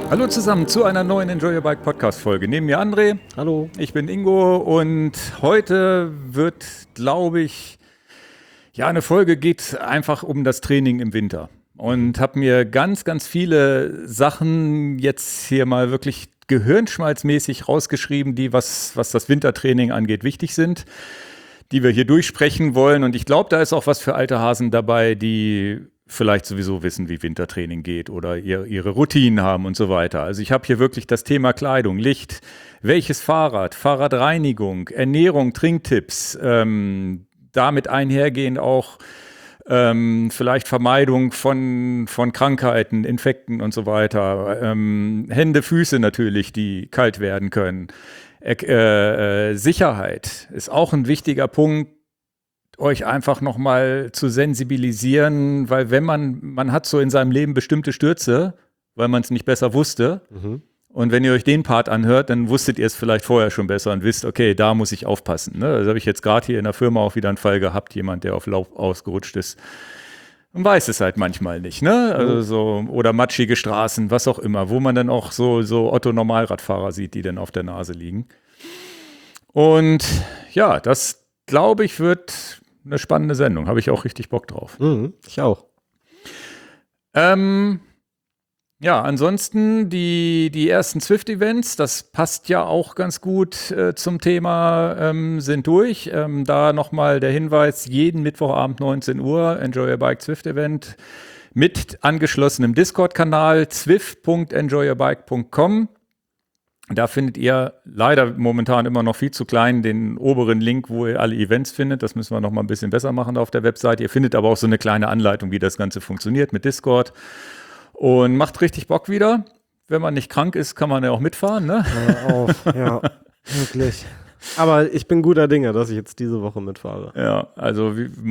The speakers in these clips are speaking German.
Hallo zusammen zu einer neuen Enjoy Your Bike Podcast Folge. Neben mir André. Hallo. Ich bin Ingo und heute wird, glaube ich, eine Folge geht einfach um das Training im Winter. Und habe mir ganz, ganz viele Sachen jetzt hier mal wirklich gehirnschmalzmäßig rausgeschrieben, die, was das Wintertraining angeht, wichtig sind, die wir hier durchsprechen wollen. Und ich glaube, da ist auch was für alte Hasen dabei, die vielleicht sowieso wissen, wie Wintertraining geht oder ihre Routinen haben und so weiter. Also ich habe hier wirklich das Thema Kleidung, Licht, welches Fahrrad, Fahrradreinigung, Ernährung, Trinktipps, damit einhergehend auch vielleicht Vermeidung von Krankheiten, Infekten und so weiter. Hände, Füße natürlich, die kalt werden können. Sicherheit ist auch ein wichtiger Punkt, euch einfach nochmal zu sensibilisieren, weil wenn man hat so in seinem Leben bestimmte Stürze, weil man es nicht besser wusste. Und wenn ihr euch den Part anhört, dann wusstet ihr es vielleicht vorher schon besser und wisst, okay, da muss ich aufpassen. Ne? Das habe ich jetzt gerade hier in der Firma auch wieder einen Fall gehabt, jemand, der auf Lauf ausgerutscht ist. Man weiß es halt manchmal nicht, ne? Also so, oder matschige Straßen, was auch immer, wo man dann auch so Otto-Normalradfahrer sieht, die dann auf der Nase liegen. Und ja, das, glaube ich, wird eine spannende Sendung. Habe ich auch richtig Bock drauf. Ich auch. Ja, ansonsten die ersten Zwift-Events, das passt ja auch ganz gut zum Thema, sind durch. Da nochmal der Hinweis, jeden Mittwochabend 19 Uhr, Enjoy Your Bike Zwift-Event mit angeschlossenem Discord-Kanal, zwift.enjoyyourbike.com. Da findet ihr leider momentan immer noch viel zu klein den oberen Link, wo ihr alle Events findet. Das müssen wir noch mal ein bisschen besser machen auf der Website. Ihr findet aber auch so eine kleine Anleitung, wie das Ganze funktioniert mit Discord. Und macht richtig Bock wieder. Wenn man nicht krank ist, kann man ja auch mitfahren, ne? Ja, wirklich. Aber ich bin guter Dinge, dass ich jetzt diese Woche mitfahre. Ja, also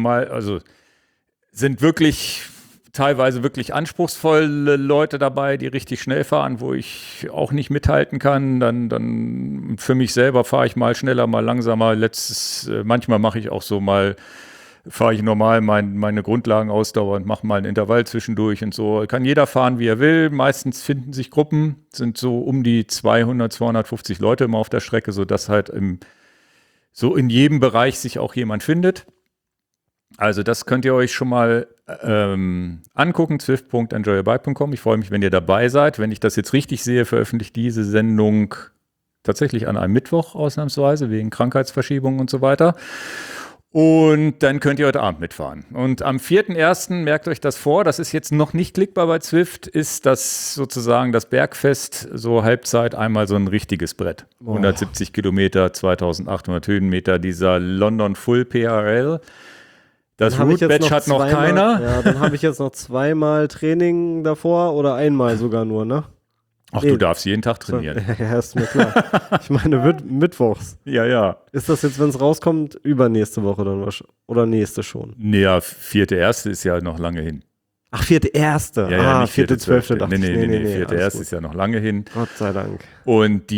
sind wirklich teilweise wirklich anspruchsvolle Leute dabei, die richtig schnell fahren, wo ich auch nicht mithalten kann. Dann für mich selber fahre ich mal schneller, mal langsamer. Manchmal mache ich auch so fahre ich normal meine Grundlagenausdauer und mache mal ein Intervall zwischendurch und so. Kann jeder fahren, wie er will. Meistens finden sich Gruppen, sind so um die 200, 250 Leute immer auf der Strecke, sodass halt so in jedem Bereich sich auch jemand findet. Also das könnt ihr euch schon mal angucken, zwift.enjoyyourbike.com. Ich freue mich, wenn ihr dabei seid. Wenn ich das jetzt richtig sehe, veröffentlicht diese Sendung tatsächlich an einem Mittwoch ausnahmsweise, wegen Krankheitsverschiebungen und so weiter. Und dann könnt ihr heute Abend mitfahren. Und am 4.1., merkt euch das vor, das ist jetzt noch nicht klickbar bei Zwift, ist das sozusagen das Bergfest, so Halbzeit, einmal so ein richtiges Brett. 170 Kilometer, 2800 Höhenmeter, dieser London Full PRL. Das Route Badge hat noch keiner. Ja, dann habe ich jetzt noch zweimal Training davor oder einmal sogar nur, ne? Ach, du darfst jeden Tag trainieren. Ja, ist mir klar. Ich meine, mittwochs. Ja. Ist das jetzt, wenn es rauskommt, übernächste Woche dann wahrscheinlich? Oder nächste schon? Nee, ja, 4.1. ist ja noch lange hin. Ach, 4.1. Ja, nicht 4.12. dachte ich. Nee, 4.1. ist ja noch lange hin. Gott sei Dank. Und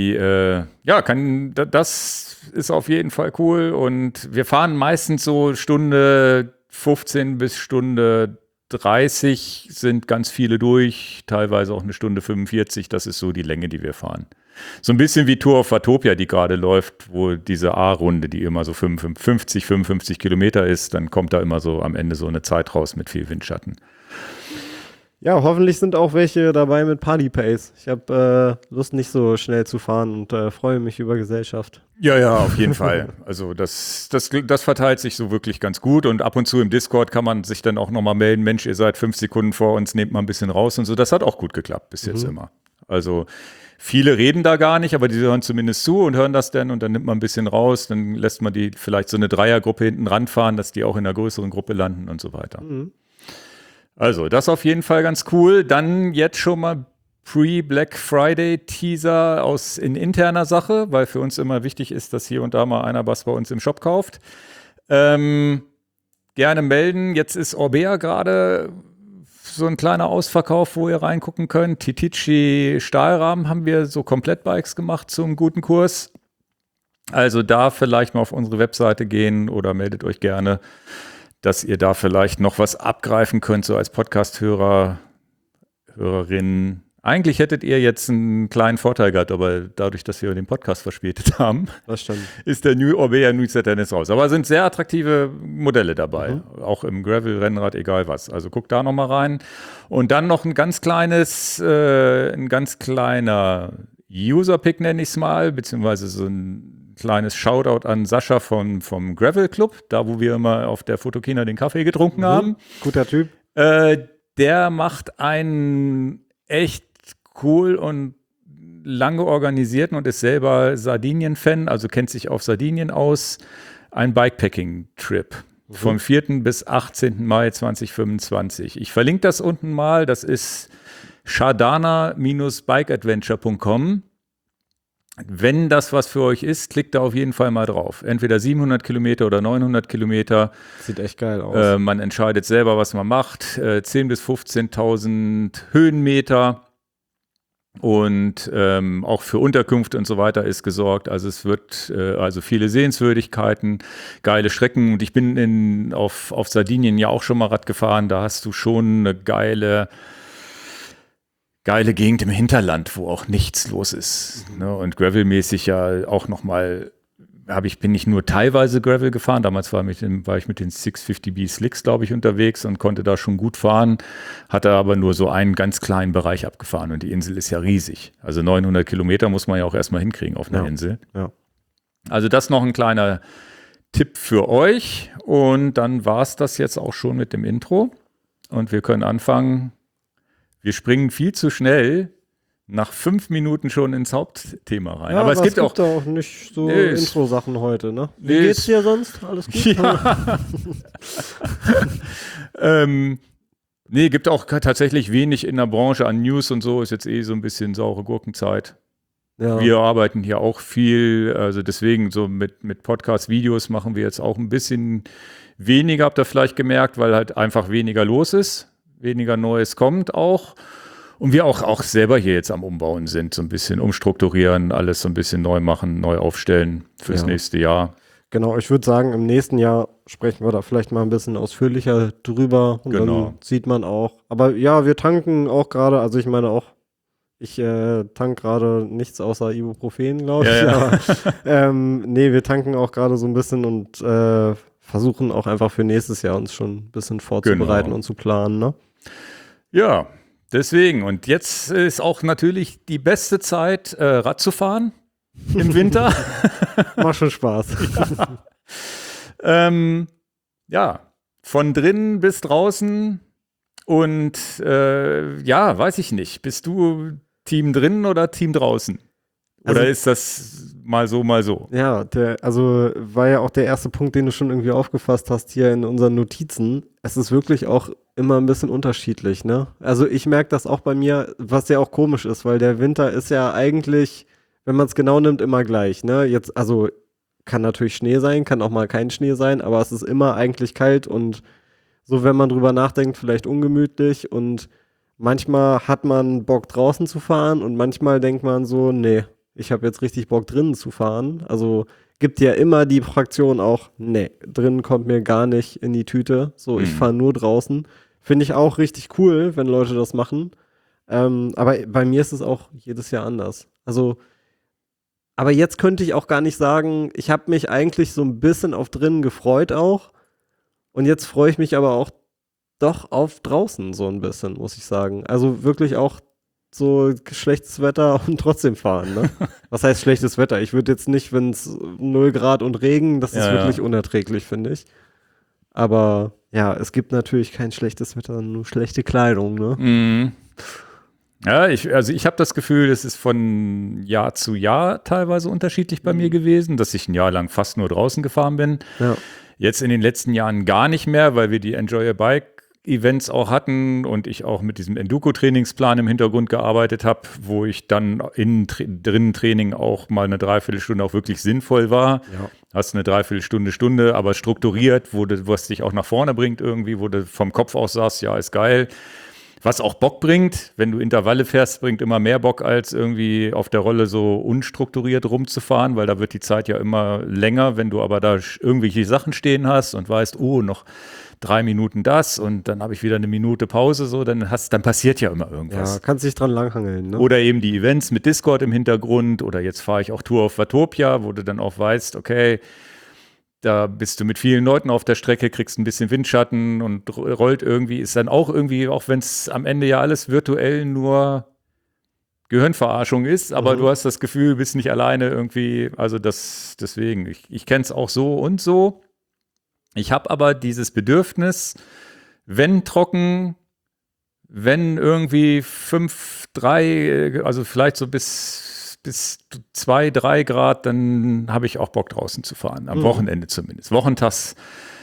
das ist auf jeden Fall cool. Und wir fahren meistens so Stunde 15 bis Stunde 30 sind ganz viele durch, teilweise auch eine Stunde 45. Das ist so die Länge, die wir fahren. So ein bisschen wie Tour of Watopia, die gerade läuft, wo diese A-Runde, die immer so 55 Kilometer ist, dann kommt da immer so am Ende so eine Zeit raus mit viel Windschatten. Ja, hoffentlich sind auch welche dabei mit Party Pace. Ich habe Lust, nicht so schnell zu fahren und freue mich über Gesellschaft. Ja, auf jeden Fall. Also das verteilt sich so wirklich ganz gut und ab und zu im Discord kann man sich dann auch nochmal melden, Mensch, ihr seid 5 Sekunden vor uns, nehmt mal ein bisschen raus und so. Das hat auch gut geklappt bis jetzt immer. Also viele reden da gar nicht, aber die hören zumindest zu und hören das dann und dann nimmt man ein bisschen raus, dann lässt man die vielleicht so eine Dreiergruppe hinten ranfahren, dass die auch in einer größeren Gruppe landen und so weiter. Also, das auf jeden Fall ganz cool. Dann jetzt schon mal Pre-Black Friday Teaser in interner Sache, weil für uns immer wichtig ist, dass hier und da mal einer was bei uns im Shop kauft. Gerne melden. Jetzt ist Orbea gerade so ein kleiner Ausverkauf, wo ihr reingucken könnt. Titici Stahlrahmen haben wir so Komplettbikes gemacht zum guten Kurs. Also da vielleicht mal auf unsere Webseite gehen oder meldet euch gerne, dass ihr da vielleicht noch was abgreifen könnt, so als Podcast-Hörer, Hörerinnen. Eigentlich hättet ihr jetzt einen kleinen Vorteil gehabt, aber dadurch, dass wir den Podcast verspätet haben, Das stimmt. ist der Orbea New Tennis raus. Aber es sind sehr attraktive Modelle dabei, auch im Gravel-Rennrad, egal was. Also guckt da nochmal rein. Und dann noch ein ganz kleiner User-Pick nenne ich es mal, beziehungsweise so ein kleines Shoutout an Sascha vom Gravel Club, da wo wir immer auf der Fotokina den Kaffee getrunken haben. Guter Typ. Der macht einen echt cool und lange organisierten und ist selber Sardinien-Fan, also kennt sich auf Sardinien aus, ein Bikepacking-Trip vom 4. bis 18. Mai 2025. Ich verlinke das unten mal, das ist shardana-bikeadventure.com. Wenn das was für euch ist, klickt da auf jeden Fall mal drauf. Entweder 700 Kilometer oder 900 Kilometer. Sieht echt geil aus. Man entscheidet selber, was man macht. 10.000 bis 15.000 Höhenmeter. Und auch für Unterkünfte und so weiter ist gesorgt. Also es wird also viele Sehenswürdigkeiten, geile Strecken. Und ich bin auf Sardinien ja auch schon mal Rad gefahren. Da hast du schon eine geile Gegend im Hinterland, wo auch nichts los ist. Ne? Und Gravel-mäßig ja auch nochmal bin ich nur teilweise Gravel gefahren. Damals war ich mit den 650B Slicks, glaube ich, unterwegs und konnte da schon gut fahren. Hatte aber nur so einen ganz kleinen Bereich abgefahren und die Insel ist ja riesig. Also 900 Kilometer muss man ja auch erstmal hinkriegen auf einer Insel. Ja. Also das noch ein kleiner Tipp für euch. Und dann war es das jetzt auch schon mit dem Intro. Und wir können anfangen. Wir springen viel zu schnell nach 5 Minuten schon ins Hauptthema rein. Ja, aber es gibt auch nicht so Intro-Sachen heute, ne? Wie geht's dir sonst? Alles gut? Ja. Gibt auch tatsächlich wenig in der Branche an News und so. Ist jetzt so ein bisschen saure Gurkenzeit. Ja. Wir arbeiten hier auch viel, also deswegen so mit Podcast-Videos machen wir jetzt auch ein bisschen weniger, habt ihr vielleicht gemerkt, weil halt einfach weniger los ist. Weniger Neues kommt auch. Und wir auch selber hier jetzt am Umbauen sind, so ein bisschen umstrukturieren, alles so ein bisschen neu machen, neu aufstellen fürs nächste Jahr. Genau, ich würde sagen, im nächsten Jahr sprechen wir da vielleicht mal ein bisschen ausführlicher drüber und dann sieht man auch. Aber ja, wir tanken auch gerade, also ich meine auch, ich tank gerade nichts außer Ibuprofen, glaube ich. Ja. Aber, wir tanken auch gerade so ein bisschen und versuchen auch einfach für nächstes Jahr uns schon ein bisschen vorzubereiten und zu planen. Ne? Ja, deswegen. Und jetzt ist auch natürlich die beste Zeit, Rad zu fahren im Winter. Macht schon Spaß. Von drinnen bis draußen. Und weiß ich nicht. Bist du Team drinnen oder Team draußen? Oder also, ist das mal so, mal so? Ja, war ja auch der erste Punkt, den du schon irgendwie aufgefasst hast hier in unseren Notizen. Es ist wirklich auch immer ein bisschen unterschiedlich, ne? Also ich merke das auch bei mir, was ja auch komisch ist, weil der Winter ist ja eigentlich, wenn man es genau nimmt, immer gleich, ne? Jetzt, also kann natürlich Schnee sein, kann auch mal kein Schnee sein, aber es ist immer eigentlich kalt und so, wenn man drüber nachdenkt, vielleicht ungemütlich und manchmal hat man Bock draußen zu fahren und manchmal denkt man so, nee, ich habe jetzt richtig Bock drinnen zu fahren. Also gibt ja immer die Fraktion auch, nee, drinnen kommt mir gar nicht in die Tüte. So, ich fahre nur draußen. Finde ich auch richtig cool, wenn Leute das machen. Aber bei mir ist es auch jedes Jahr anders. Also, aber jetzt könnte ich auch gar nicht sagen, ich habe mich eigentlich so ein bisschen auf drinnen gefreut auch. Und jetzt freue ich mich aber auch doch auf draußen so ein bisschen, muss ich sagen. Also wirklich auch so schlechtes Wetter und trotzdem fahren, ne? Was heißt schlechtes Wetter? Ich würde jetzt nicht, wenn es 0 Grad und Regen, das ist wirklich unerträglich, finde ich. Aber ja, es gibt natürlich kein schlechtes Wetter, nur schlechte Kleidung, ne? Mhm. Ja, ich habe das Gefühl, es ist von Jahr zu Jahr teilweise unterschiedlich bei mir gewesen, dass ich ein Jahr lang fast nur draußen gefahren bin. Ja. Jetzt in den letzten Jahren gar nicht mehr, weil wir die Enjoy Your Bike Events auch hatten und ich auch mit diesem Enduko-Trainingsplan im Hintergrund gearbeitet habe, wo ich dann drinnen Training auch mal eine Dreiviertelstunde auch wirklich sinnvoll war. Ja. Hast eine Dreiviertelstunde, aber strukturiert, was dich auch nach vorne bringt irgendwie, wo du vom Kopf aus sagst, ja, ist geil. Was auch Bock bringt, wenn du Intervalle fährst, bringt immer mehr Bock, als irgendwie auf der Rolle so unstrukturiert rumzufahren, weil da wird die Zeit ja immer länger, wenn du aber da irgendwelche Sachen stehen hast und weißt, oh, noch 3 Minuten das und dann habe ich wieder eine Minute Pause, so, dann passiert ja immer irgendwas. Ja, kannst dich dran langhangeln, ne? Oder eben die Events mit Discord im Hintergrund oder jetzt fahre ich auch Tour auf Watopia, wo du dann auch weißt, okay, da bist du mit vielen Leuten auf der Strecke, kriegst ein bisschen Windschatten und rollt irgendwie, ist dann auch irgendwie, auch wenn es am Ende ja alles virtuell nur Gehirnverarschung ist, aber du hast das Gefühl, du bist nicht alleine irgendwie, also deswegen, ich kenne es auch so und so. Ich habe aber dieses Bedürfnis, wenn trocken, wenn irgendwie 5, 3, also vielleicht so bis 2, 3 Grad, dann habe ich auch Bock draußen zu fahren, am Wochenende zumindest. Wochentags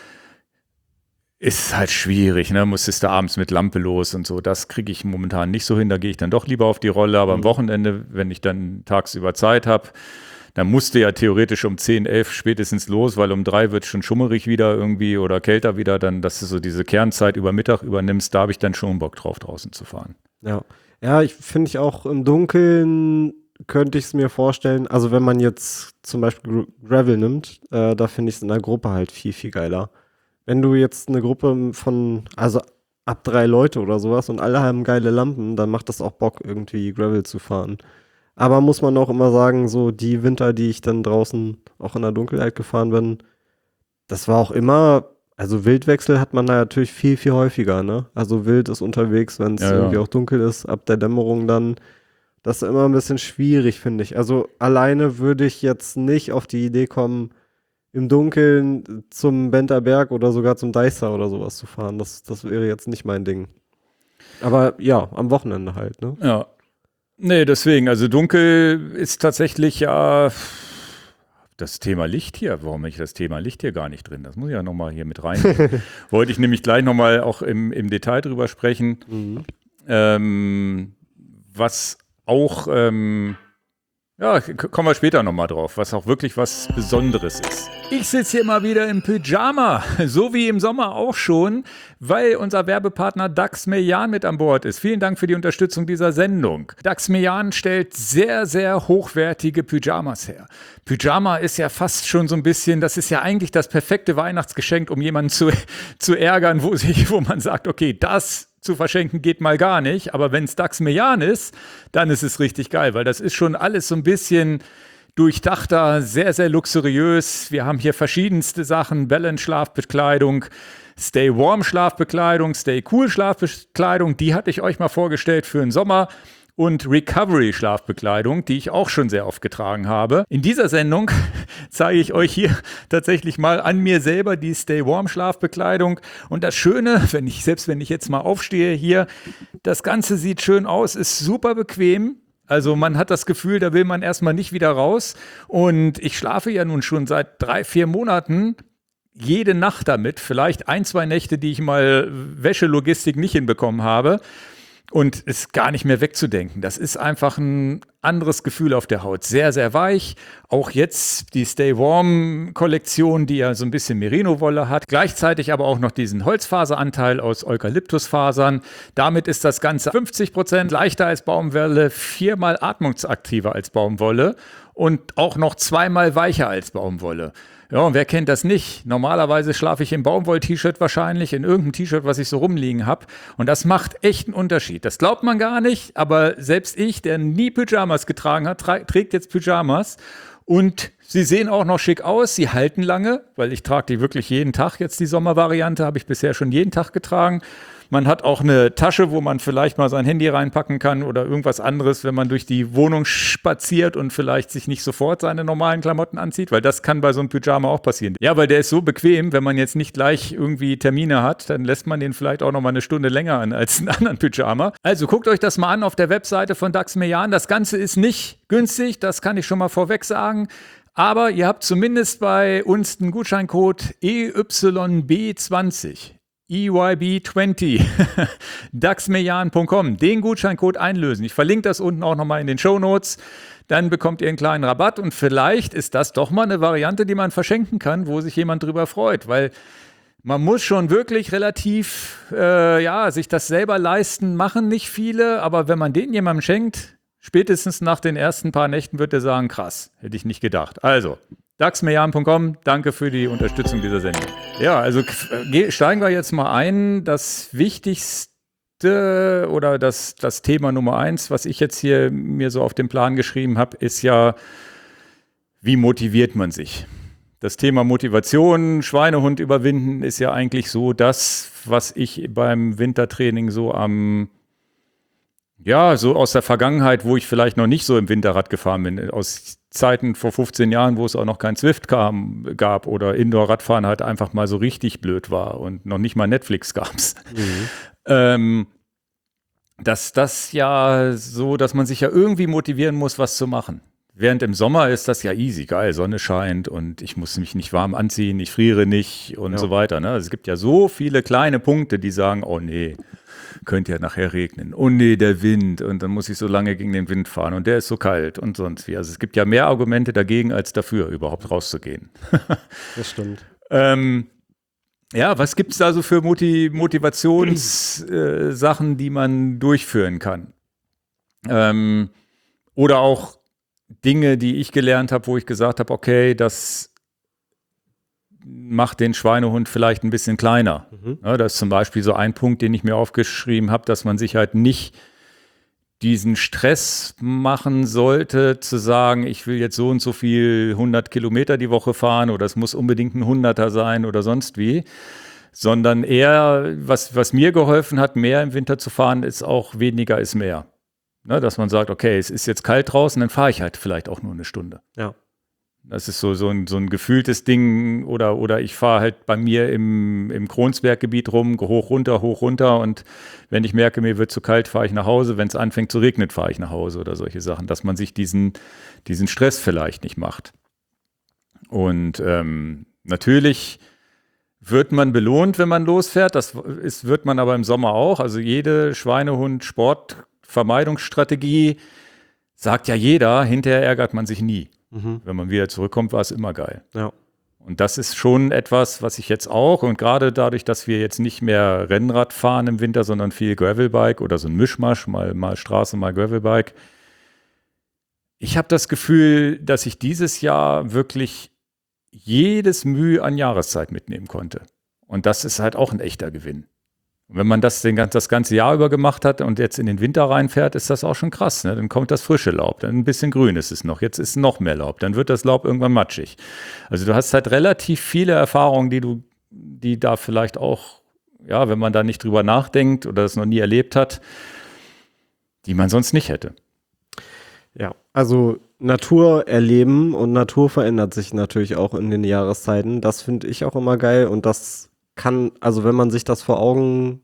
ist halt schwierig, ne? Musstest du abends mit Lampe los und so. Das kriege ich momentan nicht so hin. Da gehe ich dann doch lieber auf die Rolle. Aber am Wochenende, wenn ich dann tagsüber Zeit habe, dann musst du ja theoretisch um 10, 11 spätestens los, weil um 3 wird es schon schummerig wieder irgendwie oder kälter wieder. Dann, dass du so diese Kernzeit über Mittag übernimmst, da habe ich dann schon Bock drauf, draußen zu fahren. Ja, ich auch im Dunkeln könnte ich es mir vorstellen. Also wenn man jetzt zum Beispiel Gravel nimmt, da finde ich es in der Gruppe halt viel, viel geiler. Wenn du jetzt eine Gruppe also ab 3 Leute oder sowas und alle haben geile Lampen, dann macht das auch Bock, irgendwie Gravel zu fahren. Aber muss man auch immer sagen, so die Winter, die ich dann draußen auch in der Dunkelheit gefahren bin, das war auch immer, also Wildwechsel hat man da natürlich viel, viel häufiger, ne? Also Wild ist unterwegs, wenn es irgendwie auch dunkel ist, ab der Dämmerung dann. Das ist immer ein bisschen schwierig, finde ich. Also alleine würde ich jetzt nicht auf die Idee kommen, im Dunkeln zum Benterberg oder sogar zum Deister oder sowas zu fahren. Das wäre jetzt nicht mein Ding. Aber ja, am Wochenende halt, ne? Ja. Nee, deswegen, also dunkel ist tatsächlich ja das Thema Licht hier. Warum habe ich das Thema Licht hier gar nicht drin? Das muss ich ja nochmal hier mit rein. Wollte ich nämlich gleich nochmal auch im Detail drüber sprechen. Was auch, ja, kommen wir später nochmal drauf, was auch wirklich was Besonderes ist. Ich sitze hier mal wieder im Pyjama, so wie im Sommer auch schon, weil unser Werbepartner Dax Mejan mit an Bord ist. Vielen Dank für die Unterstützung dieser Sendung. Dax Mejan stellt sehr, sehr hochwertige Pyjamas her. Pyjama ist ja fast schon so ein bisschen, das ist ja eigentlich das perfekte Weihnachtsgeschenk, um jemanden zu ärgern, wo man sagt, okay, das zu verschenken geht mal gar nicht, aber wenn es Dax Mejan ist, dann ist es richtig geil, weil das ist schon alles so ein bisschen durchdachter, sehr, sehr luxuriös. Wir haben hier verschiedenste Sachen, Balance-Schlafbekleidung, Stay Warm Schlafbekleidung, Stay Cool Schlafbekleidung, die hatte ich euch mal vorgestellt für den Sommer. Und Recovery-Schlafbekleidung, die ich auch schon sehr oft getragen habe. In dieser Sendung zeige ich euch hier tatsächlich mal an mir selber die Stay Warm Schlafbekleidung. Und das Schöne, selbst wenn ich jetzt mal aufstehe hier, das Ganze sieht schön aus, ist super bequem. Also man hat das Gefühl, da will man erstmal nicht wieder raus. Und ich schlafe ja nun schon seit 3, 4 Monaten jede Nacht damit. Vielleicht 1, 2 Nächte, die ich mal Wäschelogistik nicht hinbekommen habe. Und ist gar nicht mehr wegzudenken. Das ist einfach ein anderes Gefühl auf der Haut. Sehr, sehr weich. Auch jetzt die Stay Warm Kollektion, die ja so ein bisschen Merino-Wolle hat. Gleichzeitig aber auch noch diesen Holzfaseranteil aus Eukalyptusfasern. Damit ist das Ganze 50% leichter als Baumwolle, 4-mal atmungsaktiver als Baumwolle und auch noch 2-mal weicher als Baumwolle. Ja, und wer kennt das nicht? Normalerweise schlafe ich im Baumwoll-T-Shirt wahrscheinlich, in irgendeinem T-Shirt, was ich so rumliegen habe. Und das macht echt einen Unterschied. Das glaubt man gar nicht, aber selbst ich, der nie Pyjamas getragen hat, trägt jetzt Pyjamas. Und sie sehen auch noch schick aus, sie halten lange, weil ich trage die wirklich jeden Tag. Jetzt die Sommervariante habe ich bisher schon jeden Tag getragen. Man hat auch eine Tasche, wo man vielleicht mal sein Handy reinpacken kann oder irgendwas anderes, wenn man durch die Wohnung spaziert und vielleicht sich nicht sofort seine normalen Klamotten anzieht, weil das kann bei so einem Pyjama auch passieren. Ja, weil der ist so bequem, wenn man jetzt nicht gleich irgendwie Termine hat, dann lässt man den vielleicht auch noch mal eine Stunde länger an als einen anderen Pyjama. Also guckt euch das mal an auf der Webseite von Dax Mejan. Das Ganze ist nicht günstig, das kann ich schon mal vorweg sagen. Aber ihr habt zumindest bei uns den Gutscheincode EYB20. EYB20, daxmejan.com, den Gutscheincode einlösen. Ich verlinke das unten auch nochmal in den Shownotes. Dann bekommt ihr einen kleinen Rabatt und vielleicht ist das doch mal eine Variante, die man verschenken kann, wo sich jemand drüber freut, weil man muss schon wirklich relativ, sich das selber leisten, machen nicht viele, aber wenn man den jemandem schenkt, spätestens nach den ersten paar Nächten wird er sagen, krass, hätte ich nicht gedacht. Also, dachsmejan.com, danke für die Unterstützung dieser Sendung. Ja, also steigen wir jetzt mal ein. Das Wichtigste oder das Thema Nummer 1, was ich jetzt hier mir so auf den Plan geschrieben habe, ist ja, wie motiviert man sich? Das Thema Motivation, Schweinehund überwinden, ist ja eigentlich so das, was ich beim Wintertraining so so aus der Vergangenheit, wo ich vielleicht noch nicht so im Winterrad gefahren bin, aus Zeiten vor 15 Jahren, wo es auch noch kein Zwift gab oder Indoor-Radfahren halt einfach mal so richtig blöd war und noch nicht mal Netflix gab's. Dass das ja so, dass man sich ja irgendwie motivieren muss, was zu machen. Während im Sommer ist das ja easy, geil, Sonne scheint und ich muss mich nicht warm anziehen, ich friere nicht und so weiter. Ne? Also es gibt ja so viele kleine Punkte, die sagen, oh nee, könnte ja nachher regnen. Oh nee, der Wind und dann muss ich so lange gegen den Wind fahren und der ist so kalt und sonst wie. Also es gibt ja mehr Argumente dagegen als dafür, überhaupt rauszugehen. Das stimmt. Was gibt es da so für Motivationssachen, die man durchführen kann? Oder auch Dinge, die ich gelernt habe, wo ich gesagt habe, okay, das macht den Schweinehund vielleicht ein bisschen kleiner. Ja, das ist zum Beispiel so ein Punkt, den ich mir aufgeschrieben habe, dass man sich halt nicht diesen Stress machen sollte, zu sagen, ich will jetzt so und so viel 100 Kilometer die Woche fahren oder es muss unbedingt ein 100er sein oder sonst wie, sondern eher, was mir geholfen hat, mehr im Winter zu fahren, ist auch weniger ist mehr. Ne, dass man sagt, okay, es ist jetzt kalt draußen, dann fahre ich halt vielleicht auch nur eine Stunde. Ja. Das ist so ein gefühltes Ding oder ich fahre halt bei mir im Kronsberggebiet rum, hoch, runter und wenn ich merke, mir wird zu kalt, fahre ich nach Hause. Wenn es anfängt zu regnen, fahre ich nach Hause oder solche Sachen, dass man sich diesen Stress vielleicht nicht macht. Und natürlich wird man belohnt, wenn man losfährt. Wird man aber im Sommer auch. Also jede Schweinehund-Sport-Vermeidungsstrategie sagt ja jeder, hinterher ärgert man sich nie. Wenn man wieder zurückkommt, war es immer geil. Ja. Und das ist schon etwas, was ich jetzt auch, und gerade dadurch, dass wir jetzt nicht mehr Rennrad fahren im Winter, sondern viel Gravelbike oder so ein Mischmasch, mal Straße, mal Gravelbike. Ich habe das Gefühl, dass ich dieses Jahr wirklich jedes Mühe an Jahreszeit mitnehmen konnte. Und das ist halt auch ein echter Gewinn. Und wenn man das ganze Jahr über gemacht hat und jetzt in den Winter reinfährt, ist das auch schon krass. Ne? Dann kommt das frische Laub, dann ein bisschen grün ist es noch, jetzt ist noch mehr Laub, dann wird das Laub irgendwann matschig. Also du hast halt relativ viele Erfahrungen, die da vielleicht auch, ja, wenn man da nicht drüber nachdenkt oder das noch nie erlebt hat, die man sonst nicht hätte. Ja, also Natur erleben und Natur verändert sich natürlich auch in den Jahreszeiten. Das finde ich auch immer geil und das kann, also wenn man sich das vor Augen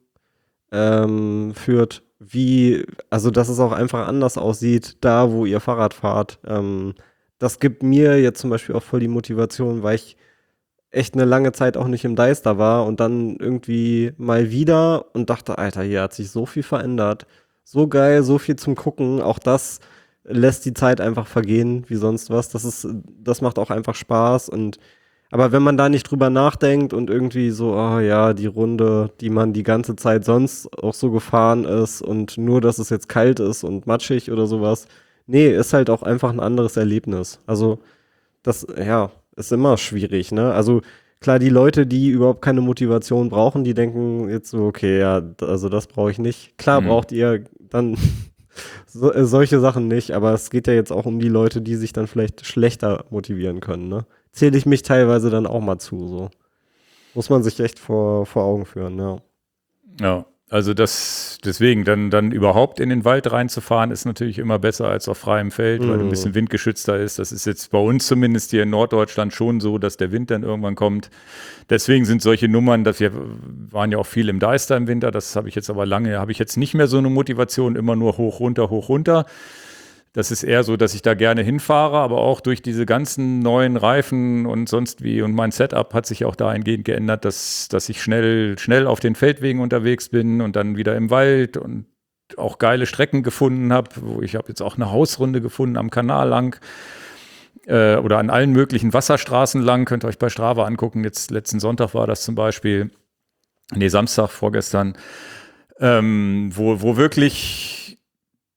führt, dass es auch einfach anders aussieht, da wo ihr Fahrrad fahrt. Das gibt mir jetzt zum Beispiel auch voll die Motivation, weil ich echt eine lange Zeit auch nicht im Deister war und dann irgendwie mal wieder und dachte, Alter, hier hat sich so viel verändert. So geil, so viel zum Gucken. Auch das lässt die Zeit einfach vergehen, wie sonst was. Das macht auch einfach Spaß aber wenn man da nicht drüber nachdenkt und irgendwie so, oh ja, die Runde, die man die ganze Zeit sonst auch so gefahren ist und nur, dass es jetzt kalt ist und matschig oder sowas, nee, ist halt auch einfach ein anderes Erlebnis. Also das, ja, ist immer schwierig, ne? Also klar, die Leute, die überhaupt keine Motivation brauchen, die denken jetzt so, okay, ja, also das brauche ich nicht. Klar braucht ihr dann solche Sachen nicht, aber es geht ja jetzt auch um die Leute, die sich dann vielleicht schlechter motivieren können, ne? Zähle ich mich teilweise dann auch mal zu, so. Muss man sich echt vor Augen führen, ja. Ja, also deswegen, dann überhaupt in den Wald reinzufahren, ist natürlich immer besser als auf freiem Feld, weil ein bisschen windgeschützter ist. Das ist jetzt bei uns zumindest hier in Norddeutschland schon so, dass der Wind dann irgendwann kommt. Deswegen sind solche Nummern, dass wir waren ja auch viel im Deister im Winter, das habe ich jetzt nicht mehr so eine Motivation, immer nur hoch, runter, hoch, runter. Das ist eher so, dass ich da gerne hinfahre, aber auch durch diese ganzen neuen Reifen und sonst wie und mein Setup hat sich auch dahingehend geändert, dass ich schnell auf den Feldwegen unterwegs bin und dann wieder im Wald und auch geile Strecken gefunden habe. Ich habe jetzt auch eine Hausrunde gefunden am Kanal lang oder an allen möglichen Wasserstraßen lang. Könnt ihr euch bei Strava angucken. Jetzt letzten Sonntag war das zum Beispiel, Samstag vorgestern, wo wirklich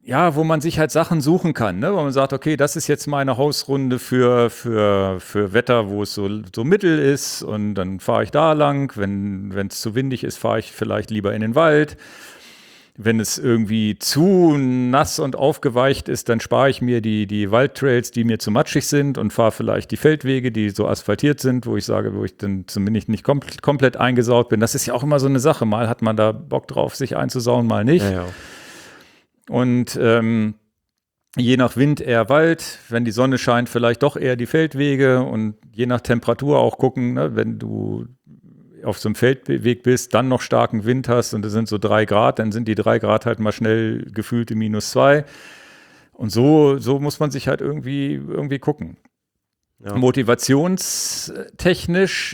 ja, wo man sich halt Sachen suchen kann, ne? Wo man sagt, okay, das ist jetzt meine Hausrunde für Wetter, wo es so mittel ist und dann fahre ich da lang. Wenn es zu windig ist, fahre ich vielleicht lieber in den Wald. Wenn es irgendwie zu nass und aufgeweicht ist, dann spare ich mir die Waldtrails, die mir zu matschig sind und fahre vielleicht die Feldwege, die so asphaltiert sind, wo ich sage, wo ich dann zumindest nicht komplett eingesaut bin. Das ist ja auch immer so eine Sache. Mal hat man da Bock drauf, sich einzusauen, mal nicht. Ja. Und je nach Wind eher Wald, wenn die Sonne scheint, vielleicht doch eher die Feldwege und je nach Temperatur auch gucken, ne, wenn du auf so einem Feldweg bist, dann noch starken Wind hast und es sind so 3 Grad, dann sind die 3 Grad halt mal schnell gefühlte -2. Und so muss man sich halt irgendwie gucken. Ja. Motivationstechnisch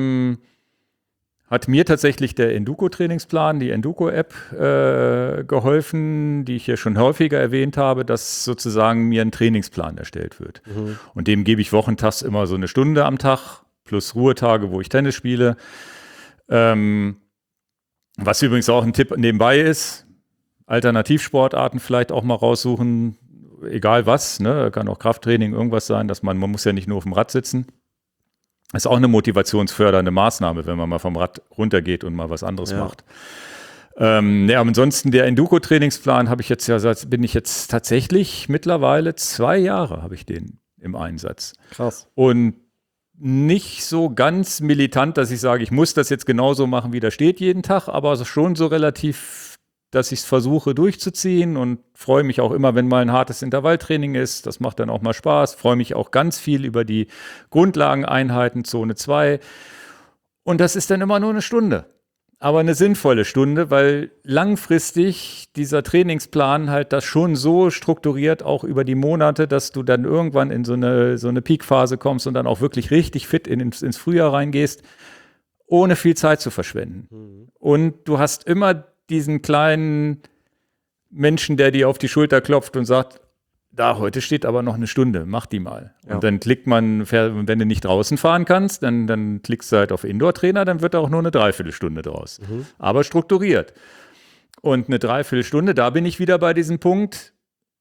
hat mir tatsächlich der Enduko-Trainingsplan, die Enduko-App geholfen, die ich ja schon häufiger erwähnt habe, dass sozusagen mir ein Trainingsplan erstellt wird. Mhm. Und dem gebe ich wochentags immer so eine Stunde am Tag, plus Ruhetage, wo ich Tennis spiele. Was übrigens auch ein Tipp nebenbei ist, Alternativsportarten vielleicht auch mal raussuchen, egal was, ne? Kann auch Krafttraining, irgendwas sein, dass man muss ja nicht nur auf dem Rad sitzen. Ist auch eine motivationsfördernde Maßnahme, wenn man mal vom Rad runtergeht und mal was anderes macht. Ansonsten der Enduko-Trainingsplan bin ich jetzt tatsächlich mittlerweile 2 Jahre habe ich den im Einsatz. Krass. Und nicht so ganz militant, dass ich sage, ich muss das jetzt genauso machen, wie da steht jeden Tag, aber schon so relativ, dass ich es versuche durchzuziehen und freue mich auch immer, wenn mal ein hartes Intervalltraining ist. Das macht dann auch mal Spaß. Freue mich auch ganz viel über die Grundlageneinheiten, Zone 2. Und das ist dann immer nur eine Stunde. Aber eine sinnvolle Stunde, weil langfristig dieser Trainingsplan halt das schon so strukturiert, auch über die Monate, dass du dann irgendwann in so eine Peakphase kommst und dann auch wirklich richtig fit ins Frühjahr reingehst, ohne viel Zeit zu verschwenden. Mhm. Und du hast immer diesen kleinen Menschen, der dir auf die Schulter klopft und sagt, da, heute steht aber noch eine Stunde, mach die mal. Ja. Und dann klickt man, wenn du nicht draußen fahren kannst, dann klickst du halt auf Indoor-Trainer, dann wird da auch nur eine Dreiviertelstunde draus. Mhm. Aber strukturiert. Und eine Dreiviertelstunde, da bin ich wieder bei diesem Punkt,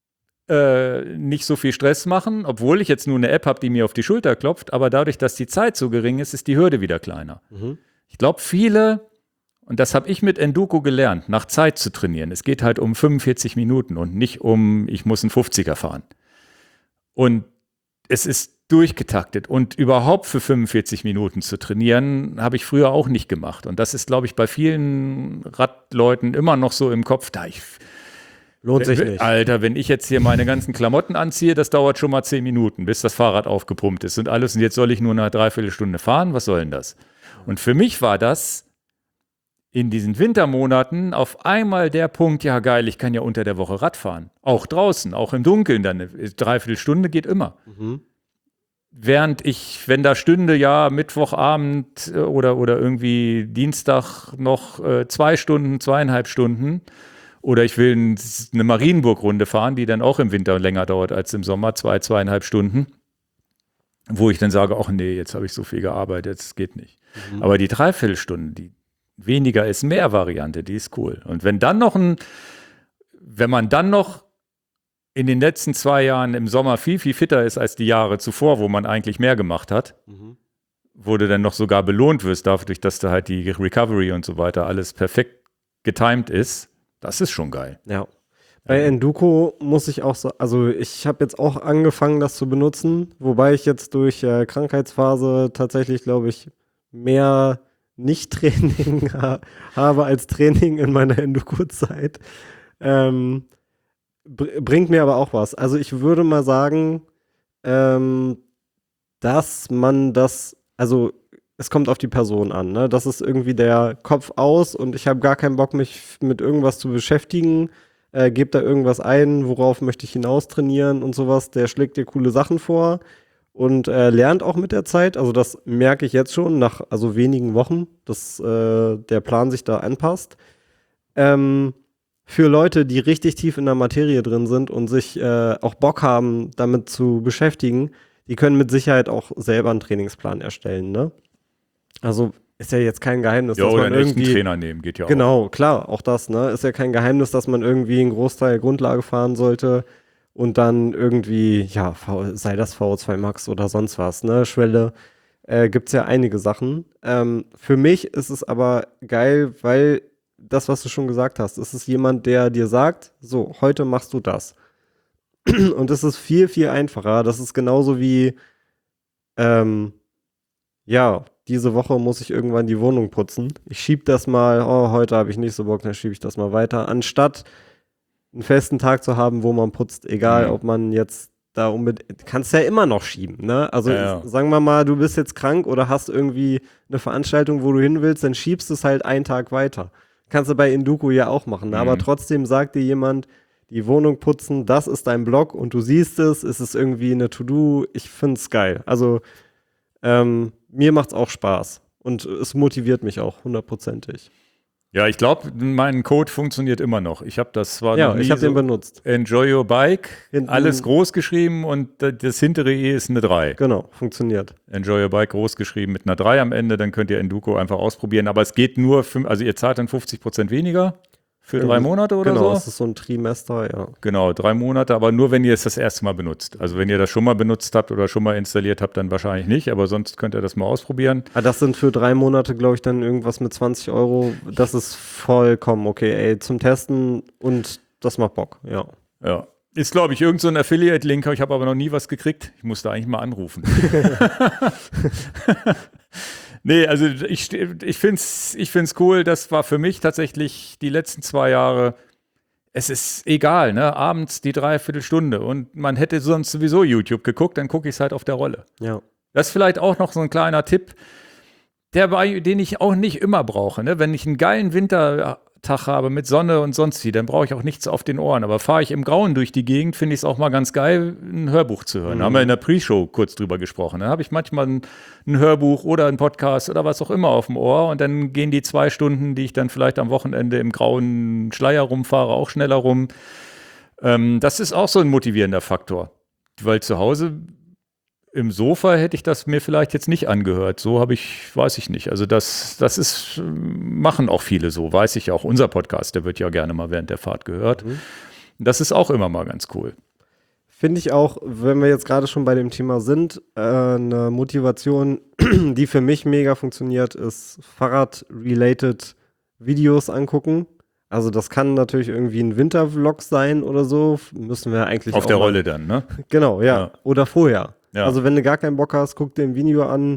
nicht so viel Stress machen, obwohl ich jetzt nur eine App habe, die mir auf die Schulter klopft, aber dadurch, dass die Zeit so gering ist, ist die Hürde wieder kleiner. Mhm. Ich glaube, viele, und das habe ich mit Enduko gelernt, nach Zeit zu trainieren. Es geht halt um 45 Minuten und nicht um, ich muss einen 50er fahren. Und es ist durchgetaktet. Und überhaupt für 45 Minuten zu trainieren, habe ich früher auch nicht gemacht. Und das ist, glaube ich, bei vielen Radleuten immer noch so im Kopf. Lohnt sich nicht. Alter, wenn ich jetzt hier meine ganzen Klamotten anziehe, das dauert schon mal 10 Minuten, bis das Fahrrad aufgepumpt ist und alles. Und jetzt soll ich nur eine Dreiviertelstunde fahren? Was soll denn das? Und für mich war das in diesen Wintermonaten auf einmal der Punkt, ja geil, ich kann ja unter der Woche Rad fahren. Auch draußen, auch im Dunkeln, dann eine Dreiviertelstunde geht immer. Mhm. Während wenn da stünde, ja, Mittwochabend oder irgendwie Dienstag noch 2 Stunden, 2,5 Stunden oder ich will eine Marienburg-Runde fahren, die dann auch im Winter länger dauert als im Sommer, 2,5 Stunden, wo ich dann sage, ach nee, jetzt habe ich so viel gearbeitet, das geht nicht. Mhm. Aber die Dreiviertelstunde, die weniger ist mehr Variante, die ist cool. Und wenn man dann noch in den letzten 2 Jahren im Sommer viel, viel fitter ist als die Jahre zuvor, wo man eigentlich mehr gemacht hat, wo du dann noch sogar belohnt wirst, dadurch, dass da halt die Recovery und so weiter alles perfekt getimed ist, das ist schon geil. Ja. Bei Enduko muss ich auch so, also ich habe jetzt auch angefangen, das zu benutzen, wobei ich jetzt durch Krankheitsphase tatsächlich, glaube ich, mehr Nicht-Training habe als Training in meiner Enduko-Zeit. Bringt mir aber auch was. Also ich würde mal sagen, dass man das, also es kommt auf die Person an, ne? Das ist irgendwie der Kopf aus und ich habe gar keinen Bock, mich mit irgendwas zu beschäftigen. Gebe da irgendwas ein, worauf möchte ich hinaus trainieren und sowas. Der schlägt dir coole Sachen vor. Und lernt auch mit der Zeit, also das merke ich jetzt schon nach wenigen Wochen, dass der Plan sich da anpasst. Für Leute, die richtig tief in der Materie drin sind und sich auch Bock haben, damit zu beschäftigen, die können mit Sicherheit auch selber einen Trainingsplan erstellen, ne? Also ist ja jetzt kein Geheimnis, Ja, dass oder man einen echten irgendwie Trainer nehmen, geht ja auch. genau, klar, auch das, ne? Ist ja kein Geheimnis, dass man irgendwie einen Großteil Grundlage fahren sollte und dann irgendwie, ja, sei das VO2 Max oder sonst was, ne? Schwelle, gibt es ja einige Sachen. Für mich ist es aber geil, weil das, was du schon gesagt hast, es ist jemand, der dir sagt, so, heute machst du das. Und es ist viel, viel einfacher. Das ist genauso wie, ja, diese Woche muss ich irgendwann die Wohnung putzen. Ich schiebe das mal, oh, heute habe ich nicht so Bock, dann schiebe ich das mal weiter. Anstatt einen festen Tag zu haben, wo man putzt, egal ob man jetzt da unbedingt, kannst ja immer noch schieben, ne? Also sagen wir mal, du bist jetzt krank oder hast irgendwie eine Veranstaltung, wo du hin willst, dann schiebst du es halt einen Tag weiter. Kannst du bei Induko ja auch machen, ne? Aber trotzdem sagt dir jemand, die Wohnung putzen, das ist dein Block und du siehst es ist irgendwie eine To-Do. Ich finde es geil. Also mir macht es auch Spaß und es motiviert mich auch hundertprozentig. Ja, ich glaube, mein Code funktioniert immer noch. Ich habe das zwar noch nie ich habe den benutzt. Enjoy your bike, Hinten, alles groß geschrieben und das hintere E ist eine 3. Genau, funktioniert. Enjoy your bike groß geschrieben mit einer 3 am Ende, dann könnt ihr Enduko einfach ausprobieren. Aber es geht nur, also ihr zahlt dann 50% weniger für 3 Monate oder so. Genau, es ist so ein Trimester, ja. Genau, 3 Monate, aber nur, wenn ihr es das erste Mal benutzt. Also wenn ihr das schon mal benutzt habt oder schon mal installiert habt, dann wahrscheinlich nicht, aber sonst könnt ihr das mal ausprobieren. Das sind für 3 Monate, glaube ich, dann irgendwas mit 20 Euro. Das ist vollkommen okay, ey, zum Testen und das macht Bock, ja. Ja. Ist, glaube ich, irgend so ein Affiliate-Link, ich habe aber noch nie was gekriegt. Ich muss da eigentlich mal anrufen. Nee, also ich finde es cool. Das war für mich tatsächlich die letzten 2 Jahre. Es ist egal, ne? Abends die 3/4 Stunde und man hätte sonst sowieso YouTube geguckt, dann gucke ich es halt auf der Rolle. Ja. Das ist vielleicht auch noch so ein kleiner Tipp, den ich auch nicht immer brauche. Ne? Wenn ich einen geilen Wintertag habe mit Sonne und sonst wie, dann brauche ich auch nichts auf den Ohren. Aber fahre ich im Grauen durch die Gegend, finde ich es auch mal ganz geil, ein Hörbuch zu hören. Da haben wir in der Pre-Show kurz drüber gesprochen. Dann habe ich manchmal ein Hörbuch oder einen Podcast oder was auch immer auf dem Ohr und dann gehen die 2 Stunden, die ich dann vielleicht am Wochenende im grauen Schleier rumfahre, auch schneller rum. Das ist auch so ein motivierender Faktor, weil zu Hause im Sofa hätte ich das mir vielleicht jetzt nicht angehört. So weiß ich nicht. Also das machen auch viele so, weiß ich auch. Unser Podcast, der wird ja gerne mal während der Fahrt gehört. Das ist auch immer mal ganz cool. Finde ich auch, wenn wir jetzt gerade schon bei dem Thema sind, eine Motivation, die für mich mega funktioniert, ist Fahrrad-related Videos angucken. Also das kann natürlich irgendwie ein Wintervlog sein oder so. Müssen wir eigentlich auf der Rolle dann, ne? Genau, ja. Oder vorher. Ja. Also wenn du gar keinen Bock hast, guck dir ein Video an.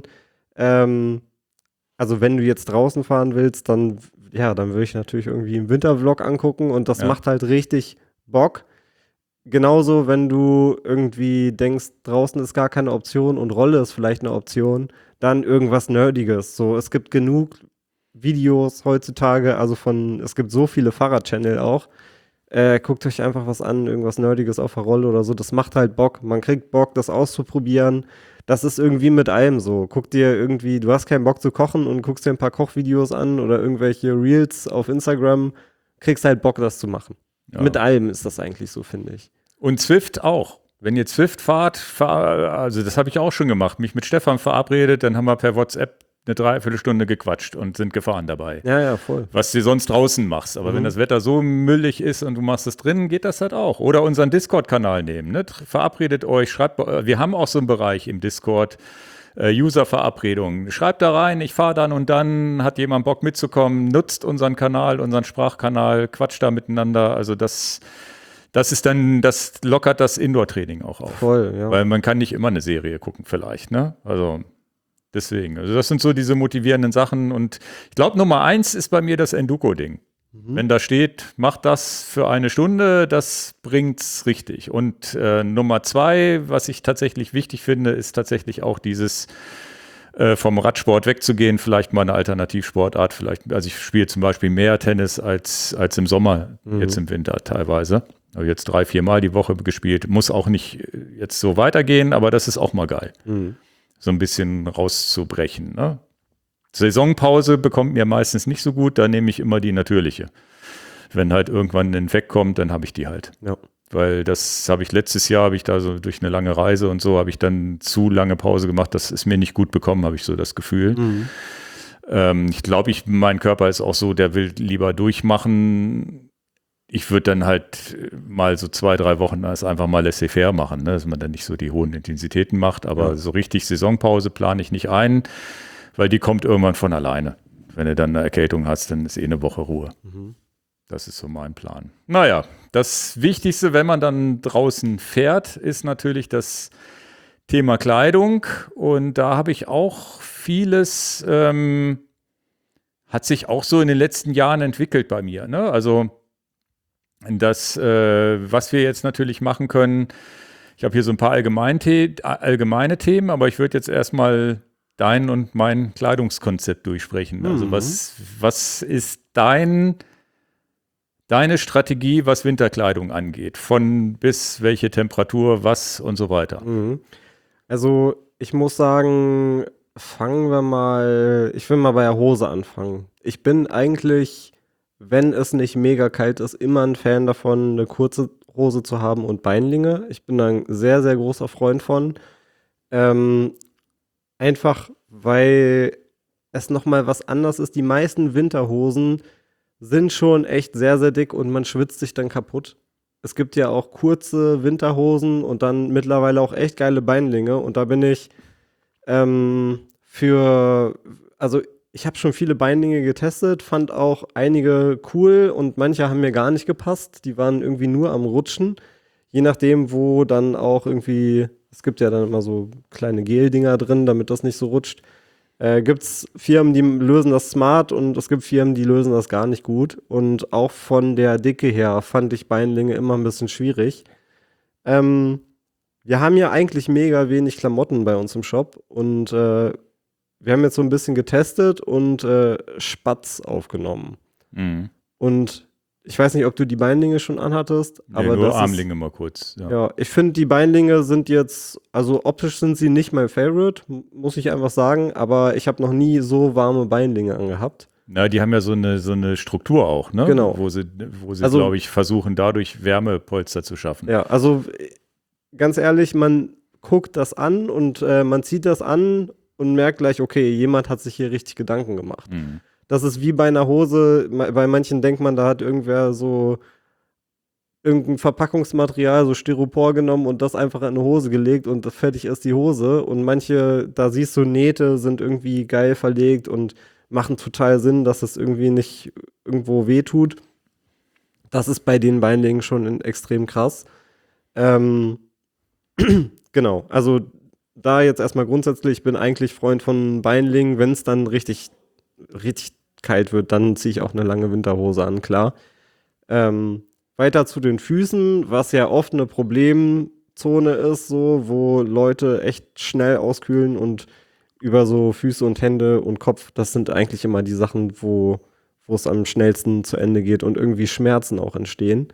Also wenn du jetzt draußen fahren willst, dann würde ich natürlich irgendwie einen Wintervlog angucken und das macht halt richtig Bock. Genauso, wenn du irgendwie denkst, draußen ist gar keine Option und Rolle ist vielleicht eine Option, dann irgendwas Nerdiges. So, es gibt genug Videos heutzutage, es gibt so viele Fahrrad-Channel auch. Guckt euch einfach was an, irgendwas Nerdiges auf der Rolle oder so. Das macht halt Bock. Man kriegt Bock, das auszuprobieren. Das ist irgendwie mit allem so. Guck dir irgendwie, du hast keinen Bock zu kochen und guckst dir ein paar Kochvideos an oder irgendwelche Reels auf Instagram, kriegst halt Bock, das zu machen. Ja. Mit allem ist das eigentlich so, finde ich. Und Zwift auch. Wenn ihr Zwift fahrt, also das habe ich auch schon gemacht, mich mit Stefan verabredet, dann haben wir per WhatsApp eine 3/4 Stunde gequatscht und sind gefahren dabei. Ja, voll. Was du sonst draußen machst. Aber wenn das Wetter so müllig ist und du machst es drin, geht das halt auch. Oder unseren Discord-Kanal nehmen. Ne? Verabredet euch, schreibt, wir haben auch so einen Bereich im Discord, User-Verabredungen. Schreibt da rein, ich fahre dann und dann, hat jemand Bock mitzukommen, nutzt unseren Kanal, unseren Sprachkanal, quatscht da miteinander. Also das ist dann, das lockert das Indoor-Training auch auf. Voll, ja. Weil man kann nicht immer eine Serie gucken vielleicht, ne? Also deswegen. Also das sind so diese motivierenden Sachen und ich glaube, Nummer 1 ist bei mir das Enduko-Ding. Wenn da steht, macht das für 1 Stunde, das bringt's richtig. Und Nummer 2, was ich tatsächlich wichtig finde, ist tatsächlich auch dieses vom Radsport wegzugehen, vielleicht mal eine Alternativsportart, vielleicht, also ich spiele zum Beispiel mehr Tennis als im Sommer, jetzt im Winter teilweise. Habe jetzt 3-4 Mal die Woche gespielt, muss auch nicht jetzt so weitergehen, aber das ist auch mal geil. So ein bisschen rauszubrechen. Ne? Saisonpause bekommt mir meistens nicht so gut, da nehme ich immer die natürliche. Wenn halt irgendwann ein Infekt kommt, dann habe ich die halt. Ja. Weil das habe ich letztes Jahr, habe ich da so durch eine lange Reise und so, habe ich dann zu lange Pause gemacht, das ist mir nicht gut bekommen, habe ich so das Gefühl. Ich glaube, mein Körper ist auch so, der will lieber durchmachen. Ich würde dann halt mal so 2, 3 Wochen das einfach mal laissez-faire machen, ne? Dass man dann nicht so die hohen Intensitäten macht, aber so richtig Saisonpause plane ich nicht ein, weil die kommt irgendwann von alleine. Wenn du dann eine Erkältung hast, dann ist eine Woche Ruhe. Das ist so mein Plan. Naja, das Wichtigste, wenn man dann draußen fährt, ist natürlich das Thema Kleidung. Und da habe ich auch vieles, hat sich auch so in den letzten Jahren entwickelt bei mir, ne? Also das, was wir jetzt natürlich machen können, ich habe hier so ein paar allgemeine Themen, aber ich würde jetzt erstmal dein und mein Kleidungskonzept durchsprechen. Also was ist deine Strategie, was Winterkleidung angeht? Von bis welche Temperatur, was und so weiter. Also ich muss sagen, ich will mal bei der Hose anfangen. Ich bin eigentlich, wenn es nicht mega kalt ist, immer ein Fan davon, eine kurze Hose zu haben und Beinlinge. Ich bin da ein sehr, sehr großer Freund von. Einfach, weil es nochmal was anderes ist. Die meisten Winterhosen sind schon echt sehr, sehr dick und man schwitzt sich dann kaputt. Es gibt ja auch kurze Winterhosen und dann mittlerweile auch echt geile Beinlinge. Und da bin ich also ich habe schon viele Beinlinge getestet, fand auch einige cool und manche haben mir gar nicht gepasst. Die waren irgendwie nur am Rutschen. Je nachdem, wo dann auch irgendwie, es gibt ja dann immer so kleine Gel-Dinger drin, damit das nicht so rutscht. Gibt es Firmen, die lösen das smart und es gibt Firmen, die lösen das gar nicht gut. Und auch von der Dicke her fand ich Beinlinge immer ein bisschen schwierig. Wir haben ja eigentlich mega wenig Klamotten bei uns im Shop und wir haben jetzt so ein bisschen getestet und Spatz aufgenommen. Und ich weiß nicht, ob du die Beinlinge schon anhattest, aber nur Armlinge mal kurz. Ja, ich finde, die Beinlinge sind jetzt, also optisch sind sie nicht mein Favorite, muss ich einfach sagen, aber ich habe noch nie so warme Beinlinge angehabt. Na, die haben ja so eine Struktur auch, ne? Genau. Wo sie also, glaube ich, versuchen, dadurch Wärmepolster zu schaffen. Ja, also ganz ehrlich, man guckt das an und man zieht das an und merkt gleich, okay, jemand hat sich hier richtig Gedanken gemacht. Das ist wie bei einer Hose, bei manchen denkt man, da hat irgendwer so irgendein Verpackungsmaterial, so Styropor genommen und das einfach in eine Hose gelegt und fertig ist die Hose. Und manche, da siehst du, Nähte sind irgendwie geil verlegt und machen total Sinn, dass es irgendwie nicht irgendwo wehtut. Das ist bei den Beinlingen schon extrem krass. Genau, also da jetzt erstmal grundsätzlich, ich bin eigentlich Freund von Beinlingen. Wenn es dann richtig kalt wird, dann ziehe ich auch eine lange Winterhose an, klar. Weiter zu den Füßen, was ja oft eine Problemzone ist, so, wo Leute echt schnell auskühlen und über so Füße und Hände und Kopf, das sind eigentlich immer die Sachen, wo es am schnellsten zu Ende geht und irgendwie Schmerzen auch entstehen.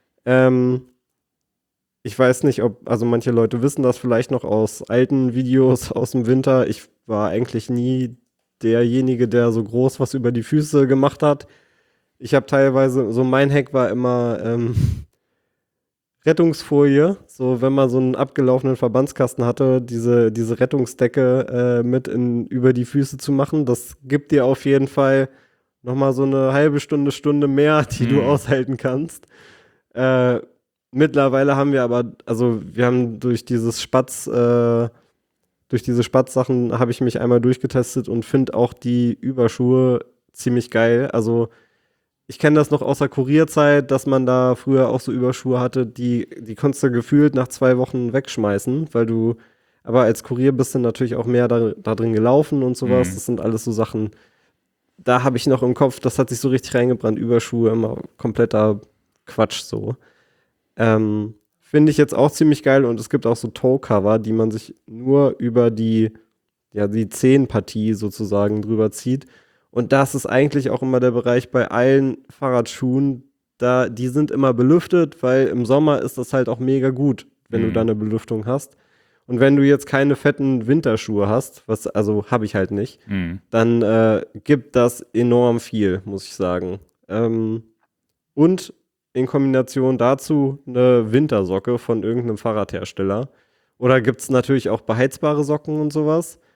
Ich weiß nicht, also manche Leute wissen das vielleicht noch aus alten Videos aus dem Winter. Ich war eigentlich nie derjenige, der so groß was über die Füße gemacht hat. Ich habe teilweise, so mein Hack war immer Rettungsfolie. So, wenn man so einen abgelaufenen Verbandskasten hatte, diese Rettungsdecke mit über die Füße zu machen, das gibt dir auf jeden Fall nochmal so eine halbe Stunde mehr, die du aushalten kannst. Mittlerweile haben wir aber, also wir haben durch diese Spatzsachen habe ich mich einmal durchgetestet und finde auch die Überschuhe ziemlich geil. Also ich kenne das noch aus der Kurierzeit, dass man da früher auch so Überschuhe hatte, die konntest du gefühlt nach 2 Wochen wegschmeißen, weil du, aber als Kurier bist du natürlich auch mehr da drin gelaufen und sowas. Das sind alles so Sachen, da habe ich noch im Kopf, das hat sich so richtig reingebrannt, Überschuhe, immer kompletter Quatsch so. Finde ich jetzt auch ziemlich geil und es gibt auch so Toe-Cover, die man sich nur über die Zehenpartie sozusagen drüber zieht. Und das ist eigentlich auch immer der Bereich bei allen Fahrradschuhen, die sind immer belüftet, weil im Sommer ist das halt auch mega gut, wenn du da eine Belüftung hast. Und wenn du jetzt keine fetten Winterschuhe hast, also habe ich halt nicht, dann gibt das enorm viel, muss ich sagen. Und in Kombination dazu eine Wintersocke von irgendeinem Fahrradhersteller. Oder gibt es natürlich auch beheizbare Socken und sowas.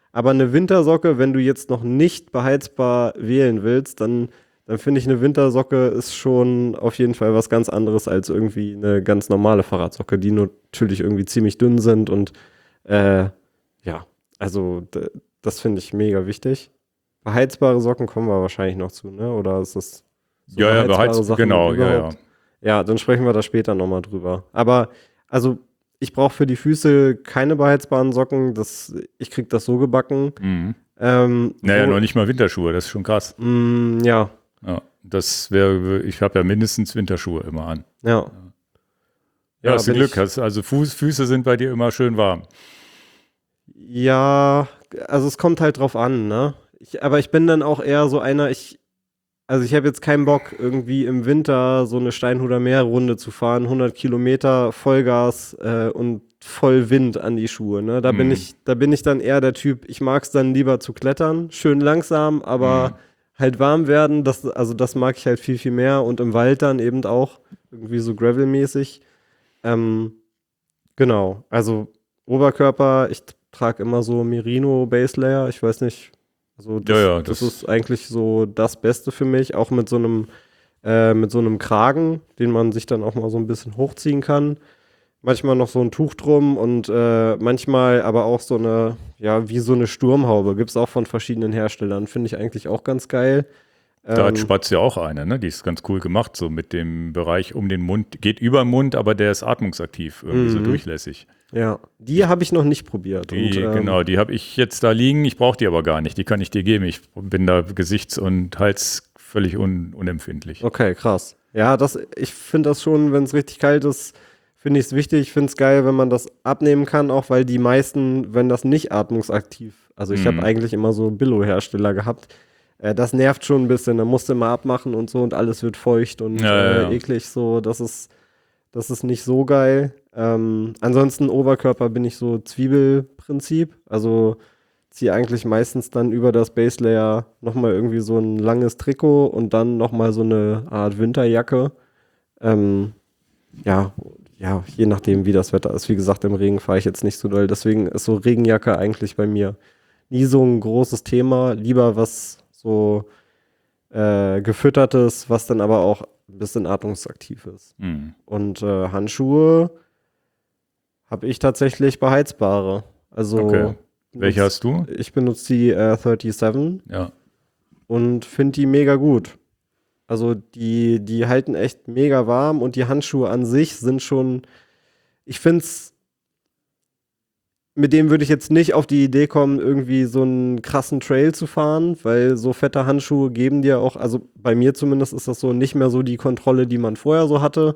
Aber eine Wintersocke, wenn du jetzt noch nicht beheizbar wählen willst, dann finde ich, eine Wintersocke ist schon auf jeden Fall was ganz anderes als irgendwie eine ganz normale Fahrradsocke, die natürlich irgendwie ziemlich dünn sind und ja, also das finde ich mega wichtig. Beheizbare Socken kommen wir wahrscheinlich noch zu, ne? Oder ist das so Ja, beheizbare Sachen genau, ja, ja. überhaupt? Ja, dann sprechen wir da später nochmal drüber. Aber, also, ich brauche für die Füße keine beheizbaren Socken. Ich krieg das so gebacken. Mhm. Wo- Noch nicht mal Winterschuhe, das ist schon krass. Ja, Ja, ich habe ja mindestens Winterschuhe immer an. ja. Ja, hast du bin Glück, also Füße sind bei dir immer schön warm. Ja, also es kommt halt drauf an, ne? Aber ich bin dann auch eher so einer, also ich habe jetzt keinen Bock, irgendwie im Winter so eine Steinhuder Meerrunde zu fahren, 100 Kilometer Vollgas und voll Wind an die Schuhe, ne? Da bin ich dann eher der Typ, ich mag es dann lieber zu klettern, schön langsam, aber halt warm werden, also das mag ich halt viel, viel mehr und im Wald dann eben auch, irgendwie so Gravel-mäßig. Genau, also Oberkörper, ich trage immer so Merino Base Layer, ich weiß nicht, also das ist eigentlich so das Beste für mich, auch mit so einem Kragen, den man sich dann auch mal so ein bisschen hochziehen kann. Manchmal noch so ein Tuch drum und manchmal aber auch so eine, ja, wie so eine Sturmhaube, gibt es auch von verschiedenen Herstellern, finde ich eigentlich auch ganz geil. Da hat Spatz ja auch eine, ne? Die ist ganz cool gemacht, so mit dem Bereich um den Mund, geht über den Mund, aber der ist atmungsaktiv, irgendwie so durchlässig. Ja, die habe ich noch nicht probiert. Genau, die habe ich jetzt da liegen, ich brauche die aber gar nicht, die kann ich dir geben. Ich bin da Gesichts- und Hals völlig unempfindlich. Okay, krass. Ja, ich finde das schon, wenn es richtig kalt ist, finde ich es wichtig. Ich finde es geil, wenn man das abnehmen kann, auch weil die meisten, wenn das nicht atmungsaktiv, also ich habe eigentlich immer so Billo-Hersteller gehabt, das nervt schon ein bisschen. Da musst du immer abmachen und so und alles wird feucht und eklig so. Das ist nicht so geil. Ansonsten Oberkörper bin ich so Zwiebelprinzip. Also ziehe eigentlich meistens dann über das Base Layer nochmal irgendwie so ein langes Trikot und dann nochmal so eine Art Winterjacke. Ja, je nachdem, wie das Wetter ist. Wie gesagt, im Regen fahre ich jetzt nicht so doll. Deswegen ist so Regenjacke eigentlich bei mir nie so ein großes Thema. Lieber was so gefüttertes, was dann aber auch ein bisschen atmungsaktiv ist. Und Handschuhe habe ich tatsächlich beheizbare. Also Okay. Welche hast du? Ich benutze die 37 Ja. und finde die mega gut. Also die halten echt mega warm und die Handschuhe an sich sind schon, ich finde es, mit dem würde ich jetzt nicht auf die Idee kommen, irgendwie so einen krassen Trail zu fahren, weil so fette Handschuhe geben dir auch, also bei mir zumindest ist das so nicht mehr so die Kontrolle, die man vorher so hatte.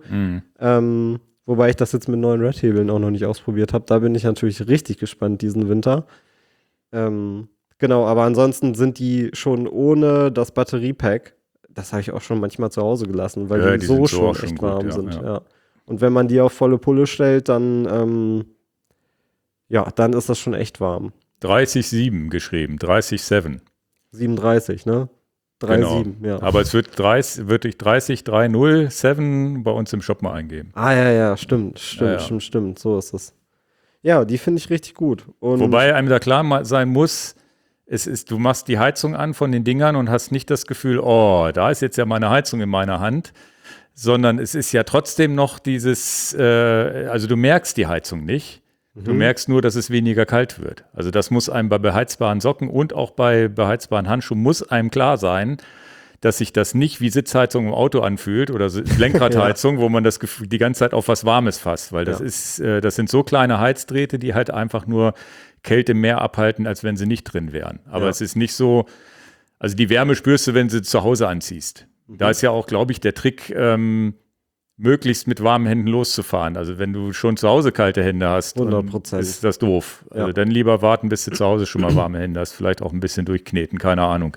Wobei ich das jetzt mit neuen Red-Hebeln auch noch nicht ausprobiert habe. Da bin ich natürlich richtig gespannt diesen Winter. Genau, aber ansonsten sind die schon ohne das Batteriepack, das habe ich auch schon manchmal zu Hause gelassen, weil die so schon echt warm sind. Ja. Und wenn man die auf volle Pulle stellt, dann dann ist das schon echt warm. 30,7 geschrieben, 30,7. 37, ne? 3,7, genau. Ja. Aber es wird durch 30,307 bei uns im Shop mal eingeben. Ja, stimmt. So ist es. Ja, die finde ich richtig gut. Und wobei einem da klar sein muss, du machst die Heizung an von den Dingern und hast nicht das Gefühl, oh, da ist jetzt ja meine Heizung in meiner Hand, sondern es ist ja trotzdem noch dieses, also du merkst die Heizung nicht. Du merkst nur, dass es weniger kalt wird. Also das muss einem bei beheizbaren Socken und auch bei beheizbaren Handschuhen muss einem klar sein, dass sich das nicht wie Sitzheizung im Auto anfühlt oder Lenkradheizung, wo man das Gefühl, die ganze Zeit auf was Warmes fasst, weil das das sind so kleine Heizdrähte, die halt einfach nur Kälte mehr abhalten, als wenn sie nicht drin wären. Aber es ist nicht so, also die Wärme spürst du, wenn du zu Hause anziehst. Da ist ja auch, glaube ich, der Trick, möglichst mit warmen Händen loszufahren. Also wenn du schon zu Hause kalte Hände hast, 100%. ist das doof. Also dann lieber warten, bis du zu Hause schon mal warme Hände hast. Vielleicht auch ein bisschen durchkneten, keine Ahnung.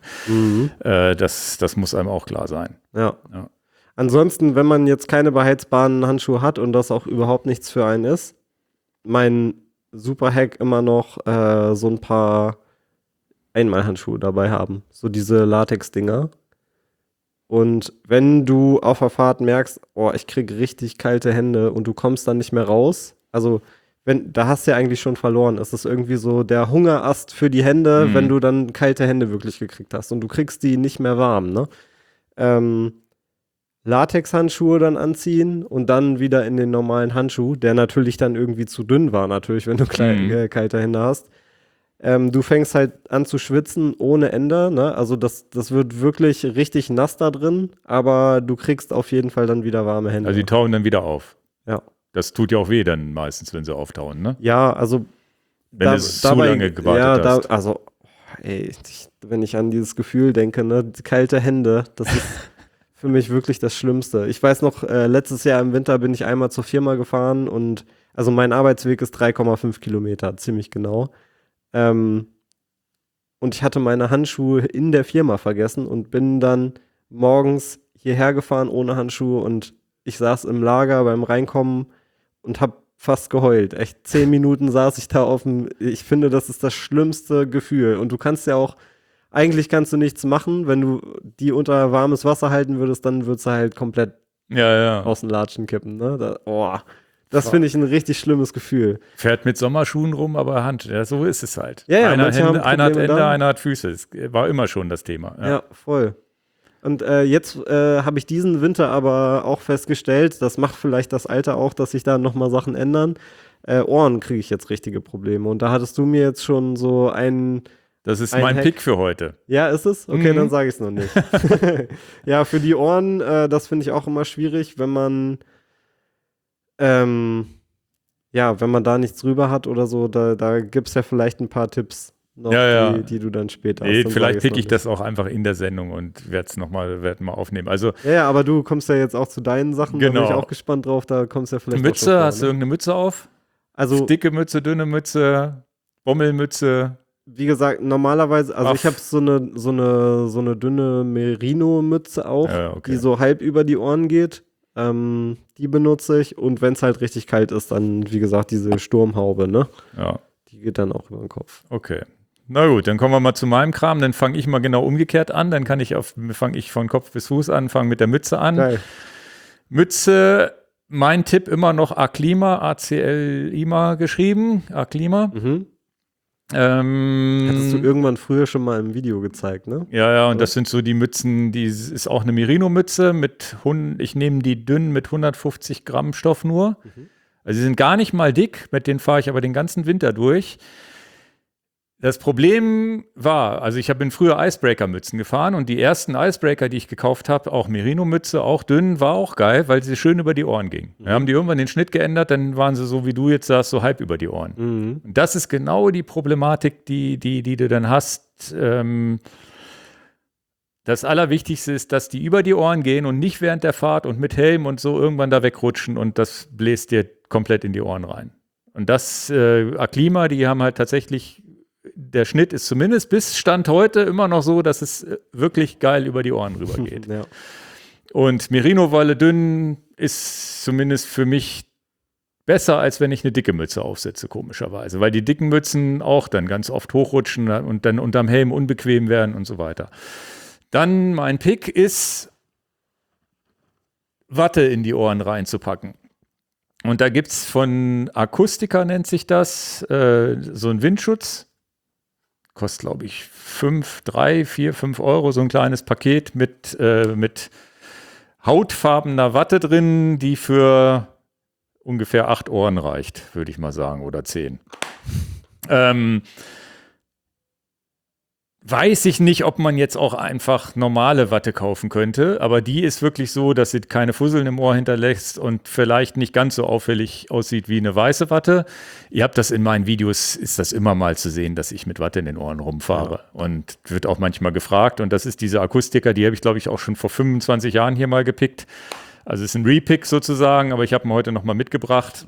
Das muss einem auch klar sein. Ja. Ansonsten, wenn man jetzt keine beheizbaren Handschuhe hat und das auch überhaupt nichts für einen ist, mein super Hack immer noch so ein paar Einmalhandschuhe dabei haben. So diese Latex-Dinger. Und wenn du auf der Fahrt merkst, oh, ich kriege richtig kalte Hände und du kommst dann nicht mehr raus, also da hast du ja eigentlich schon verloren. Es ist irgendwie so der Hungerast für die Hände, wenn du dann kalte Hände wirklich gekriegt hast. Und du kriegst die nicht mehr warm, ne? Latex-Handschuhe dann anziehen und dann wieder in den normalen Handschuh, der natürlich dann irgendwie zu dünn war, natürlich, wenn du kalte Hände hast. Du fängst halt an zu schwitzen ohne Ende, ne? Also das wird wirklich richtig nass da drin, aber du kriegst auf jeden Fall dann wieder warme Hände. Also die tauen dann wieder auf. Ja. Das tut ja auch weh dann meistens, wenn sie auftauen, ne? Ja, also wenn du zu lange gewartet hast. Also, ey, wenn ich an dieses Gefühl denke, ne, kalte Hände, das ist für mich wirklich das Schlimmste. Ich weiß noch, letztes Jahr im Winter bin ich einmal zur Firma gefahren und also mein Arbeitsweg ist 3,5 Kilometer, ziemlich genau. Und ich hatte meine Handschuhe in der Firma vergessen und bin dann morgens hierher gefahren ohne Handschuhe und ich saß im Lager beim Reinkommen und habe fast geheult. Echt 10 Minuten saß ich da ich finde, das ist das schlimmste Gefühl. Und du kannst ja auch, eigentlich kannst du nichts machen. Wenn du die unter warmes Wasser halten würdest, dann würdest du halt komplett aus den Latschen kippen. Ne? Das finde ich ein richtig schlimmes Gefühl. Fährt mit Sommerschuhen rum, aber Hand. Ja, so ist es halt. Ja, einer hat Hände, einer hat Füße. Das war immer schon das Thema. Ja, voll. Und jetzt habe ich diesen Winter aber auch festgestellt, das macht vielleicht das Alter auch, dass sich da nochmal Sachen ändern. Ohren kriege ich jetzt richtige Probleme. Und da hattest du mir jetzt schon so Das ist mein Pick für heute. Ja, ist es? Okay, dann sage ich es noch nicht. Ja, für die Ohren, das finde ich auch immer schwierig, wenn man wenn man da nichts drüber hat oder so, da gibt es ja vielleicht ein paar Tipps noch, die du dann später hast. Vielleicht pick ich das auch einfach in der Sendung und werde es mal aufnehmen. Also, ja, aber du kommst ja jetzt auch zu deinen Sachen, da bin ich auch gespannt drauf, da kommst du ja vielleicht Mütze, auch hast du irgendeine Mütze auf? Also dicke Mütze, dünne Mütze, Bommelmütze? Wie gesagt, normalerweise, also ich habe so eine dünne Merino-Mütze auch, die so halb über die Ohren geht. Die benutze ich und wenn es halt richtig kalt ist, dann, wie gesagt, diese Sturmhaube, ne? Ja. Die geht dann auch über den Kopf. Okay. Na gut, dann kommen wir mal zu meinem Kram. Dann fange ich mal genau umgekehrt an. Dann fange ich von Kopf bis Fuß an, fange mit der Mütze an. Geil. Mütze, mein Tipp immer noch Aclima, A-C-L-I-M-A geschrieben. Aclima. Hattest du irgendwann früher schon mal im Video gezeigt, ne? Ja, und das sind so die Mützen, die ist auch eine Merino-Mütze ich nehme die dünn mit 150 Gramm Stoff nur. Also sie sind gar nicht mal dick, mit denen fahre ich aber den ganzen Winter durch. Das Problem war, also ich bin früher Icebreaker-Mützen gefahren und die ersten Icebreaker, die ich gekauft habe, auch Merino-Mütze, auch dünn, war auch geil, weil sie schön über die Ohren ging. Dann haben die irgendwann den Schnitt geändert, dann waren sie so, wie du jetzt sagst, so halb über die Ohren. Und das ist genau die Problematik, die du dann hast. Das Allerwichtigste ist, dass die über die Ohren gehen und nicht während der Fahrt und mit Helm und so irgendwann da wegrutschen und das bläst dir komplett in die Ohren rein. Und das Aclima, die haben halt tatsächlich, der Schnitt ist zumindest bis Stand heute immer noch so, dass es wirklich geil über die Ohren rüber geht. Ja. Und Merino-Wolle dünn ist zumindest für mich besser, als wenn ich eine dicke Mütze aufsetze, komischerweise. Weil die dicken Mützen auch dann ganz oft hochrutschen und dann unterm Helm unbequem werden und so weiter. Dann mein Pick ist, Watte in die Ohren reinzupacken. Und da gibt es von Akustika, nennt sich das, so ein Windschutz. Kostet, glaube ich, 5 Euro, so ein kleines Paket mit hautfarbener Watte drin, die für ungefähr 8 Ohren reicht, würde ich mal sagen, oder 10. Weiß ich nicht, ob man jetzt auch einfach normale Watte kaufen könnte, aber die ist wirklich so, dass sie keine Fusseln im Ohr hinterlässt und vielleicht nicht ganz so auffällig aussieht wie eine weiße Watte. Ihr habt das in meinen Videos, ist das immer mal zu sehen, dass ich mit Watte in den Ohren rumfahre und wird auch manchmal gefragt und das ist diese Akustika, die habe ich glaube ich auch schon vor 25 Jahren hier mal gepickt. Also es ist ein Repick sozusagen, aber ich habe ihn heute nochmal mitgebracht.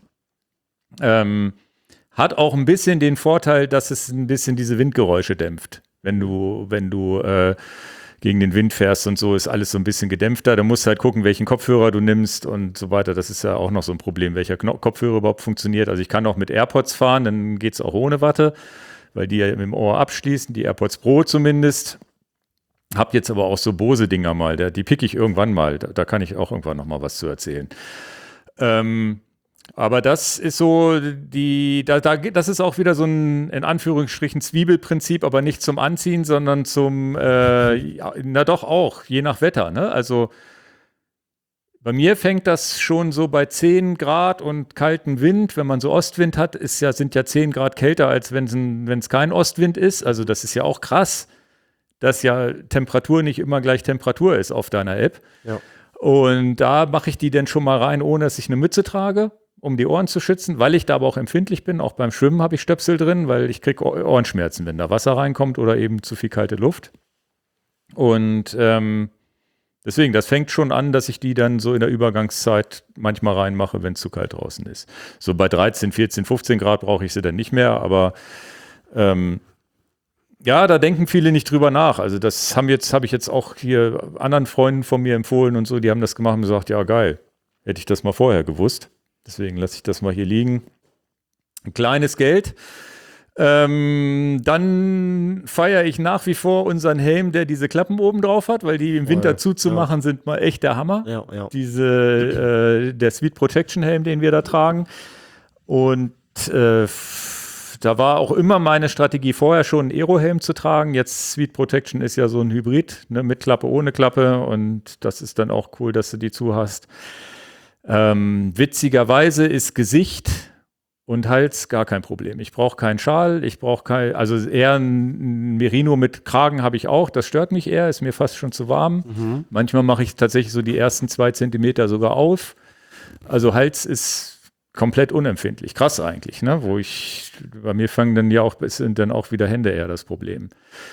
Hat auch ein bisschen den Vorteil, dass es ein bisschen diese Windgeräusche dämpft. Wenn du gegen den Wind fährst und so, ist alles so ein bisschen gedämpfter. Da musst du halt gucken, welchen Kopfhörer du nimmst und so weiter. Das ist ja auch noch so ein Problem, welcher Kopfhörer überhaupt funktioniert. Also ich kann auch mit AirPods fahren, dann geht es auch ohne Watte, weil die ja im Ohr abschließen, die AirPods Pro zumindest. Hab jetzt aber auch so Bose-Dinger mal, die pick ich irgendwann mal. Da kann ich auch irgendwann noch mal was zu erzählen. Aber das ist so das ist auch wieder so ein, in Anführungsstrichen, Zwiebelprinzip, aber nicht zum Anziehen, sondern zum, ja, na doch auch, je nach Wetter, ne? Also bei mir fängt das schon so bei 10 Grad und kaltem Wind. Wenn man so Ostwind hat, sind ja 10 Grad kälter, als wenn es kein Ostwind ist. Also das ist ja auch krass, dass ja Temperatur nicht immer gleich Temperatur ist auf deiner App. Ja. Und da mache ich die dann schon mal rein, ohne dass ich eine Mütze trage, um die Ohren zu schützen, weil ich da aber auch empfindlich bin. Auch beim Schwimmen habe ich Stöpsel drin, weil ich kriege Ohrenschmerzen, wenn da Wasser reinkommt oder eben zu viel kalte Luft. Und deswegen, das fängt schon an, dass ich die dann so in der Übergangszeit manchmal reinmache, wenn es zu kalt draußen ist. So bei 13, 14, 15 Grad brauche ich sie dann nicht mehr, aber ja, da denken viele nicht drüber nach. Also das habe ich jetzt auch hier anderen Freunden von mir empfohlen und so, die haben das gemacht und gesagt, ja geil, hätte ich das mal vorher gewusst. Deswegen lasse ich das mal hier liegen. Ein kleines Geld. Dann feiere ich nach wie vor unseren Helm, der diese Klappen oben drauf hat, weil die im Winter zuzumachen sind mal echt der Hammer. Ja, ja. Der Sweet Protection Helm, den wir da tragen. Und da war auch immer meine Strategie vorher schon, einen Aero-Helm zu tragen. Jetzt Sweet Protection ist ja so ein Hybrid, ne, mit Klappe, ohne Klappe. Und das ist dann auch cool, dass du die zu hast. Witzigerweise ist Gesicht und Hals gar kein Problem. Ich brauche keinen Schal, also eher ein Merino mit Kragen habe ich auch. Das stört mich eher, ist mir fast schon zu warm. Mhm. Manchmal mache ich tatsächlich so die ersten 2 Zentimeter sogar auf. Also Hals ist komplett unempfindlich. Krass eigentlich, ne? Bei mir sind dann auch wieder Hände eher das Problem.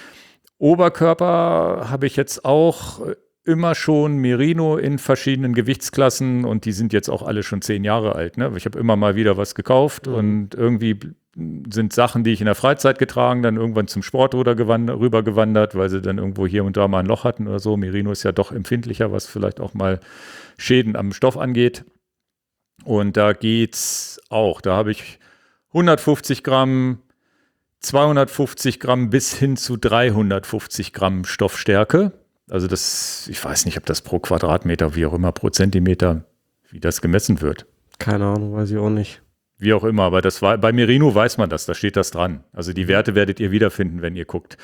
Oberkörper habe ich jetzt auch immer schon Merino in verschiedenen Gewichtsklassen und die sind jetzt auch alle schon 10 Jahre alt. Ne? Ich habe immer mal wieder was gekauft und irgendwie sind Sachen, die ich in der Freizeit getragen, dann irgendwann zum Sport rübergewandert, weil sie dann irgendwo hier und da mal ein Loch hatten oder so. Merino ist ja doch empfindlicher, was vielleicht auch mal Schäden am Stoff angeht. Und da geht's auch. Da habe ich 150 Gramm, 250 Gramm bis hin zu 350 Gramm Stoffstärke. Also ich weiß nicht, ob das pro Quadratmeter, wie auch immer, pro Zentimeter, wie das gemessen wird. Keine Ahnung, weiß ich auch nicht. Wie auch immer, aber bei Merino weiß man das, da steht das dran. Also die Werte werdet ihr wiederfinden, wenn ihr guckt.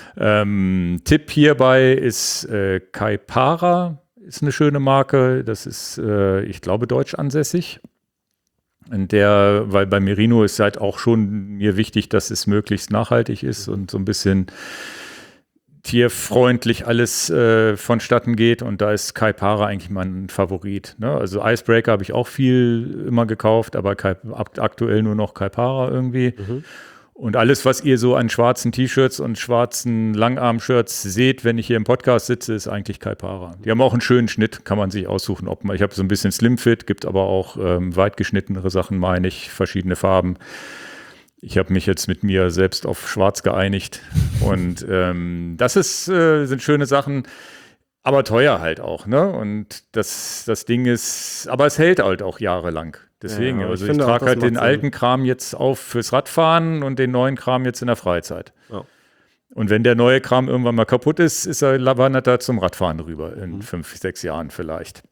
Tipp hierbei ist Kaipara, ist eine schöne Marke. Das ist, ich glaube, deutsch ansässig. Weil bei Merino ist halt auch schon mir wichtig, dass es möglichst nachhaltig ist und so ein bisschen tierfreundlich alles vonstatten geht. Und da ist Kaipara eigentlich mein Favorit. Ne? Also Icebreaker habe ich auch viel immer gekauft, aber aktuell nur noch Kaipara irgendwie. Mhm. Und alles, was ihr so an schwarzen T-Shirts und schwarzen Langarm-Shirts seht, wenn ich hier im Podcast sitze, ist eigentlich Kaipara. Die haben auch einen schönen Schnitt, kann man sich aussuchen. Ich habe so ein bisschen Slim-Fit, gibt aber auch weit geschnittenere Sachen, meine ich, verschiedene Farben. Ich habe mich jetzt mit mir selbst auf schwarz geeinigt. Und das sind schöne Sachen, aber teuer halt auch. Ne? Und das Ding ist, aber es hält halt auch jahrelang. Deswegen, also ich trage halt den alten Kram jetzt auf fürs Radfahren und den neuen Kram jetzt in der Freizeit. Ja. Und wenn der neue Kram irgendwann mal kaputt ist, wandert er zum Radfahren rüber in 5, 6 Jahren vielleicht.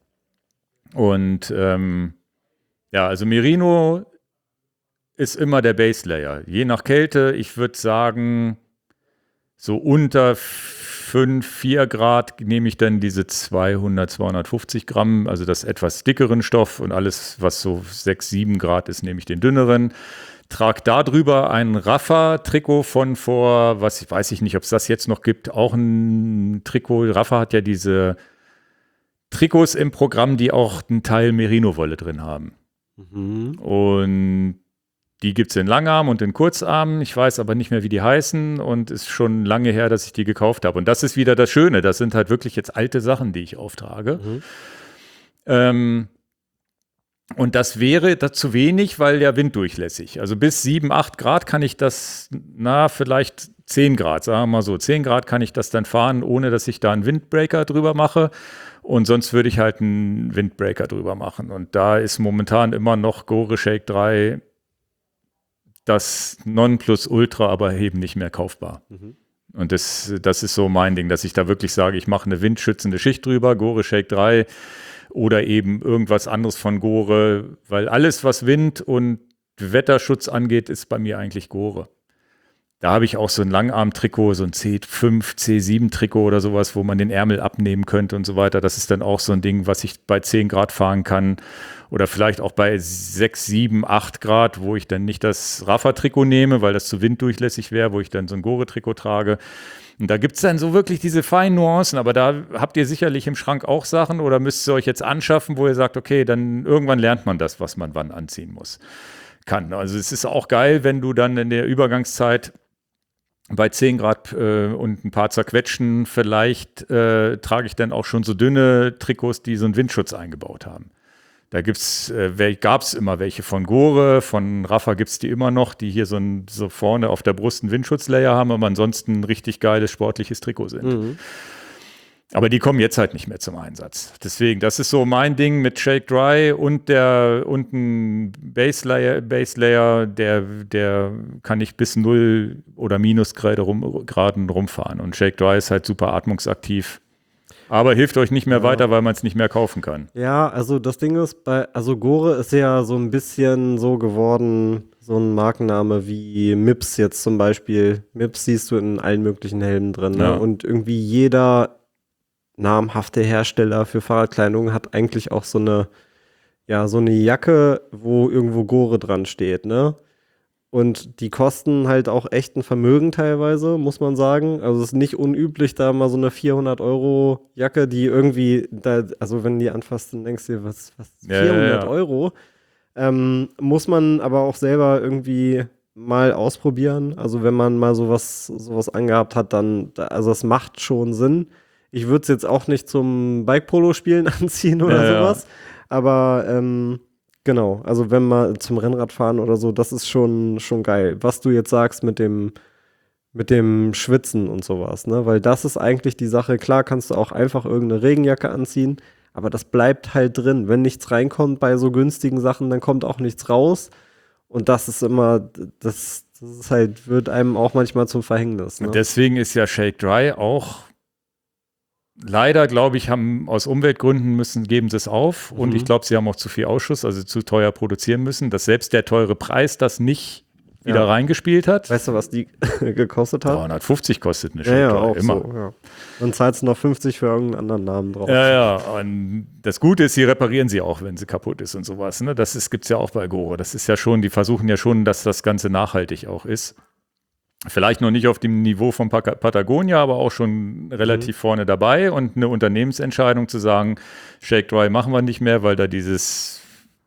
Und ja, also Merino ist immer der Base Layer. Je nach Kälte, ich würde sagen, so unter 5, 4 Grad nehme ich dann diese 200, 250 Gramm, also das etwas dickeren Stoff, und alles, was so 6, 7 Grad ist, nehme ich den dünneren. Trage darüber ein Rafa-Trikot von vor, weiß ich nicht, ob es das jetzt noch gibt, auch ein Trikot. Rafa hat ja diese Trikots im Programm, die auch einen Teil Merino-Wolle drin haben. Mhm. Und die gibt es in Langarm und in Kurzarm. Ich weiß aber nicht mehr, wie die heißen, und ist schon lange her, dass ich die gekauft habe. Und das ist wieder das Schöne. Das sind halt wirklich jetzt alte Sachen, die ich auftrage. Mhm. Und das wäre zu wenig, weil ja winddurchlässig. Also bis 7, 8 Grad kann ich das, vielleicht 10 Grad, sagen wir mal so. 10 Grad kann ich das dann fahren, ohne dass ich da einen Windbreaker drüber mache. Und sonst würde ich halt einen Windbreaker drüber machen. Und da ist momentan immer noch Gore Shake 3 das Nonplusultra, aber eben nicht mehr kaufbar. Mhm. Und das ist so mein Ding, dass ich da wirklich sage, ich mache eine windschützende Schicht drüber, Gore Shake 3, oder eben irgendwas anderes von Gore, weil alles, was Wind und Wetterschutz angeht, ist bei mir eigentlich Gore. Da habe ich auch so ein Langarm-Trikot, so ein C5, C7-Trikot oder sowas, wo man den Ärmel abnehmen könnte und so weiter. Das ist dann auch so ein Ding, was ich bei 10 Grad fahren kann oder vielleicht auch bei 6, 7, 8 Grad, wo ich dann nicht das Rafa-Trikot nehme, weil das zu winddurchlässig wäre, wo ich dann so ein Gore-Trikot trage. Und da gibt es dann so wirklich diese feinen Nuancen, aber da habt ihr sicherlich im Schrank auch Sachen oder müsst ihr euch jetzt anschaffen, wo ihr sagt, okay, dann irgendwann lernt man das, was man wann anziehen kann. Also es ist auch geil, wenn du dann in der Übergangszeit bei 10 Grad und ein paar zerquetschen, vielleicht trage ich dann auch schon so dünne Trikots, die so einen Windschutz eingebaut haben. Da gab es immer welche von Gore, von Rafa gibt es die immer noch, die hier so vorne auf der Brust einen Windschutzlayer haben, aber ansonsten ein richtig geiles sportliches Trikot sind. Mhm. Aber die kommen jetzt halt nicht mehr zum Einsatz. Deswegen, das ist so mein Ding mit Shake Dry und ein Base Layer, der kann ich bis 0 oder Minusgraden rumfahren. Und Shake Dry ist halt super atmungsaktiv. Aber hilft euch nicht mehr weiter, weil man es nicht mehr kaufen kann. Ja, also das Ding ist, Gore ist ja so ein bisschen so geworden, so ein Markenname wie Mips jetzt zum Beispiel. Mips siehst du in allen möglichen Helmen drin. Ne? Ja. Und irgendwie jeder namhafte Hersteller für Fahrradkleidung hat eigentlich auch so eine Jacke, wo irgendwo Gore dran steht, ne? Und die kosten halt auch echt ein Vermögen teilweise, muss man sagen. Also es ist nicht unüblich, da mal so eine 400 € Jacke, die irgendwie, also wenn die anfasst, dann denkst du dir, was 400 Euro? Muss man aber auch selber irgendwie mal ausprobieren. Also wenn man mal sowas angehabt hat, dann, also es macht schon Sinn. Ich würde es jetzt auch nicht zum Bike-Polo-Spielen anziehen oder sowas. Ja. Aber genau, also wenn man zum Rennradfahren oder so, das ist schon geil. Was du jetzt sagst mit dem Schwitzen und sowas, ne? Weil das ist eigentlich die Sache. Klar kannst du auch einfach irgendeine Regenjacke anziehen, aber das bleibt halt drin. Wenn nichts reinkommt bei so günstigen Sachen, dann kommt auch nichts raus. Und das ist immer, das ist halt, wird einem auch manchmal zum Verhängnis. Ne? Und deswegen ist ja Shake Dry auch leider, glaube ich, aus Umweltgründen geben sie es auf. Und ich glaube, sie haben auch zu viel Ausschuss, also zu teuer produzieren müssen, dass selbst der teure Preis das nicht wieder reingespielt hat. Weißt du, was die gekostet hat? 350 kostet eine Shake Dry, auch immer. So, ja. Dann zahlst du noch 50 für irgendeinen anderen Namen drauf. Ja. Und das Gute ist, sie reparieren sie auch, wenn sie kaputt ist und sowas. Ne? Das gibt es ja auch bei Gore. Das ist ja schon, die versuchen ja schon, dass das Ganze nachhaltig auch ist. Vielleicht noch nicht auf dem Niveau von Patagonia, aber auch schon relativ vorne dabei und eine Unternehmensentscheidung zu sagen, Shake Dry machen wir nicht mehr, weil da dieses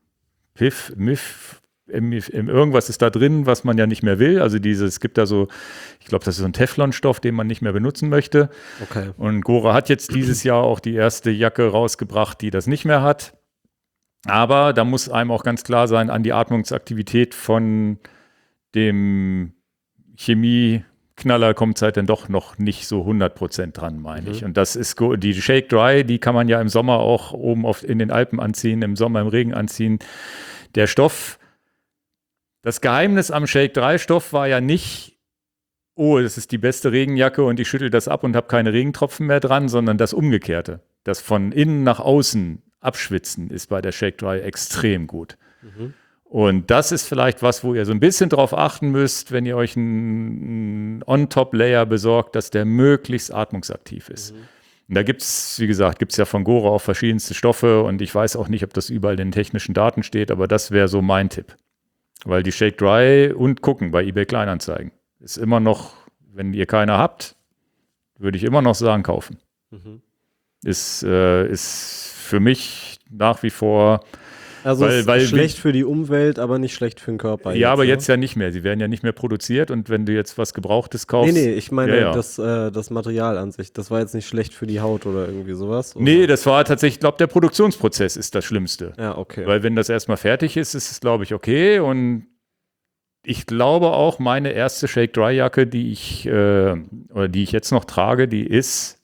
irgendwas ist da drin, was man ja nicht mehr will. Also es gibt da so, ich glaube, das ist so ein Teflonstoff, den man nicht mehr benutzen möchte. Okay. Und Gore hat jetzt dieses Jahr auch die erste Jacke rausgebracht, die das nicht mehr hat. Aber da muss einem auch ganz klar sein, an die Atmungsaktivität von dem Chemieknaller kommt es halt dann doch noch nicht so 100% dran, meine ich. Und das ist die Shake Dry, die kann man ja im Sommer auch oben in den Alpen anziehen, im Sommer im Regen anziehen. Der Stoff, das Geheimnis am Shake Dry Stoff war ja nicht, oh, das ist die beste Regenjacke und ich schüttel das ab und habe keine Regentropfen mehr dran, sondern das Umgekehrte. Das von innen nach außen abschwitzen ist bei der Shake Dry extrem gut. Und das ist vielleicht was, wo ihr so ein bisschen drauf achten müsst, wenn ihr euch einen On-Top-Layer besorgt, dass der möglichst atmungsaktiv ist. Und da gibt es, wie gesagt, ja von Gore auch verschiedenste Stoffe und ich weiß auch nicht, ob das überall in den technischen Daten steht, aber das wäre so mein Tipp. Weil die Shake Dry und gucken bei eBay Kleinanzeigen ist immer noch, wenn ihr keine habt, würde ich immer noch sagen, kaufen. Ist für mich nach wie vor. Also weil schlecht für die Umwelt, aber nicht schlecht für den Körper. Ja, jetzt, aber jetzt ja nicht mehr. Sie werden ja nicht mehr produziert und wenn du jetzt was Gebrauchtes kaufst. Nee, ich meine das Material an sich. Das war jetzt nicht schlecht für die Haut oder irgendwie sowas? Oder? Nee, das war tatsächlich, ich glaube, der Produktionsprozess ist das Schlimmste. Ja, okay. Weil wenn das erstmal fertig ist, ist es, glaube ich, okay. Und ich glaube auch, meine erste Shake Dry Jacke, die ich jetzt noch trage, die ist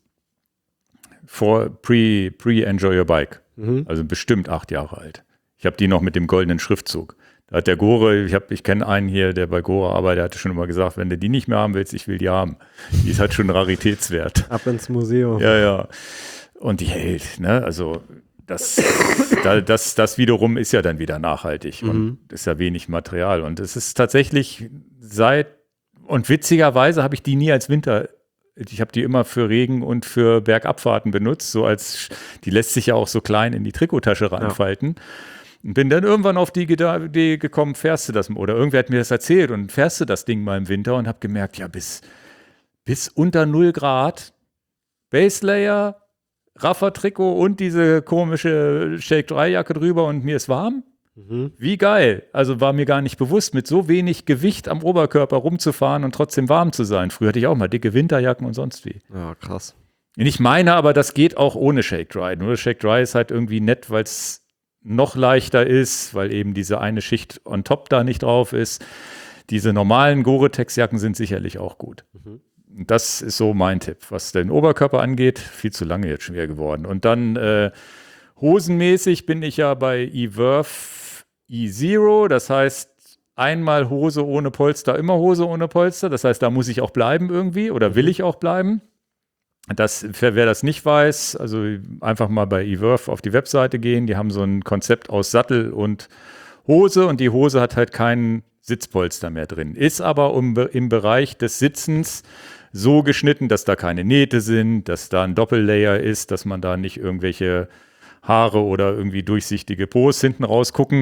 Pre-Enjoy Your Bike. Also bestimmt 8 Jahre alt. Ich habe die noch mit dem goldenen Schriftzug. Da hat der Gore, ich kenne einen hier, der bei Gore arbeitet, der hatte schon immer gesagt, wenn du die nicht mehr haben willst, ich will die haben. Die ist halt schon Raritätswert. Ab ins Museum. Ja. Und die hält, ne? Also das wiederum ist ja dann wieder nachhaltig und ist ja wenig Material. Und es ist tatsächlich und witzigerweise habe ich die nie als ich habe die immer für Regen und für Bergabfahrten benutzt, die lässt sich ja auch so klein in die Trikottasche reinfalten. Und bin dann irgendwann auf die Idee gekommen, fährst du das, oder irgendwer hat mir das erzählt und fährst du das Ding mal im Winter und habe gemerkt, ja, bis unter 0 Grad, Baselayer, Raffer-Trikot und diese komische Shake-3-Jacke drüber und mir ist warm. Wie geil. Also war mir gar nicht bewusst, mit so wenig Gewicht am Oberkörper rumzufahren und trotzdem warm zu sein. Früher hatte ich auch mal dicke Winterjacken und sonst wie. Ja, krass. Und ich meine aber, das geht auch ohne Shake-Dry. Nur Shake-Dry ist halt irgendwie nett, weil es noch leichter ist, weil eben diese eine Schicht on top da nicht drauf ist. Diese normalen Gore-Tex-Jacken sind sicherlich auch gut. Das ist so mein Tipp. Was den Oberkörper angeht, viel zu lange jetzt schwer geworden. Und dann hosenmäßig bin ich ja bei Everth E-Zero. Das heißt, einmal Hose ohne Polster, immer Hose ohne Polster. Das heißt, da muss ich auch bleiben irgendwie oder will ich auch bleiben. Wer das nicht weiß, also einfach mal bei Everth auf die Webseite gehen. Die haben so ein Konzept aus Sattel und Hose und die Hose hat halt keinen Sitzpolster mehr drin. Ist aber im Bereich des Sitzens so geschnitten, dass da keine Nähte sind, dass da ein Doppellayer ist, dass man da nicht irgendwelche Haare oder irgendwie durchsichtige Pos hinten rausgucken.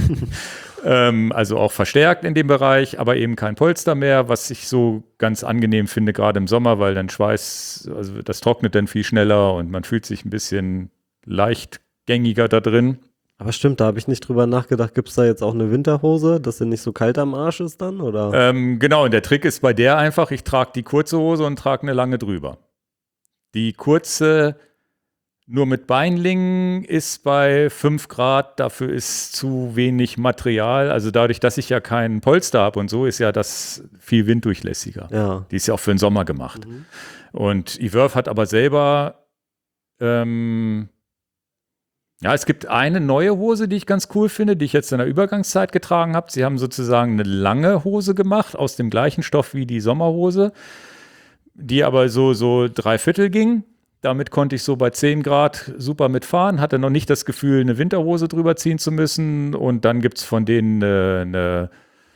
Also auch verstärkt in dem Bereich, aber eben kein Polster mehr, was ich so ganz angenehm finde, gerade im Sommer, weil dann also das trocknet dann viel schneller und man fühlt sich ein bisschen leichtgängiger da drin. Aber stimmt, da habe ich nicht drüber nachgedacht. Gibt es da jetzt auch eine Winterhose, dass sie nicht so kalt am Arsch ist dann? Oder? Genau, und der Trick ist bei der einfach, ich trage die kurze Hose und trage eine lange drüber. Die kurze nur mit Beinlingen ist bei 5 Grad, dafür ist zu wenig Material. Also dadurch, dass ich ja keinen Polster habe und so, ist ja das viel winddurchlässiger. Ja. Die ist ja auch für den Sommer gemacht. Und Everth hat aber selber es gibt eine neue Hose, die ich ganz cool finde, die ich jetzt in der Übergangszeit getragen habe. Sie haben sozusagen eine lange Hose gemacht, aus dem gleichen Stoff wie die Sommerhose, die aber so 3/4 ging. Damit konnte ich so bei 10 Grad super mitfahren, hatte noch nicht das Gefühl, eine Winterhose drüber ziehen zu müssen. Und dann gibt es von denen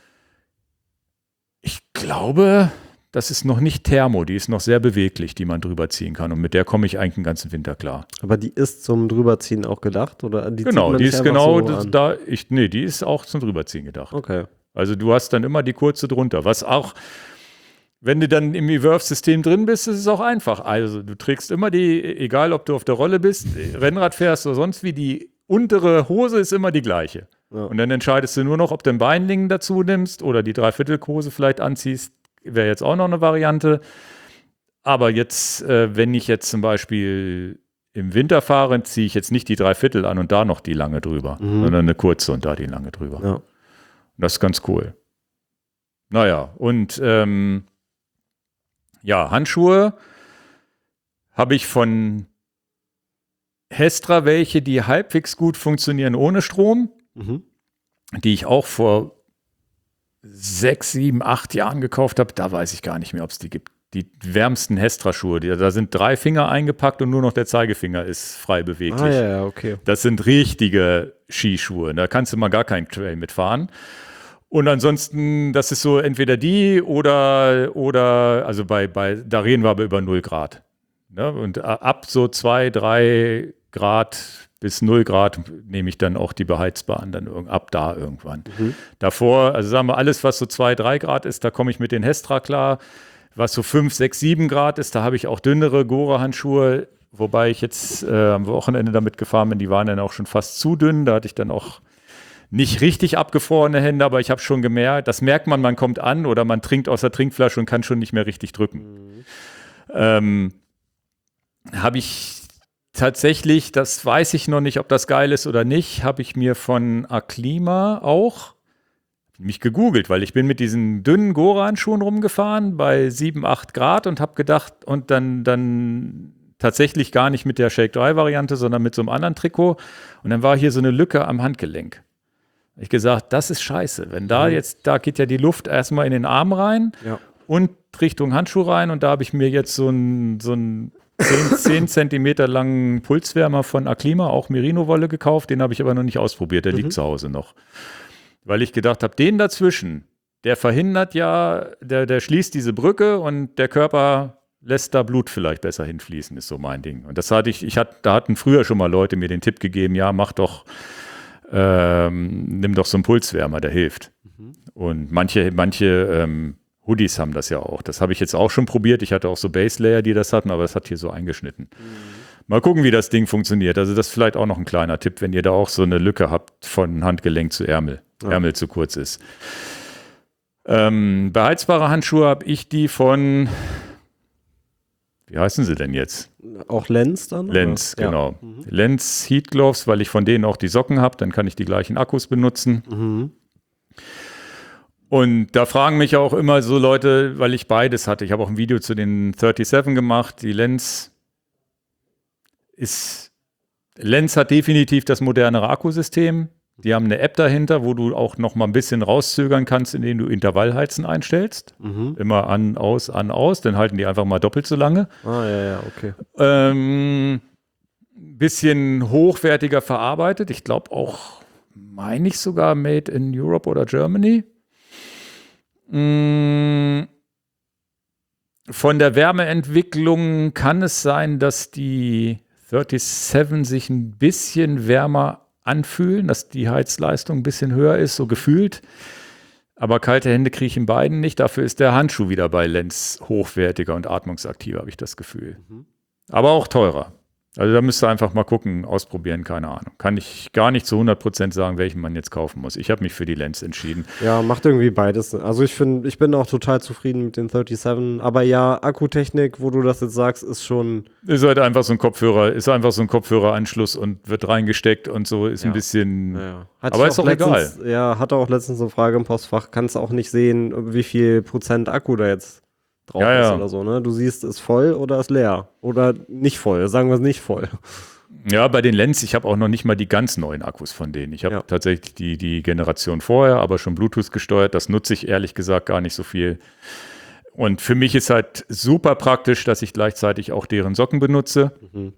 ich glaube, das ist noch nicht Thermo, die ist noch sehr beweglich, die man drüber ziehen kann. Und mit der komme ich eigentlich den ganzen Winter klar. Aber die ist zum Drüberziehen auch gedacht? Oder die genau, die ist genau so die ist auch zum Drüberziehen gedacht. Okay. Also du hast dann immer die kurze drunter, was auch, wenn du dann im Everth-System drin bist, ist es auch einfach. Also du trägst immer egal ob du auf der Rolle bist, Rennrad fährst oder sonst wie, die untere Hose ist immer die gleiche. Ja. Und dann entscheidest du nur noch, ob du einen Beinlingen dazu nimmst oder die Dreiviertelhose vielleicht anziehst. Wäre jetzt auch noch eine Variante. Aber jetzt, wenn ich jetzt zum Beispiel im Winter fahre, ziehe ich jetzt nicht die 3/4 an und da noch die lange drüber, sondern eine kurze und da die lange drüber. Ja. Das ist ganz cool. Naja, und Handschuhe habe ich von Hestra welche, die halbwegs gut funktionieren ohne Strom, die ich auch vor 6, 7, 8 Jahren gekauft habe. Da weiß ich gar nicht mehr, ob es die gibt. Die wärmsten Hestra-Schuhe, da sind 3 Finger eingepackt und nur noch der Zeigefinger ist frei beweglich. Ja, okay. Das sind richtige Skischuhe. Da kannst du mal gar keinen Trail mitfahren. Und ansonsten, das ist so entweder die oder also da reden wir aber über 0 Grad. Ne? Und ab so 2, 3 Grad bis 0 Grad nehme ich dann auch die beheizbaren dann ab da irgendwann. Davor, also sagen wir, alles, was so 2, 3 Grad ist, da komme ich mit den Hestra klar. Was so 5, 6, 7 Grad ist, da habe ich auch dünnere Gore-Handschuhe, wobei ich jetzt am Wochenende damit gefahren bin, die waren dann auch schon fast zu dünn. Da hatte ich dann auch nicht richtig abgefrorene Hände, aber ich habe schon gemerkt, das merkt man kommt an oder man trinkt aus der Trinkflasche und kann schon nicht mehr richtig drücken. Habe ich tatsächlich, das weiß ich noch nicht, ob das geil ist oder nicht, habe ich mir von Aklima auch mich gegoogelt, weil ich bin mit diesen dünnen Gore-Handschuhen rumgefahren bei 7, 8 Grad und habe gedacht, und dann tatsächlich gar nicht mit der Shake-Dry-Variante, sondern mit so einem anderen Trikot. Und dann war hier so eine Lücke am Handgelenk. Ich gesagt, das ist scheiße. Wenn da geht ja die Luft erstmal in den Arm rein und Richtung Handschuh rein. Und da habe ich mir jetzt so ein 10 Zentimeter langen Pulswärmer von Aclima, auch Merino-Wolle gekauft. Den habe ich aber noch nicht ausprobiert. Der liegt zu Hause noch. Weil ich gedacht habe, den dazwischen, der verhindert ja, der schließt diese Brücke und der Körper lässt da Blut vielleicht besser hinfließen, ist so mein Ding. Und das da hatten früher schon mal Leute mir den Tipp gegeben, ja, nimm doch so einen Pulswärmer, der hilft. Und manche Hoodies haben das ja auch. Das habe ich jetzt auch schon probiert. Ich hatte auch so Base Layer, die das hatten, aber das hat hier so eingeschnitten. Mal gucken, wie das Ding funktioniert. Also das ist vielleicht auch noch ein kleiner Tipp, wenn ihr da auch so eine Lücke habt von Handgelenk zu Ärmel. Ärmel zu kurz ist. Beheizbare Handschuhe habe ich die von, wie heißen sie denn jetzt? Auch Lenz dann? Lenz, oder? genau. Lenz Heat Gloves, weil ich von denen auch die Socken habe, dann kann ich die gleichen Akkus benutzen. Und da fragen mich auch immer so Leute, weil ich beides hatte. Ich habe auch ein Video zu den 37 gemacht. Die Lenz hat definitiv das modernere Akkusystem. Die haben eine App dahinter, wo du auch noch mal ein bisschen rauszögern kannst, indem du Intervallheizen einstellst. Immer an, aus, dann halten die einfach mal doppelt so lange. Okay. Bisschen hochwertiger verarbeitet. Ich glaube auch, meine ich sogar made in Europe oder Germany. Von der Wärmeentwicklung kann es sein, dass die 37 sich ein bisschen wärmer anfühlen, dass die Heizleistung ein bisschen höher ist, so gefühlt. Aber kalte Hände kriege ich in beiden nicht. Dafür ist der Handschuh wieder bei Lenz hochwertiger und atmungsaktiver, habe ich das Gefühl. Aber auch teurer. Also da müsst ihr einfach mal gucken, ausprobieren, keine Ahnung. Kann ich gar nicht zu 100% sagen, welchen man jetzt kaufen muss. Ich habe mich für die Lenz entschieden. Ja, macht irgendwie beides. Also ich bin auch total zufrieden mit den 37. Aber ja, Akkutechnik, wo du das jetzt sagst, ist schon... Ist halt einfach so ein Kopfhöreranschluss und wird reingesteckt und so, ist ein bisschen... Ja. Aber ist doch egal. Ja, hatte auch letztens eine Frage im Postfach. Kannst auch nicht sehen, wie viel Prozent Akku da jetzt drauf ist oder so, ne? Du siehst, ist voll oder ist leer. Oder nicht voll, sagen wir es nicht voll. Ja, bei den Lenz, ich habe auch noch nicht mal die ganz neuen Akkus von denen. Ich habe tatsächlich die Generation vorher, aber schon Bluetooth gesteuert. Das nutze ich ehrlich gesagt gar nicht so viel. Und für mich ist halt super praktisch, dass ich gleichzeitig auch deren Socken benutze.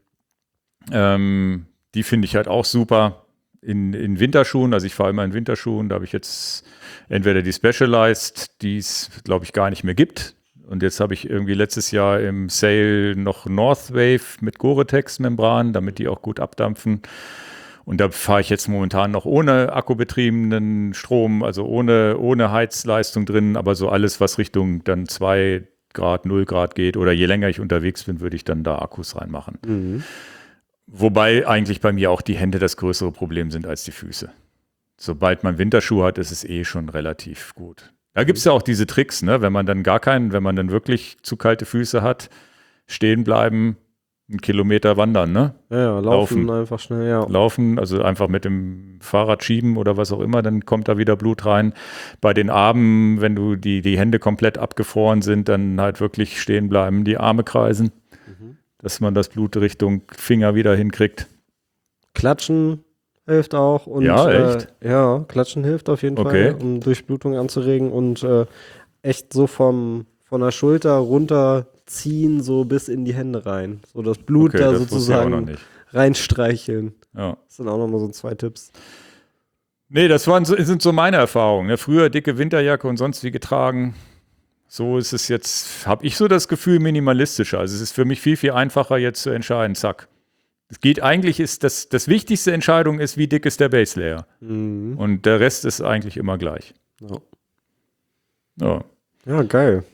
Die finde ich halt auch super in Winterschuhen. Also ich fahre immer in Winterschuhen. Da habe ich jetzt entweder die Specialized, die es, glaube ich, gar nicht mehr gibt. Und jetzt habe ich irgendwie letztes Jahr im Sale noch Northwave mit Gore-Tex-Membran, damit die auch gut abdampfen. Und da fahre ich jetzt momentan noch ohne akkubetriebenen Strom, also ohne Heizleistung drin, aber so alles, was Richtung dann 2 Grad, 0 Grad geht oder je länger ich unterwegs bin, würde ich dann da Akkus reinmachen. Wobei eigentlich bei mir auch die Hände das größere Problem sind als die Füße. Sobald man Winterschuhe hat, ist es eh schon relativ gut. Da gibt es ja auch diese Tricks, ne? Wenn man dann wirklich zu kalte Füße hat, stehen bleiben, 1 Kilometer wandern, ne? Ja, laufen einfach schnell, ja. Laufen, also einfach mit dem Fahrrad schieben oder was auch immer, dann kommt da wieder Blut rein. Bei den Armen, wenn du die Hände komplett abgefroren sind, dann halt wirklich stehen bleiben, die Arme kreisen, dass man das Blut Richtung Finger wieder hinkriegt. Klatschen hilft auch. Und, ja, echt? Klatschen hilft auf jeden Fall, um Durchblutung anzuregen und echt so von der Schulter runterziehen, so bis in die Hände rein. So das Blut da sozusagen reinstreicheln. Ja. Das sind auch nochmal so 2 Tipps. Nee, sind so meine Erfahrungen. Ne? Früher dicke Winterjacke und sonst wie getragen. So ist es jetzt, habe ich so das Gefühl, minimalistischer. Also es ist für mich viel, viel einfacher jetzt zu entscheiden, zack. Es geht eigentlich, das wichtigste Entscheidung ist, wie dick ist der Base Layer. Und der Rest ist eigentlich immer gleich. Ja, geil.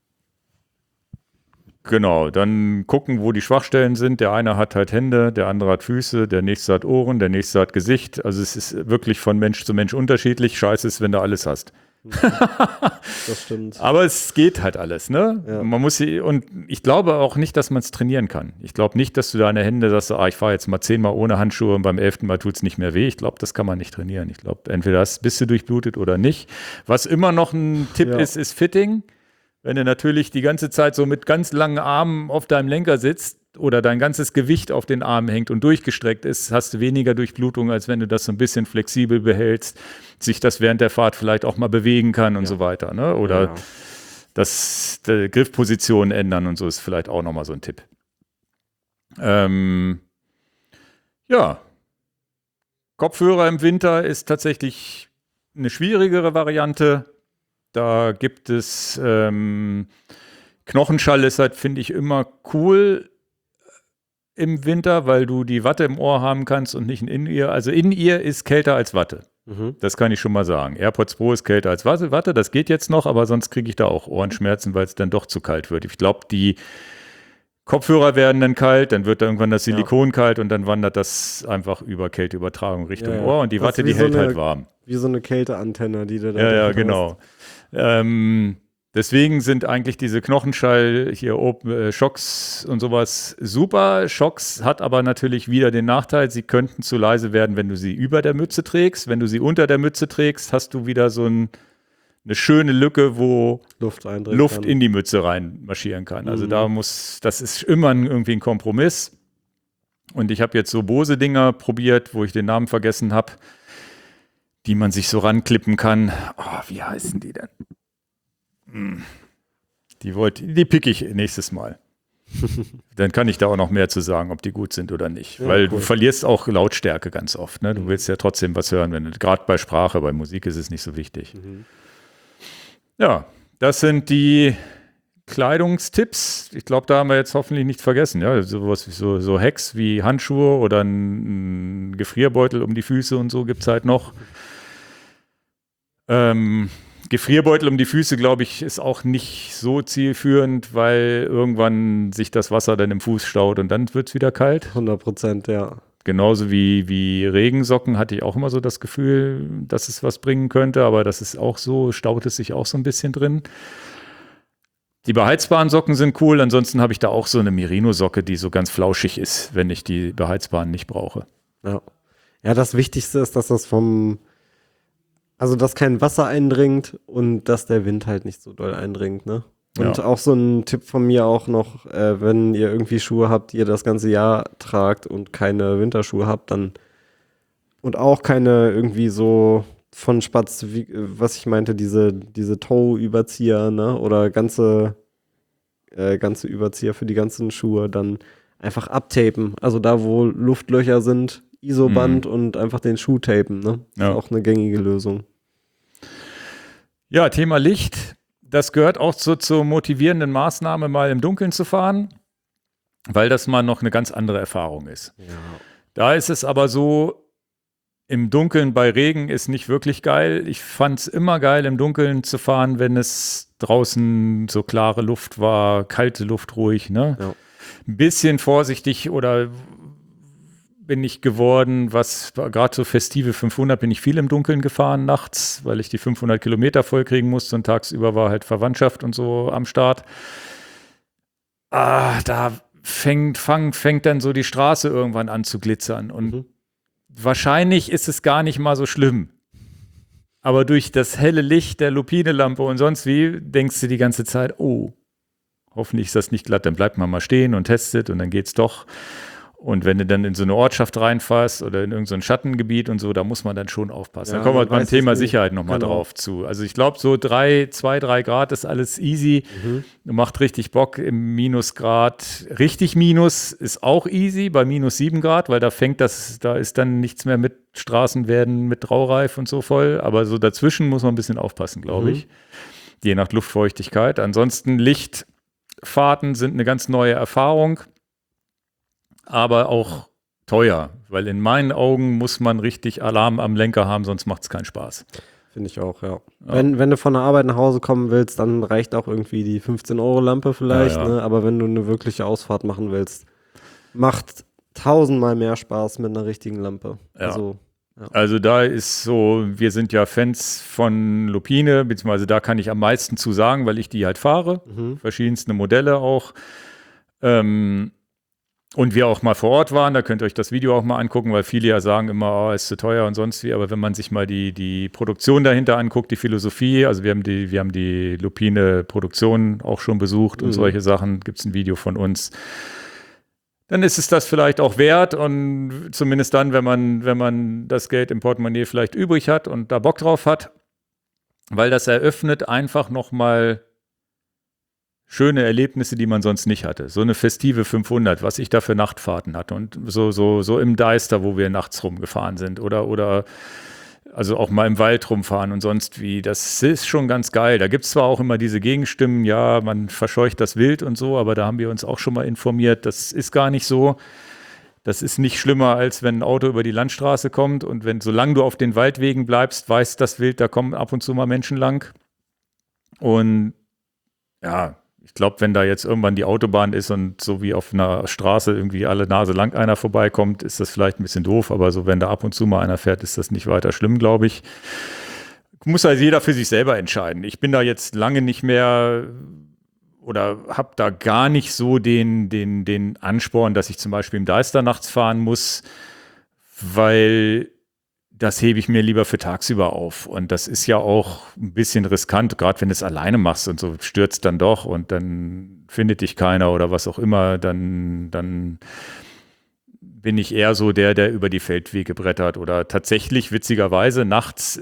Genau, dann gucken, wo die Schwachstellen sind. Der eine hat halt Hände, der andere hat Füße, der nächste hat Ohren, der nächste hat Gesicht. Also es ist wirklich von Mensch zu Mensch unterschiedlich. Scheiße ist, wenn du alles hast. Das stimmt. Aber es geht halt alles, ne? Ja. Und ich glaube auch nicht, dass man es trainieren kann. Ich glaube nicht, dass du deine Hände sagst, ich fahre jetzt mal 10-mal ohne Handschuhe und beim 11. Mal tut es nicht mehr weh. Ich glaube, das kann man nicht trainieren. Ich glaube, entweder bist du durchblutet oder nicht. Was immer noch ein Tipp ist Fitting. Wenn du natürlich die ganze Zeit so mit ganz langen Armen auf deinem Lenker sitzt oder dein ganzes Gewicht auf den Armen hängt und durchgestreckt ist, hast du weniger Durchblutung, als wenn du das so ein bisschen flexibel behältst, sich das während der Fahrt vielleicht auch mal bewegen kann und so weiter. Ne? Oder die Griffpositionen ändern und so ist vielleicht auch nochmal so ein Tipp. Ja, Kopfhörer im Winter ist tatsächlich eine schwierigere Variante. Da gibt es Knochenschall ist halt, finde ich, immer cool im Winter, weil du die Watte im Ohr haben kannst und nicht ein In-Ear. Also In-Ear ist kälter als Watte. Das kann ich schon mal sagen. AirPods Pro ist kälter als Watte, das geht jetzt noch, aber sonst kriege ich da auch Ohrenschmerzen, weil es dann doch zu kalt wird. Ich glaube, die Kopfhörer werden dann kalt, dann wird da irgendwann das Silikon kalt und dann wandert das einfach über Kälteübertragung Richtung Ohr und die Watte, die hält halt warm. Wie so eine Kälteantenne, die du da Ja, genau. Deswegen sind eigentlich diese Knochenschall hier Shocks und sowas super. Shocks hat aber natürlich wieder den Nachteil, sie könnten zu leise werden, wenn du sie über der Mütze trägst. Wenn du sie unter der Mütze trägst, hast du wieder so eine schöne Lücke, wo Luft in die Mütze reinmarschieren kann. Also das ist immer irgendwie ein Kompromiss. Und ich habe jetzt so Bose-Dinger probiert, wo ich den Namen vergessen habe, die man sich so ranklippen kann. Oh, wie heißen die denn? Die pick ich nächstes Mal. Dann kann ich da auch noch mehr zu sagen, ob die gut sind oder nicht. Ja, weil du verlierst auch Lautstärke ganz oft. Ne? Du willst ja trotzdem was hören, gerade bei Sprache, bei Musik ist es nicht so wichtig. Ja, das sind die Kleidungstipps. Ich glaube, da haben wir jetzt hoffentlich nichts vergessen. Ja, sowas wie so Hacks wie Handschuhe oder ein Gefrierbeutel um die Füße und so gibt es halt noch. Gefrierbeutel um die Füße, glaube ich, ist auch nicht so zielführend, weil irgendwann sich das Wasser dann im Fuß staut und dann wird es wieder kalt. 100%, ja. Genauso wie Regensocken hatte ich auch immer so das Gefühl, dass es was bringen könnte, aber das ist auch so, staut es sich auch so ein bisschen drin. Die beheizbaren Socken sind cool, ansonsten habe ich da auch so eine Merino-Socke, die so ganz flauschig ist, wenn ich die beheizbaren nicht brauche. Ja, das Wichtigste ist, dass dass kein Wasser eindringt und dass der Wind halt nicht so doll eindringt, ne? Und auch so ein Tipp von mir auch noch, wenn ihr irgendwie Schuhe habt, die ihr das ganze Jahr tragt und keine Winterschuhe habt, dann und auch keine irgendwie so von Spatz, was ich meinte, diese Toe-Überzieher, ne? Oder ganze Überzieher für die ganzen Schuhe, dann einfach abtapen. Also da, wo Luftlöcher sind, ISO-Band und einfach den Schuh tapen, ne? Das ist auch eine gängige Lösung. Ja, Thema Licht. Das gehört auch zur motivierenden Maßnahme, mal im Dunkeln zu fahren, weil das mal noch eine ganz andere Erfahrung ist. Ja. Da ist es aber so, im Dunkeln bei Regen ist nicht wirklich geil. Ich fand es immer geil, im Dunkeln zu fahren, wenn es draußen so klare Luft war, kalte Luft ruhig. Ne? Ja. Ein bisschen vorsichtig oder bin ich geworden, was gerade so festive 500 bin ich viel im Dunkeln gefahren nachts, weil ich die 500 Kilometer vollkriegen musste und tagsüber war halt Verwandtschaft und so am Start. Da fängt dann so die Straße irgendwann an zu glitzern und wahrscheinlich ist es gar nicht mal so schlimm. Aber durch das helle Licht der Lupine-Lampe und sonst wie denkst du die ganze Zeit, oh, hoffentlich ist das nicht glatt, dann bleibt man mal stehen und testet und dann geht's doch. Und wenn du dann in so eine Ortschaft reinfährst oder in irgendein so Schattengebiet und so, da muss man dann schon aufpassen. Da kommen wir beim Thema Sicherheit nochmal drauf zu. Also ich glaube, so 2, 3 Grad ist alles easy. Macht richtig Bock im Minusgrad. Richtig Minus ist auch easy bei minus 7 Grad, weil da ist dann nichts mehr mit Straßen werden mit Graureif und so voll. Aber so dazwischen muss man ein bisschen aufpassen, glaube ich. Je nach Luftfeuchtigkeit. Ansonsten Lichtfahrten sind eine ganz neue Erfahrung. Aber auch teuer, weil in meinen Augen muss man richtig Alarm am Lenker haben, sonst macht es keinen Spaß. Finde ich auch, ja. Wenn du von der Arbeit nach Hause kommen willst, dann reicht auch irgendwie die 15-Euro-Lampe vielleicht, ne? Aber wenn du eine wirkliche Ausfahrt machen willst, macht 1000-mal mehr Spaß mit einer richtigen Lampe. Ja. Also da ist so, wir sind ja Fans von Lupine, beziehungsweise da kann ich am meisten zu sagen, weil ich die halt fahre, verschiedenste Modelle auch. Und wir auch mal vor Ort waren, da könnt ihr euch das Video auch mal angucken, weil viele ja sagen immer, ist zu teuer und sonst wie, aber wenn man sich mal die Produktion dahinter anguckt, die Philosophie, also wir haben die Lupine-Produktion auch schon besucht und solche Sachen, gibt es ein Video von uns, dann ist es das vielleicht auch wert und zumindest dann, wenn man das Geld im Portemonnaie vielleicht übrig hat und da Bock drauf hat, weil das eröffnet einfach nochmal schöne Erlebnisse, die man sonst nicht hatte. So eine festive 500, was ich da für Nachtfahrten hatte und so im Deister, wo wir nachts rumgefahren sind oder also auch mal im Wald rumfahren und sonst wie. Das ist schon ganz geil. Da gibt es zwar auch immer diese Gegenstimmen, ja, man verscheucht das Wild und so, aber da haben wir uns auch schon mal informiert, das ist gar nicht so. Das ist nicht schlimmer, als wenn ein Auto über die Landstraße kommt und solange du auf den Waldwegen bleibst, weiß das Wild, da kommen ab und zu mal Menschen lang. Und ja, ich glaube, wenn da jetzt irgendwann die Autobahn ist und so wie auf einer Straße irgendwie alle Nase lang einer vorbeikommt, ist das vielleicht ein bisschen doof, aber so wenn da ab und zu mal einer fährt, ist das nicht weiter schlimm, glaube ich. Muss also jeder für sich selber entscheiden. Ich bin da jetzt lange nicht mehr oder habe da gar nicht so den Ansporn, dass ich zum Beispiel im Deister nachts fahren muss, weil das hebe ich mir lieber für tagsüber auf. Und das ist ja auch ein bisschen riskant, gerade wenn du es alleine machst und so stürzt dann doch und dann findet dich keiner oder was auch immer, dann bin ich eher so der über die Feldwege brettert. Oder tatsächlich, witzigerweise, nachts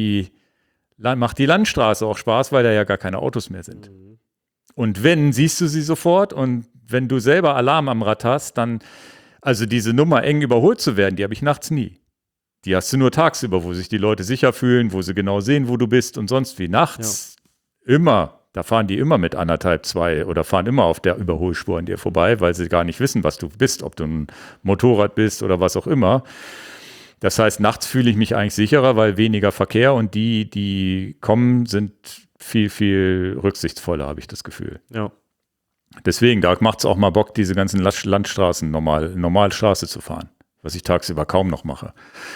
macht die Landstraße auch Spaß, weil da ja gar keine Autos mehr sind. Und wenn, siehst du sie sofort und wenn du selber Alarm am Rad hast, dann, also diese Nummer eng überholt zu werden, die habe ich nachts nie. Die hast du nur tagsüber, wo sich die Leute sicher fühlen, wo sie genau sehen, wo du bist und sonst wie. Nachts immer, da fahren die immer mit 1,5, 2 oder fahren immer auf der Überholspur an dir vorbei, weil sie gar nicht wissen, was du bist, ob du ein Motorrad bist oder was auch immer. Das heißt, nachts fühle ich mich eigentlich sicherer, weil weniger Verkehr und die kommen, sind viel, viel rücksichtsvoller, habe ich das Gefühl. Ja. Deswegen, da macht es auch mal Bock, diese ganzen Landstraßen normal Straße zu fahren, was ich tagsüber kaum noch mache.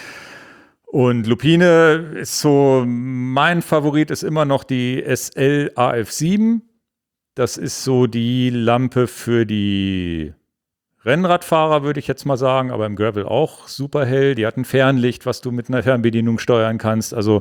Und Lupine ist so, mein Favorit ist immer noch die SL AF7. Das ist so die Lampe für die Rennradfahrer, würde ich jetzt mal sagen, aber im Gravel auch super hell. Die hat ein Fernlicht, was du mit einer Fernbedienung steuern kannst. Also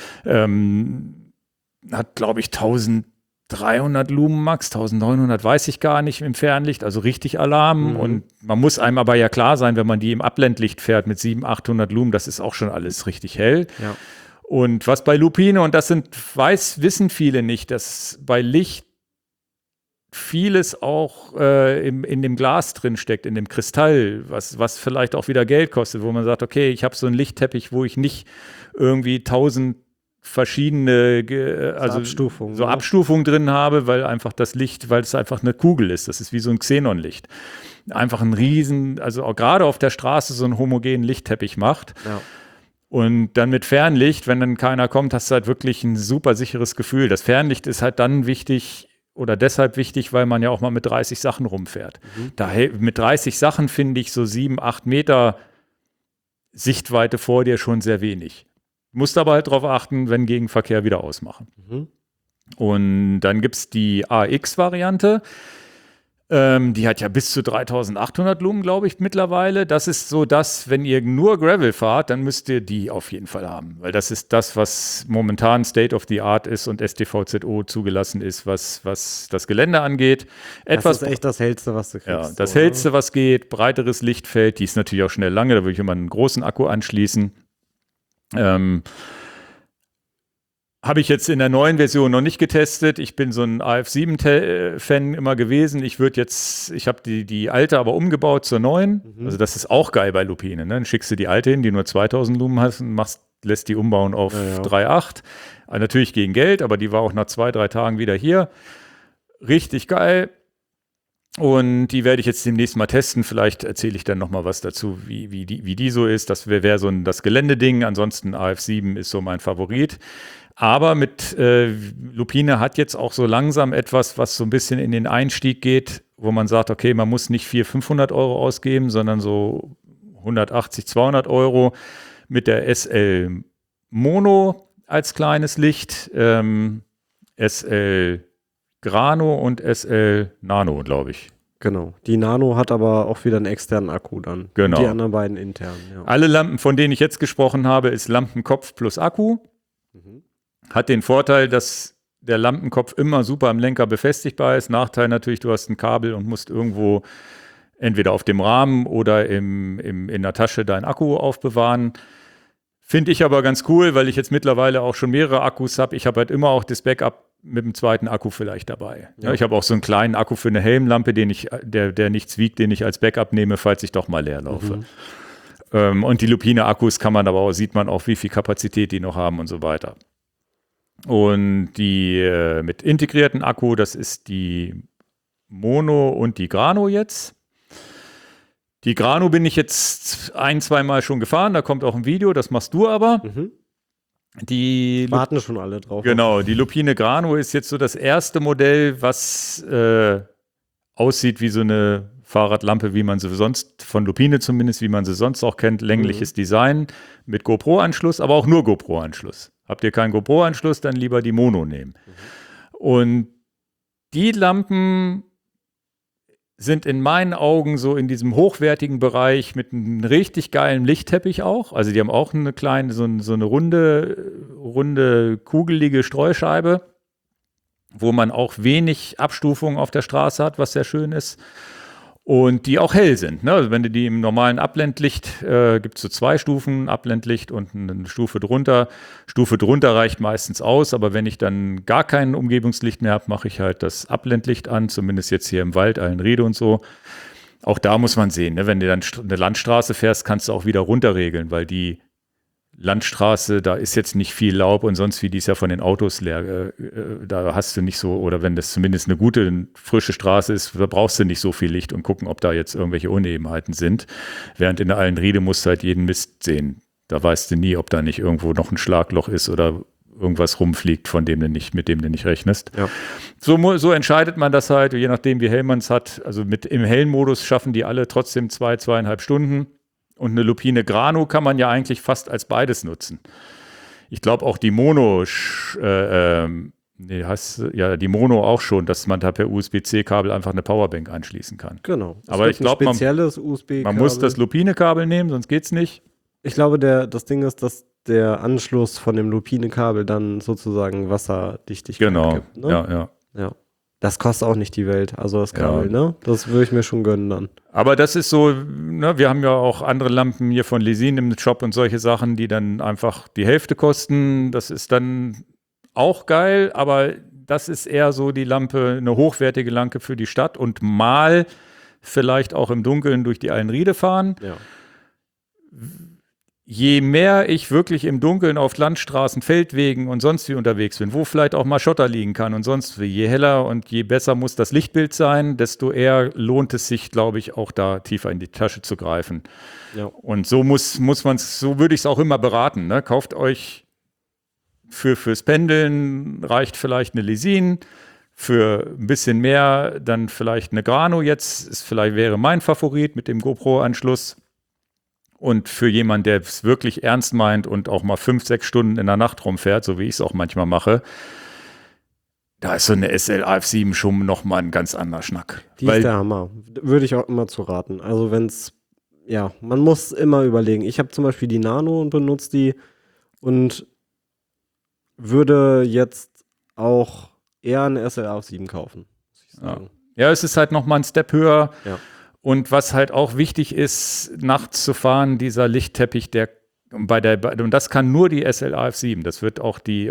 hat, glaube ich, 1300 Lumen Max, 1900 weiß ich gar nicht im Fernlicht, also richtig Alarm. Und man muss einem aber ja klar sein, wenn man die im Abblendlicht fährt mit 700, 800 Lumen, das ist auch schon alles richtig hell. Ja. Und was bei Lupine, und das wissen viele nicht, dass bei Licht vieles auch in dem Glas drin steckt, in dem Kristall, was vielleicht auch wieder Geld kostet, wo man sagt, okay, ich habe so einen Lichtteppich, wo ich nicht irgendwie 1000 verschiedene Abstufungen drin habe, weil einfach das Licht, weil es einfach eine Kugel ist. Das ist wie so ein Xenonlicht. Einfach ein riesen, also auch gerade auf der Straße so einen homogenen Lichtteppich macht. Ja. Und dann mit Fernlicht, wenn dann keiner kommt, hast du halt wirklich ein super sicheres Gefühl. Das Fernlicht ist halt dann wichtig oder deshalb wichtig, weil man ja auch mal mit 30 Sachen rumfährt. Mit 30 Sachen finde ich so 7, 8 Meter Sichtweite vor dir schon sehr wenig. Musst aber halt darauf achten, wenn Gegenverkehr wieder ausmachen. Und dann gibt es die AX-Variante. Die hat ja bis zu 3800 Lumen, glaube ich, mittlerweile. Das ist so das, wenn ihr nur Gravel fahrt, dann müsst ihr die auf jeden Fall haben. Weil das ist das, was momentan State of the Art ist und STVZO zugelassen ist, was das Gelände angeht. Das ist echt das Hellste, was du kriegst. Ja, das Hellste, was geht. Breiteres Lichtfeld. Die ist natürlich auch schnell lange. Da würde ich immer einen großen Akku anschließen. Habe ich jetzt in der neuen Version noch nicht getestet. Ich bin so ein AF7-Fan immer gewesen. Ich habe die alte aber umgebaut zur neuen. Also das ist auch geil bei Lupine. Ne? Dann schickst du die alte hin, die nur 2000 Lumen hat und lässt die umbauen auf 3.8. Also natürlich gegen Geld, aber die war auch nach 2-3 Tagen wieder hier. Richtig geil. Und die werde ich jetzt demnächst mal testen. Vielleicht erzähle ich dann noch mal was dazu, wie die so ist. Das wäre so das Geländeding. Ansonsten AF7 ist so mein Favorit. Aber mit Lupine hat jetzt auch so langsam etwas, was so ein bisschen in den Einstieg geht, wo man sagt, okay, man muss nicht 400, 500 Euro ausgeben, sondern so 180, 200 Euro mit der SL Mono als kleines Licht, SL Grano und SL Nano, glaube ich. Genau. Die Nano hat aber auch wieder einen externen Akku dann. Genau. Die anderen beiden intern. Ja. Alle Lampen, von denen ich jetzt gesprochen habe, ist Lampenkopf plus Akku. Hat den Vorteil, dass der Lampenkopf immer super am Lenker befestigbar ist. Nachteil natürlich, du hast ein Kabel und musst irgendwo entweder auf dem Rahmen oder in der Tasche deinen Akku aufbewahren. Finde ich aber ganz cool, weil ich jetzt mittlerweile auch schon mehrere Akkus habe. Ich habe halt immer auch das Backup mit dem zweiten Akku vielleicht dabei. Ja. Ja, ich habe auch so einen kleinen Akku für eine Helmlampe, der nichts wiegt, den ich als Backup nehme, falls ich doch mal leer laufe. Und die Lupine-Akkus sieht man auch, wie viel Kapazität die noch haben und so weiter. Und die mit integrierten Akku, das ist die Mono und die Grano jetzt. Die Grano bin ich jetzt 1-2 Mal schon gefahren, da kommt auch ein Video, das machst du aber. Die warten schon alle drauf. Genau, die Lupine Grano ist jetzt so das erste Modell, was aussieht wie so eine Fahrradlampe, wie man sie sonst, von Lupine zumindest, wie man sie sonst auch kennt, längliches Design mit GoPro-Anschluss, aber auch nur GoPro-Anschluss. Habt ihr keinen GoPro-Anschluss, dann lieber die Mono nehmen. Und die Lampen sind in meinen Augen so in diesem hochwertigen Bereich mit einem richtig geilen Lichtteppich auch. Also die haben auch eine kleine, so eine runde, kugelige Streuscheibe, wo man auch wenig Abstufungen auf der Straße hat, was sehr schön ist. Und die auch hell sind. Ne? Also wenn du die im normalen Abblendlicht, gibt es so 2 Stufen, Abblendlicht und eine Stufe drunter. Stufe drunter reicht meistens aus, aber wenn ich dann gar kein Umgebungslicht mehr habe, mache ich halt das Abblendlicht an, zumindest jetzt hier im Wald, Allenriede und so. Auch da muss man sehen, ne? Wenn du dann eine Landstraße fährst, kannst du auch wieder runterregeln, weil die Landstraße, da ist jetzt nicht viel Laub und sonst wie, die ist ja von den Autos leer. Da hast du nicht so, oder wenn das zumindest eine gute, frische Straße ist, da brauchst du nicht so viel Licht und gucken, ob da jetzt irgendwelche Unebenheiten sind. Während in der Allenriede musst du halt jeden Mist sehen. Da weißt du nie, ob da nicht irgendwo noch ein Schlagloch ist oder irgendwas rumfliegt, mit dem du nicht rechnest. Ja. So entscheidet man das halt, je nachdem, wie hell man es hat. Also im hellen Modus schaffen die alle trotzdem 2,5 Stunden. Und eine Lupine Grano kann man ja eigentlich fast als beides nutzen. Ich glaube auch die Mono, die Mono auch schon, dass man da per USB-C-Kabel einfach eine Powerbank anschließen kann. Genau. Aber ich glaube, man muss das Lupine-Kabel nehmen, sonst geht's nicht. Ich glaube, das Ding ist, dass der Anschluss von dem Lupine-Kabel dann sozusagen Wasserdichtigkeit gibt. Ne? Ja. Das kostet auch nicht die Welt, also das Kabel, ne? Das würde ich mir schon gönnen dann. Aber das ist so, ne, wir haben ja auch andere Lampen hier von Lesin im Shop und solche Sachen, die dann einfach die Hälfte kosten. Das ist dann auch geil, aber das ist eher so die Lampe, eine hochwertige Lampe für die Stadt und mal vielleicht auch im Dunkeln durch die Allenriede fahren. Ja. Je mehr ich wirklich im Dunkeln auf Landstraßen, Feldwegen und sonst wie unterwegs bin, wo vielleicht auch mal Schotter liegen kann und sonst wie, je heller und je besser muss das Lichtbild sein, desto eher lohnt es sich, glaube ich, auch da tiefer in die Tasche zu greifen. Ja. Und so so würde ich es auch immer beraten. Ne? Kauft euch fürs Pendeln reicht vielleicht eine Lesin, für ein bisschen mehr dann vielleicht eine Grano jetzt, wäre mein Favorit mit dem GoPro-Anschluss. Und für jemanden, der es wirklich ernst meint und auch mal 5-6 Stunden in der Nacht rumfährt, so wie ich es auch manchmal mache, da ist so eine SL-AF7 schon nochmal ein ganz anderer Schnack. Die ist der Hammer. Würde ich auch immer zu raten. Also man muss immer überlegen. Ich habe zum Beispiel die Nano und benutze die und würde jetzt auch eher eine SL-AF7 kaufen, muss ich sagen. Ja, es ist halt nochmal ein Step höher. Ja. Und was halt auch wichtig ist, nachts zu fahren, dieser Lichtteppich, und das kann nur die SL-AF7. Das wird auch die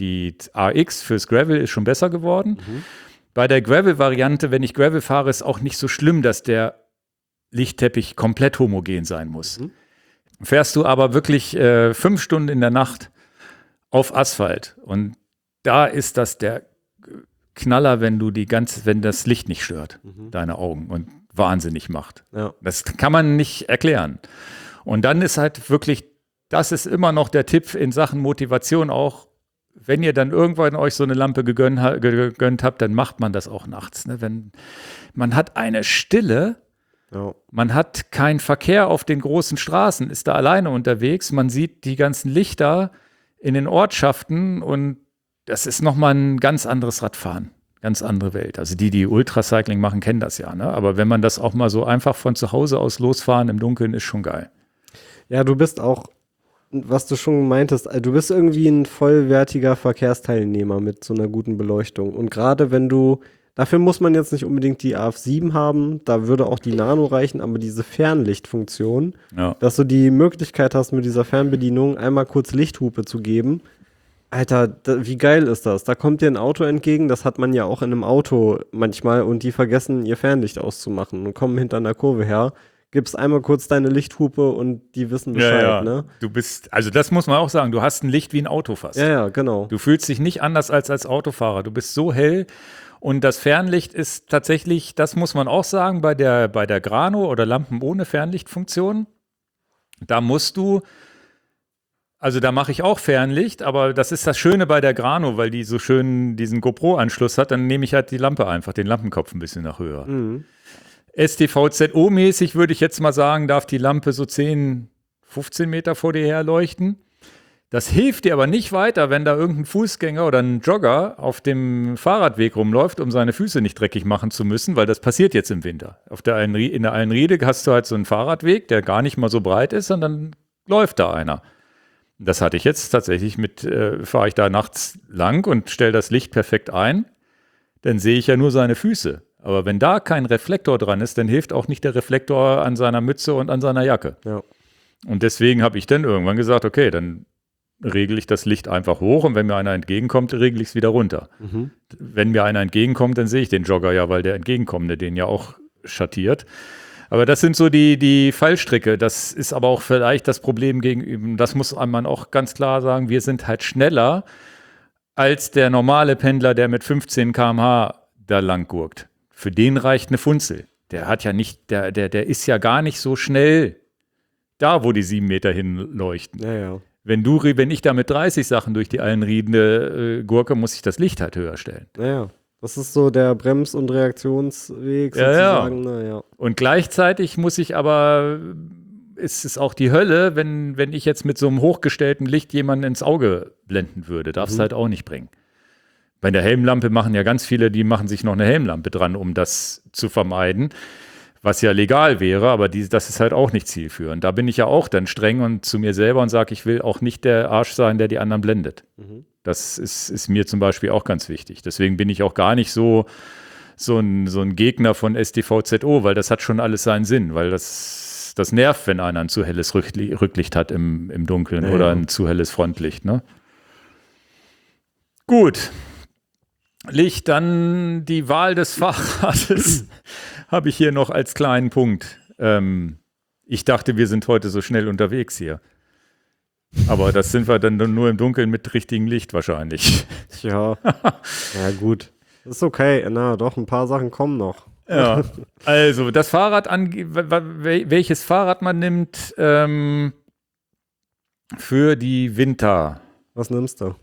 AX fürs Gravel ist schon besser geworden. Bei der Gravel-Variante, wenn ich Gravel fahre, ist auch nicht so schlimm, dass der Lichtteppich komplett homogen sein muss. Fährst du aber wirklich 5 Stunden in der Nacht auf Asphalt und da ist das der Knaller, wenn das Licht nicht stört, deine Augen und wahnsinnig macht. Ja. Das kann man nicht erklären. Und dann ist halt wirklich, das ist immer noch der Tipp in Sachen Motivation auch, wenn ihr dann irgendwann euch so eine Lampe gegönnt habt, dann macht man das auch nachts. Ne? Wenn man hat eine Stille, man hat keinen Verkehr auf den großen Straßen, ist da alleine unterwegs, man sieht die ganzen Lichter in den Ortschaften und das ist nochmal ein ganz anderes Radfahren. Ganz andere Welt. Also die Ultracycling machen, kennen das ja. Ne? Aber wenn man das auch mal so einfach von zu Hause aus losfahren im Dunkeln, ist schon geil. Ja, du bist auch, was du schon meintest, du bist irgendwie ein vollwertiger Verkehrsteilnehmer mit so einer guten Beleuchtung. Und gerade dafür muss man jetzt nicht unbedingt die AF7 haben, da würde auch die Nano reichen, aber diese Fernlichtfunktion, dass du die Möglichkeit hast, mit dieser Fernbedienung einmal kurz Lichthupe zu geben, Alter, wie geil ist das? Da kommt dir ein Auto entgegen, das hat man ja auch in einem Auto manchmal und die vergessen, ihr Fernlicht auszumachen und kommen hinter einer Kurve her. Gibst einmal kurz deine Lichthupe und die wissen Bescheid, ne? Du bist, also das muss man auch sagen, du hast ein Licht wie ein Auto fast. Ja, genau. Du fühlst dich nicht anders als Autofahrer. Du bist so hell und das Fernlicht ist tatsächlich, das muss man auch sagen, bei der Grano oder Lampen ohne Fernlichtfunktion, da musst du, also da mache ich auch Fernlicht, aber das ist das Schöne bei der Grano, weil die so schön diesen GoPro-Anschluss hat, dann nehme ich halt die Lampe einfach, den Lampenkopf ein bisschen nach höher. Mhm. STVZO-mäßig würde ich jetzt mal sagen, darf die Lampe so 10, 15 Meter vor dir her leuchten. Das hilft dir aber nicht weiter, wenn da irgendein Fußgänger oder ein Jogger auf dem Fahrradweg rumläuft, um seine Füße nicht dreckig machen zu müssen, weil das passiert jetzt im Winter. In der Eilenriede hast du halt so einen Fahrradweg, der gar nicht mal so breit ist, und dann läuft da einer. Das hatte ich jetzt tatsächlich fahre ich da nachts lang und stelle das Licht perfekt ein, dann sehe ich ja nur seine Füße. Aber wenn da kein Reflektor dran ist, dann hilft auch nicht der Reflektor an seiner Mütze und an seiner Jacke. Ja. Und deswegen habe ich dann irgendwann gesagt, okay, dann regle ich das Licht einfach hoch und wenn mir einer entgegenkommt, regle ich es wieder runter. Mhm. Wenn mir einer entgegenkommt, dann sehe ich den Jogger ja, weil der Entgegenkommende den ja auch schattiert. Aber das sind so die Fallstricke. Das ist aber auch vielleicht das Problem gegenüber, das muss man auch ganz klar sagen, wir sind halt schneller als der normale Pendler, der mit 15 km/h da lang gurkt. Für den reicht eine Funzel. Der hat ja nicht, der ist ja gar nicht so schnell da, wo die 7 Meter hinleuchten. Ja. Wenn ich da mit 30 Sachen durch die Eilenriede gurke, muss ich das Licht halt höher stellen. Ja. Das ist so der Brems- und Reaktionsweg sozusagen. Ja. Und gleichzeitig ist es auch die Hölle, wenn ich jetzt mit so einem hochgestellten Licht jemanden ins Auge blenden würde. Darfst du halt auch nicht bringen. Bei der Helmlampe machen ja ganz viele, die machen sich noch eine Helmlampe dran, um das zu vermeiden, was ja legal wäre, aber das ist halt auch nicht zielführend. Da bin ich ja auch dann streng und zu mir selber und sage, ich will auch nicht der Arsch sein, der die anderen blendet. Mhm. Das ist mir zum Beispiel auch ganz wichtig. Deswegen bin ich auch gar nicht so ein Gegner von STVZO, weil das hat schon alles seinen Sinn, weil das nervt, wenn einer ein zu helles Rücklicht hat im Dunkeln oder ein zu helles Frontlicht. Ne? Gut. Licht, dann die Wahl des Fahrrades habe ich hier noch als kleinen Punkt. Ich dachte, wir sind heute so schnell unterwegs hier. Aber das sind wir dann nur im Dunkeln mit richtigem Licht wahrscheinlich. Ja, ja gut. Ist okay. Na doch, ein paar Sachen kommen noch. Ja, also das Fahrrad, welches Fahrrad man nimmt für die Winter. Was nimmst du?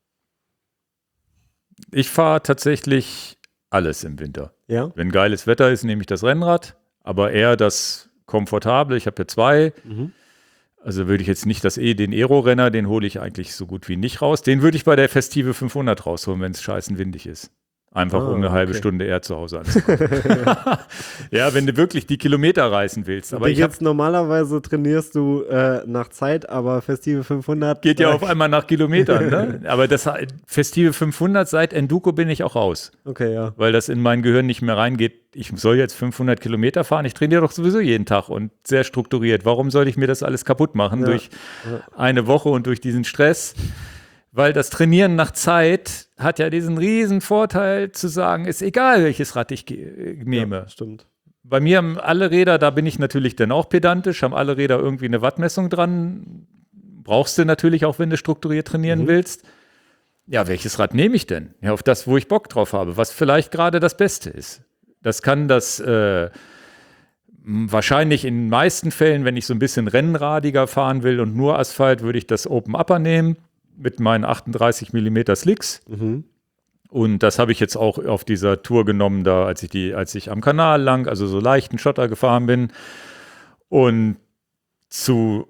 Ich fahre tatsächlich alles im Winter. Ja? Wenn geiles Wetter ist, nehme ich das Rennrad, aber eher das Komfortable. Ich habe ja 2. Mhm. Also würde ich jetzt nicht den Aero-Renner, den hole ich eigentlich so gut wie nicht raus. Den würde ich bei der Festive 500 rausholen, wenn es scheißen windig ist. Einfach um eine halbe Stunde eher zu Hause anzukommen. Ja, wenn du wirklich die Kilometer reißen willst. Aber normalerweise trainierst du nach Zeit, aber Festive 500 geht ja auf einmal nach Kilometern. Ne? Aber das Festive 500, seit Enduko bin ich auch raus. Okay, ja. Weil das in mein Gehirn nicht mehr reingeht. Ich soll jetzt 500 Kilometer fahren. Ich trainiere doch sowieso jeden Tag und sehr strukturiert. Warum soll ich mir das alles kaputt machen durch eine Woche und durch diesen Stress? Weil das Trainieren nach Zeit hat ja diesen riesen Vorteil zu sagen, ist egal, welches Rad ich nehme. Ja, stimmt. Bei mir haben alle Räder, da bin ich natürlich dann auch pedantisch, haben alle Räder irgendwie eine Wattmessung dran. Brauchst du natürlich auch, wenn du strukturiert trainieren willst. Ja, welches Rad nehme ich denn? Ja, auf das, wo ich Bock drauf habe, was vielleicht gerade das Beste ist. Das kann wahrscheinlich in den meisten Fällen, wenn ich so ein bisschen rennradiger fahren will und nur Asphalt, würde ich das Open Upper nehmen. Mit meinen 38 mm Slicks. Mhm. Und das habe ich jetzt auch auf dieser Tour genommen, da als ich am Kanal lang, also so leichten Schotter gefahren bin. Und zu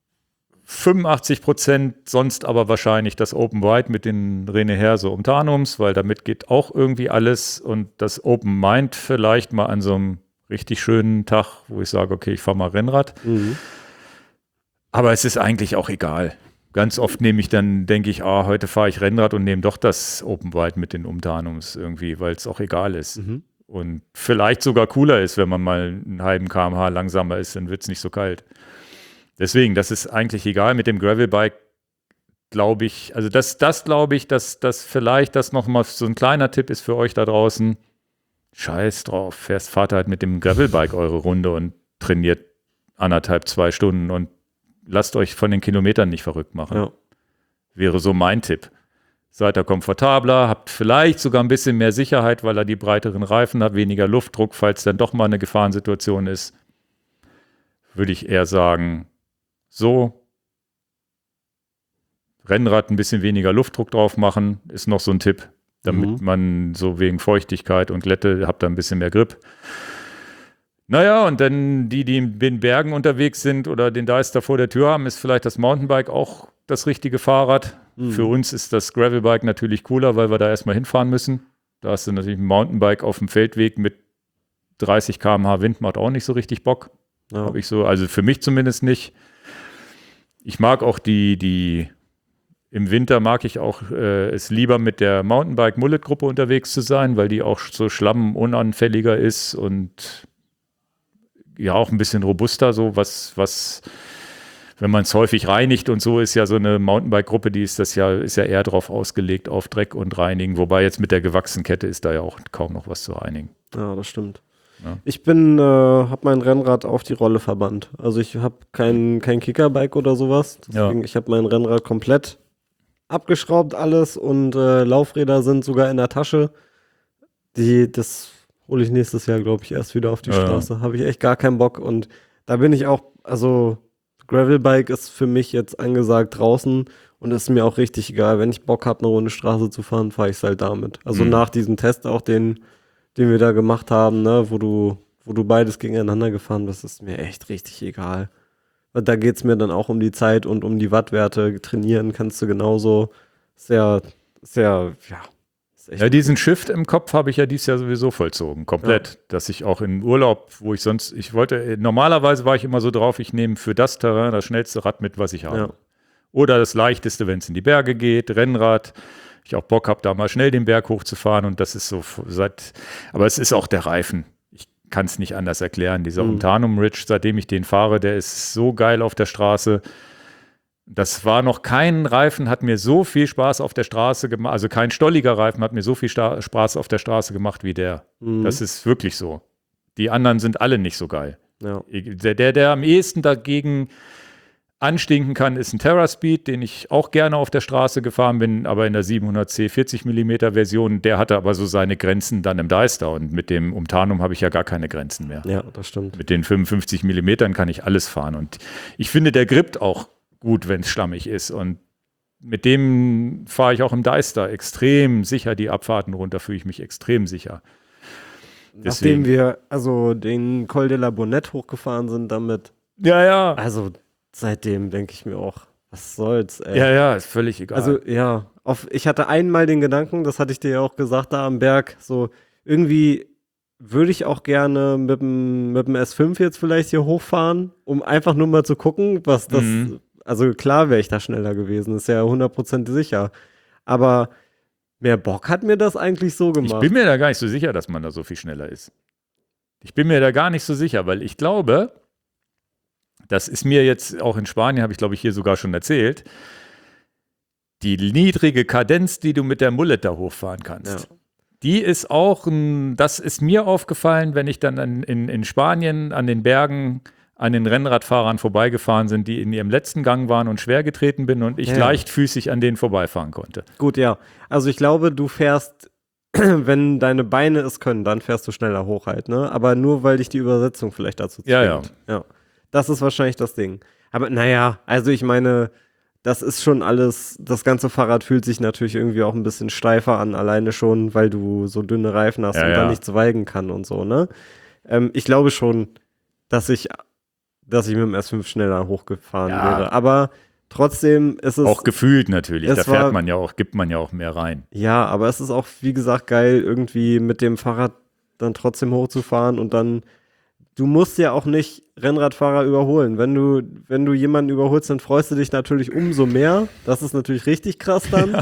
85% sonst aber wahrscheinlich das Open Wide mit den Rene Herse Umtanums, weil damit geht auch irgendwie alles. Und das Open Mind vielleicht mal an so einem richtig schönen Tag, wo ich sage, okay, ich fahre mal Rennrad. Mhm. Aber es ist eigentlich auch egal. Ganz oft denke ich, heute fahre ich Rennrad und nehme doch das Open Wide mit den Umtarnums irgendwie, weil es auch egal ist. Mhm. Und vielleicht sogar cooler ist, wenn man mal einen halben km/h langsamer ist, dann wird es nicht so kalt. Deswegen, das ist eigentlich egal. Mit dem Gravelbike glaube ich, also das glaube ich, dass das vielleicht das nochmal so ein kleiner Tipp ist für euch da draußen. Scheiß drauf, fahrt halt mit dem Gravelbike eure Runde und trainiert 1,5, 2 Stunden und lasst euch von den Kilometern nicht verrückt machen. Ja. Wäre so mein Tipp. Seid ihr komfortabler, habt vielleicht sogar ein bisschen mehr Sicherheit, weil er die breiteren Reifen hat, weniger Luftdruck, falls dann doch mal eine Gefahrensituation ist. Würde ich eher sagen, so Rennrad ein bisschen weniger Luftdruck drauf machen, ist noch so ein Tipp, damit man so wegen Feuchtigkeit und Glätte habt da ein bisschen mehr Grip. Naja, und dann die in den Bergen unterwegs sind oder den Deister vor der Tür haben, ist vielleicht das Mountainbike auch das richtige Fahrrad. Für uns ist das Gravelbike natürlich cooler, weil wir da erstmal hinfahren müssen. Da hast du natürlich ein Mountainbike auf dem Feldweg mit 30 km/h Wind, macht auch nicht so richtig Bock. Ja. Habe ich so, also für mich zumindest nicht. Ich mag auch im Winter mag ich auch es lieber mit der Mountainbike-Mullet-Gruppe unterwegs zu sein, weil die auch so schlammunanfälliger ist und ja auch ein bisschen robuster, so was wenn man es häufig reinigt und so, ist ja so eine Mountainbike-Gruppe, ist ja eher drauf ausgelegt, auf Dreck und Reinigen, wobei jetzt mit der gewachsenen Kette ist da ja auch kaum noch was zu reinigen. Ja, das stimmt. Ja. Ich habe mein Rennrad auf die Rolle verbannt. Also ich habe kein Kickerbike oder sowas. Deswegen, ich habe mein Rennrad komplett abgeschraubt alles und Laufräder sind sogar in der Tasche. Das hole ich nächstes Jahr, glaube ich, erst wieder auf die Straße. Habe ich echt gar keinen Bock. Und da bin ich auch, also Gravelbike ist für mich jetzt angesagt draußen und ist mir auch richtig egal. Wenn ich Bock habe, eine Runde Straße zu fahren, fahre ich es halt damit. Also nach diesem Test auch den wir da gemacht haben, ne, wo du beides gegeneinander gefahren bist, ist mir echt richtig egal. Da geht es mir dann auch um die Zeit und um die Wattwerte. Trainieren kannst du genauso. Ist echt Ja, diesen Shift im Kopf habe ich ja dieses Jahr sowieso vollzogen, komplett. Ja. Dass ich auch im Urlaub, normalerweise war ich immer so drauf, ich nehme für das Terrain das schnellste Rad mit, was ich habe. Ja. Oder das leichteste, wenn es in die Berge geht, Rennrad. Ich auch Bock habe, da mal schnell den Berg hochzufahren und das ist so aber es ist auch der Reifen. Ich kann es nicht anders erklären. Dieser Untanum Ridge, seitdem ich den fahre, der ist so geil auf der Straße. Das war noch kein Reifen, hat mir so viel Spaß auf der Straße gemacht, also kein stolliger Reifen hat mir so viel Spaß auf der Straße gemacht wie der. Das ist wirklich so. Die anderen sind alle nicht so geil. Ja. Der am ehesten dagegen anstinken kann, ist ein TerraSpeed, den ich auch gerne auf der Straße gefahren bin, aber in der 700C 40 mm Version, der hatte aber so seine Grenzen dann im Deister und mit dem Umtanum habe ich ja gar keine Grenzen mehr. Ja, das stimmt. Mit den 55 mm kann ich alles fahren und ich finde, der grippt auch gut, wenn es schlammig ist und mit dem fahre ich auch im Deister extrem sicher die Abfahrten runter, fühle ich mich extrem sicher. Nachdem wir also den Col de la Bonette hochgefahren sind damit. Ja. Also seitdem denke ich mir auch, was soll's, ey. Ja, ist völlig egal. Also, ja, ich hatte einmal den Gedanken, das hatte ich dir ja auch gesagt, da am Berg, so irgendwie würde ich auch gerne mit dem S5 jetzt vielleicht hier hochfahren, um einfach nur mal zu gucken, was das, also klar wäre ich da schneller gewesen, ist ja 100% sicher, aber mehr Bock hat mir das eigentlich so gemacht. Ich bin mir da gar nicht so sicher, dass man da so viel schneller ist. Ich bin mir da gar nicht so sicher, weil ich glaube, das ist mir jetzt auch in Spanien, habe ich glaube ich hier sogar schon erzählt, die niedrige Kadenz, die du mit der Mullet da hochfahren kannst, die ist auch, das ist mir aufgefallen, wenn ich dann in Spanien an den Bergen an den Rennradfahrern vorbeigefahren sind, die in ihrem letzten Gang waren und schwer getreten bin und ich leichtfüßig an denen vorbeifahren konnte. Gut, ja. Also ich glaube, du fährst, wenn deine Beine es können, dann fährst du schneller hoch halt, ne? Aber nur, weil dich die Übersetzung vielleicht dazu zwingt. Ja. Das ist wahrscheinlich das Ding. Aber naja, also ich meine, das ist schon alles, das ganze Fahrrad fühlt sich natürlich irgendwie auch ein bisschen steifer an, alleine schon, weil du so dünne Reifen hast und da nichts weigen kann und so, ne? Ich glaube schon, dass ich mit dem S5 schneller hochgefahren wäre. Aber trotzdem ist es... Auch gefühlt natürlich, da fährt man ja auch, gibt man ja auch mehr rein. Ja, aber es ist auch, wie gesagt, geil, irgendwie mit dem Fahrrad dann trotzdem hochzufahren und dann, du musst ja auch nicht Rennradfahrer überholen. Wenn du jemanden überholst, dann freust du dich natürlich umso mehr. Das ist natürlich richtig krass dann.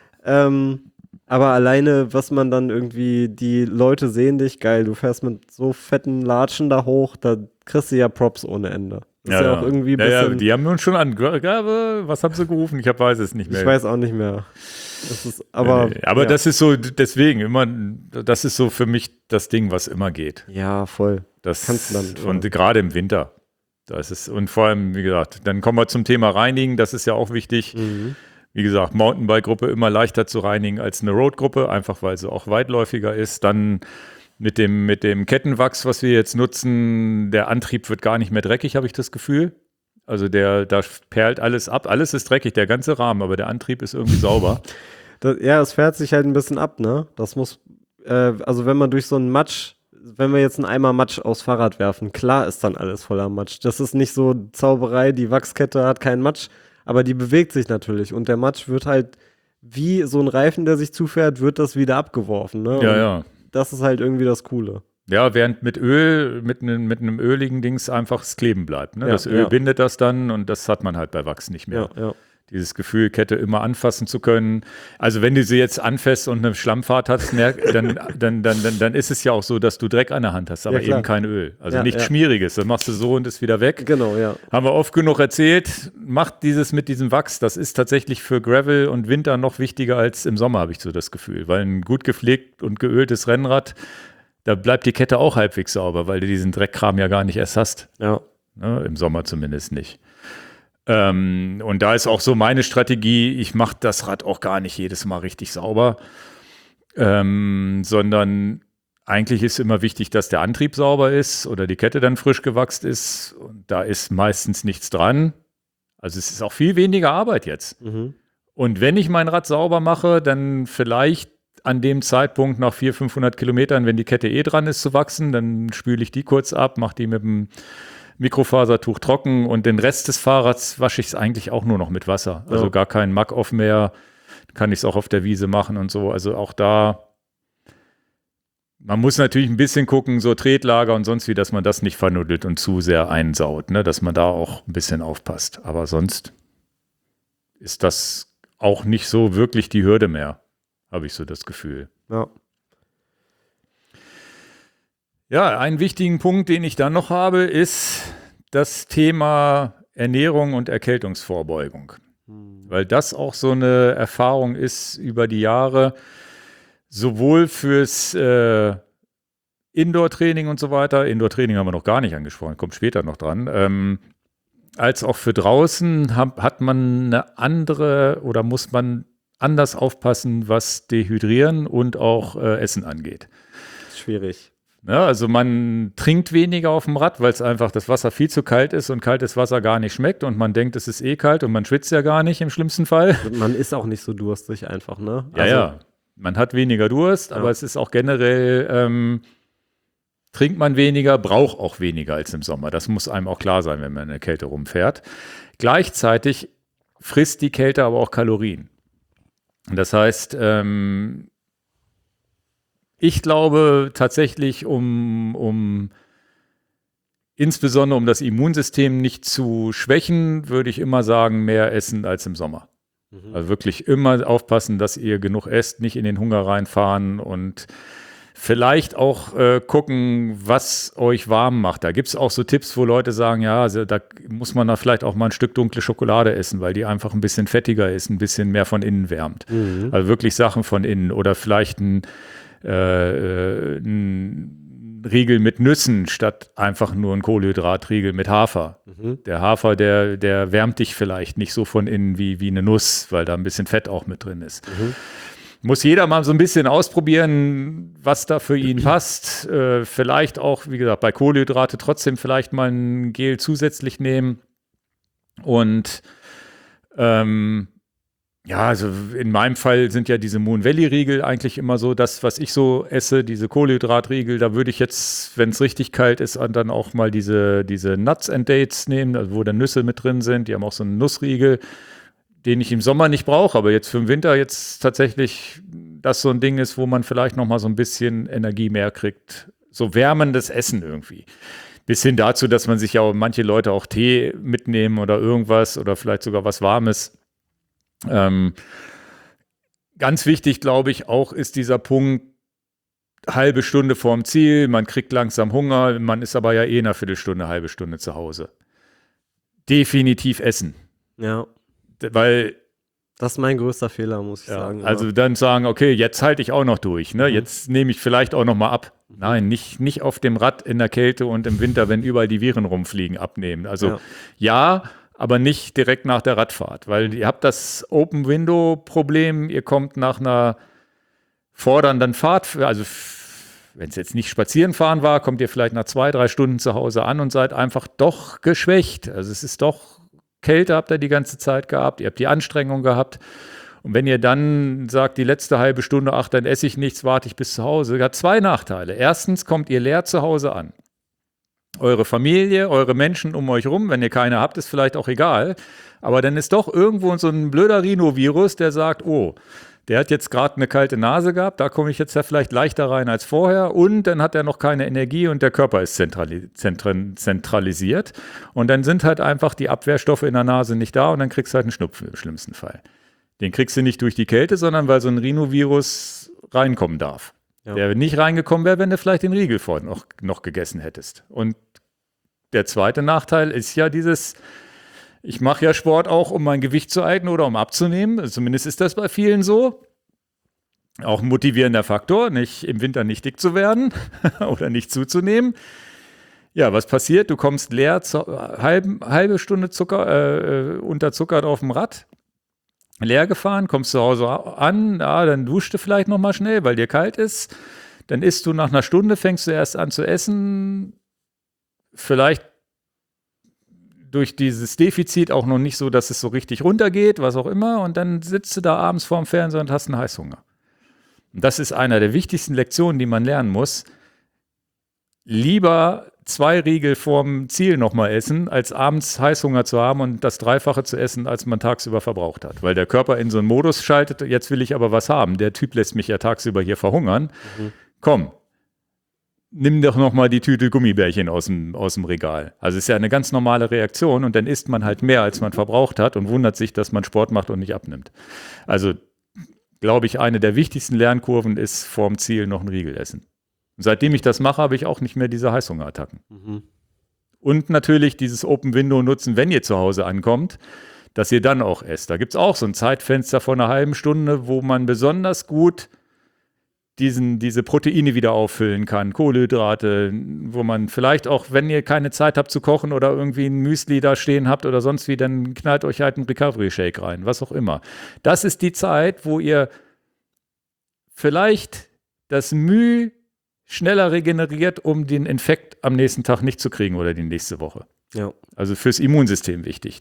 Aber alleine, was man dann irgendwie, die Leute sehen dich, geil, du fährst mit so fetten Latschen da hoch, da kriegst du ja Props ohne Ende. Das ist ja auch irgendwie ein bisschen. Die haben nun schon Angabe, was haben sie gerufen? Ich weiß es nicht mehr. Ich weiß auch nicht mehr. Das ist, aber das ist so, deswegen immer, das ist so für mich das Ding, was immer geht. Ja, voll. Und gerade im Winter. Das ist, und vor allem, wie gesagt, dann kommen wir zum Thema Reinigen, das ist ja auch wichtig. Mhm. Wie gesagt, Mountainbike-Gruppe immer leichter zu reinigen als eine Road-Gruppe, einfach weil sie auch weitläufiger ist. Dann mit dem Kettenwachs, was wir jetzt nutzen, der Antrieb wird gar nicht mehr dreckig, habe ich das Gefühl. Also da perlt alles ab, alles ist dreckig, der ganze Rahmen, aber der Antrieb ist irgendwie sauber. Es fährt sich halt ein bisschen ab, ne? Das muss, also wenn man durch so einen Matsch, wenn wir jetzt einen Eimer Matsch aufs Fahrrad werfen, klar ist dann alles voller Matsch. Das ist nicht so Zauberei, die Wachskette hat keinen Matsch, aber die bewegt sich natürlich und der Matsch wird halt, wie so ein Reifen, der sich zufährt, wird das wieder abgeworfen, ne? Ja. Das ist halt irgendwie das Coole. Ja, während mit einem öligen Dings einfach das kleben bleibt. Ne? Ja, Das Öl bindet das dann und das hat man halt bei Wachs nicht mehr. Ja. Dieses Gefühl, Kette immer anfassen zu können. Also wenn du sie jetzt anfasst und eine Schlammfahrt hast, dann ist es ja auch so, dass du Dreck an der Hand hast, aber eben kein Öl. Also nichts Schmieriges. Das machst du so und ist wieder weg. Genau, ja. Haben wir oft genug erzählt. Macht dieses mit diesem Wachs, das ist tatsächlich für Gravel und Winter noch wichtiger als im Sommer, habe ich so das Gefühl. Weil ein gut gepflegt und geöltes Rennrad, da bleibt die Kette auch halbwegs sauber, weil du diesen Dreckkram ja gar nicht erst hast. Ja. Ne, im Sommer zumindest nicht. Und da ist auch so meine Strategie, ich mache das Rad auch gar nicht jedes Mal richtig sauber, sondern eigentlich ist immer wichtig, dass der Antrieb sauber ist oder die Kette dann frisch gewachst ist und da ist meistens nichts dran. Also es ist auch viel weniger Arbeit jetzt. Mhm. Und wenn ich mein Rad sauber mache, dann vielleicht an dem Zeitpunkt nach 400-500 Kilometern, wenn die Kette dran ist zu wachsen, dann spüle ich die kurz ab, mache die mit dem Mikrofasertuch trocken und den Rest des Fahrrads wasche ich es eigentlich auch nur noch mit Wasser. Also gar keinen Mack-Off mehr, kann ich es auch auf der Wiese machen und so. Also auch da, man muss natürlich ein bisschen gucken, so Tretlager und sonst wie, dass man das nicht vernuddelt und zu sehr einsaut, ne? Dass man da auch ein bisschen aufpasst. Aber sonst ist das auch nicht so wirklich die Hürde mehr, habe ich so das Gefühl. Ja. Ja, einen wichtigen Punkt, den ich dann noch habe, ist das Thema Ernährung und Erkältungsvorbeugung. Weil das auch so eine Erfahrung ist über die Jahre, sowohl fürs Indoor-Training und so weiter, Indoor-Training haben wir noch gar nicht angesprochen, kommt später noch dran, als auch für draußen hat man eine andere oder muss man anders aufpassen, was Dehydrieren und auch Essen angeht. Schwierig. Ja, also man trinkt weniger auf dem Rad, weil es einfach das Wasser viel zu kalt ist und kaltes Wasser gar nicht schmeckt und man denkt, es ist kalt und man schwitzt ja gar nicht im schlimmsten Fall. Man ist auch nicht so durstig einfach, ne? Ja, man hat weniger Durst, aber es ist auch generell, trinkt man weniger, braucht auch weniger als im Sommer. Das muss einem auch klar sein, wenn man in der Kälte rumfährt. Gleichzeitig frisst die Kälte aber auch Kalorien. Das heißt, ich glaube tatsächlich, insbesondere um das Immunsystem nicht zu schwächen, würde ich immer sagen, mehr essen als im Sommer. Also wirklich immer aufpassen, dass ihr genug esst, nicht in den Hunger reinfahren und vielleicht auch gucken, was euch warm macht. Da gibt es auch so Tipps, wo Leute sagen, ja, also da muss man da vielleicht auch mal ein Stück dunkle Schokolade essen, weil die einfach ein bisschen fettiger ist, ein bisschen mehr von innen wärmt. Also wirklich Sachen von innen oder vielleicht ein Riegel mit Nüssen statt einfach nur ein Kohlenhydratriegel mit Hafer. Der Hafer, der wärmt dich vielleicht nicht so von innen wie eine Nuss, weil da ein bisschen Fett auch mit drin ist. Muss jeder mal so ein bisschen ausprobieren, was da für ihn passt. Vielleicht auch, wie gesagt, bei Kohlenhydrate trotzdem vielleicht mal ein Gel zusätzlich nehmen. Und ja, also in meinem Fall sind ja diese Moon Valley Riegel eigentlich immer so das, was ich so esse, diese Kohlenhydratriegel. Da würde ich jetzt, wenn es richtig kalt ist, dann auch mal diese Nuts and Dates nehmen, also wo dann Nüsse mit drin sind. Die haben auch so einen Nussriegel, den ich im Sommer nicht brauche, aber jetzt für den Winter jetzt tatsächlich das so ein Ding ist, wo man vielleicht noch mal so ein bisschen Energie mehr kriegt. So wärmendes Essen irgendwie. Bis hin dazu, dass man sich ja manche Leute auch Tee mitnehmen oder irgendwas oder vielleicht sogar was Warmes. Ganz wichtig, glaube ich, auch ist dieser Punkt, halbe Stunde vorm Ziel, man kriegt langsam Hunger, man ist aber ja eine Viertelstunde, halbe Stunde zu Hause. definitiv essen. Ja. Weil Das ist mein größter Fehler, muss ich sagen. also dann sagen, okay, jetzt halte ich auch noch durch, ne? Jetzt nehme ich vielleicht auch noch mal ab. Nein, nicht auf dem Rad in der Kälte und im Winter, wenn überall die Viren rumfliegen, abnehmen. Also ja, aber nicht direkt nach der Radfahrt, weil ihr habt das Open-Window-Problem, ihr kommt nach einer fordernden Fahrt, also wenn es jetzt nicht spazieren fahren war, kommt ihr vielleicht nach 2-3 Stunden zu Hause an und seid einfach doch geschwächt. Also es ist doch Kälte, habt ihr die ganze Zeit gehabt, ihr habt die Anstrengung gehabt. Und wenn ihr dann sagt, die letzte halbe Stunde, ach, dann esse ich nichts, warte ich bis zu Hause, hat 2 Nachteile. Erstens kommt ihr leer zu Hause an. Eure Familie, eure Menschen um euch rum, wenn ihr keine habt, ist vielleicht auch egal. Aber dann ist doch irgendwo so ein blöder Rhinovirus, der sagt, oh, der hat jetzt gerade eine kalte Nase gehabt, da komme ich jetzt ja vielleicht leichter rein als vorher und dann hat er noch keine Energie und der Körper ist zentralisiert und dann sind halt einfach die Abwehrstoffe in der Nase nicht da und dann kriegst du halt einen Schnupfen im schlimmsten Fall. Den kriegst du nicht durch die Kälte, sondern weil so ein Rhinovirus reinkommen darf. Ja. Der nicht reingekommen wäre, wenn du vielleicht den Riegel vorhin noch gegessen hättest. Und der zweite Nachteil ist ja dieses, ich mache ja Sport auch, um mein Gewicht zu halten oder um abzunehmen. Zumindest ist das bei vielen so. Auch ein motivierender Faktor, nicht im Winter nicht dick zu werden oder nicht zuzunehmen. Ja, was passiert? Du kommst leer, halbe Stunde unterzuckert auf dem Rad, leer gefahren, kommst zu Hause an, dann duschst du vielleicht noch mal schnell, weil dir kalt ist. Dann isst du nach einer Stunde, fängst du erst an zu essen. Vielleicht durch dieses Defizit auch noch nicht so, dass es so richtig runtergeht, was auch immer. Und dann sitzt du da abends vorm Fernseher und hast einen Heißhunger. Und das ist einer der wichtigsten Lektionen, die man lernen muss. Lieber 2 Riegel vorm Ziel nochmal essen, als abends Heißhunger zu haben und das Dreifache zu essen, als man tagsüber verbraucht hat. Weil der Körper in so einen Modus schaltet, jetzt will ich aber was haben. Der Typ lässt mich ja tagsüber hier verhungern. Komm, nimm doch nochmal die Tüte Gummibärchen aus dem Regal. Also ist ja eine ganz normale Reaktion und dann isst man halt mehr, als man verbraucht hat und wundert sich, dass man Sport macht und nicht abnimmt. Also glaube ich, eine der wichtigsten Lernkurven ist, vorm Ziel noch einen Riegel essen. Und seitdem ich das mache, habe ich auch nicht mehr diese Heißhungerattacken. Und natürlich dieses Open Window nutzen, wenn ihr zu Hause ankommt, dass ihr dann auch esst. Da gibt es auch so ein Zeitfenster von einer halben Stunde, wo man besonders gut diese Proteine wieder auffüllen kann, Kohlenhydrate, wo man vielleicht auch, wenn ihr keine Zeit habt zu kochen oder irgendwie ein Müsli da stehen habt oder sonst wie, dann knallt euch halt einen Recovery-Shake rein, was auch immer. Das ist die Zeit, wo ihr vielleicht das Mühe schneller regeneriert, um den Infekt am nächsten Tag nicht zu kriegen oder die nächste Woche. Ja. Also fürs Immunsystem wichtig.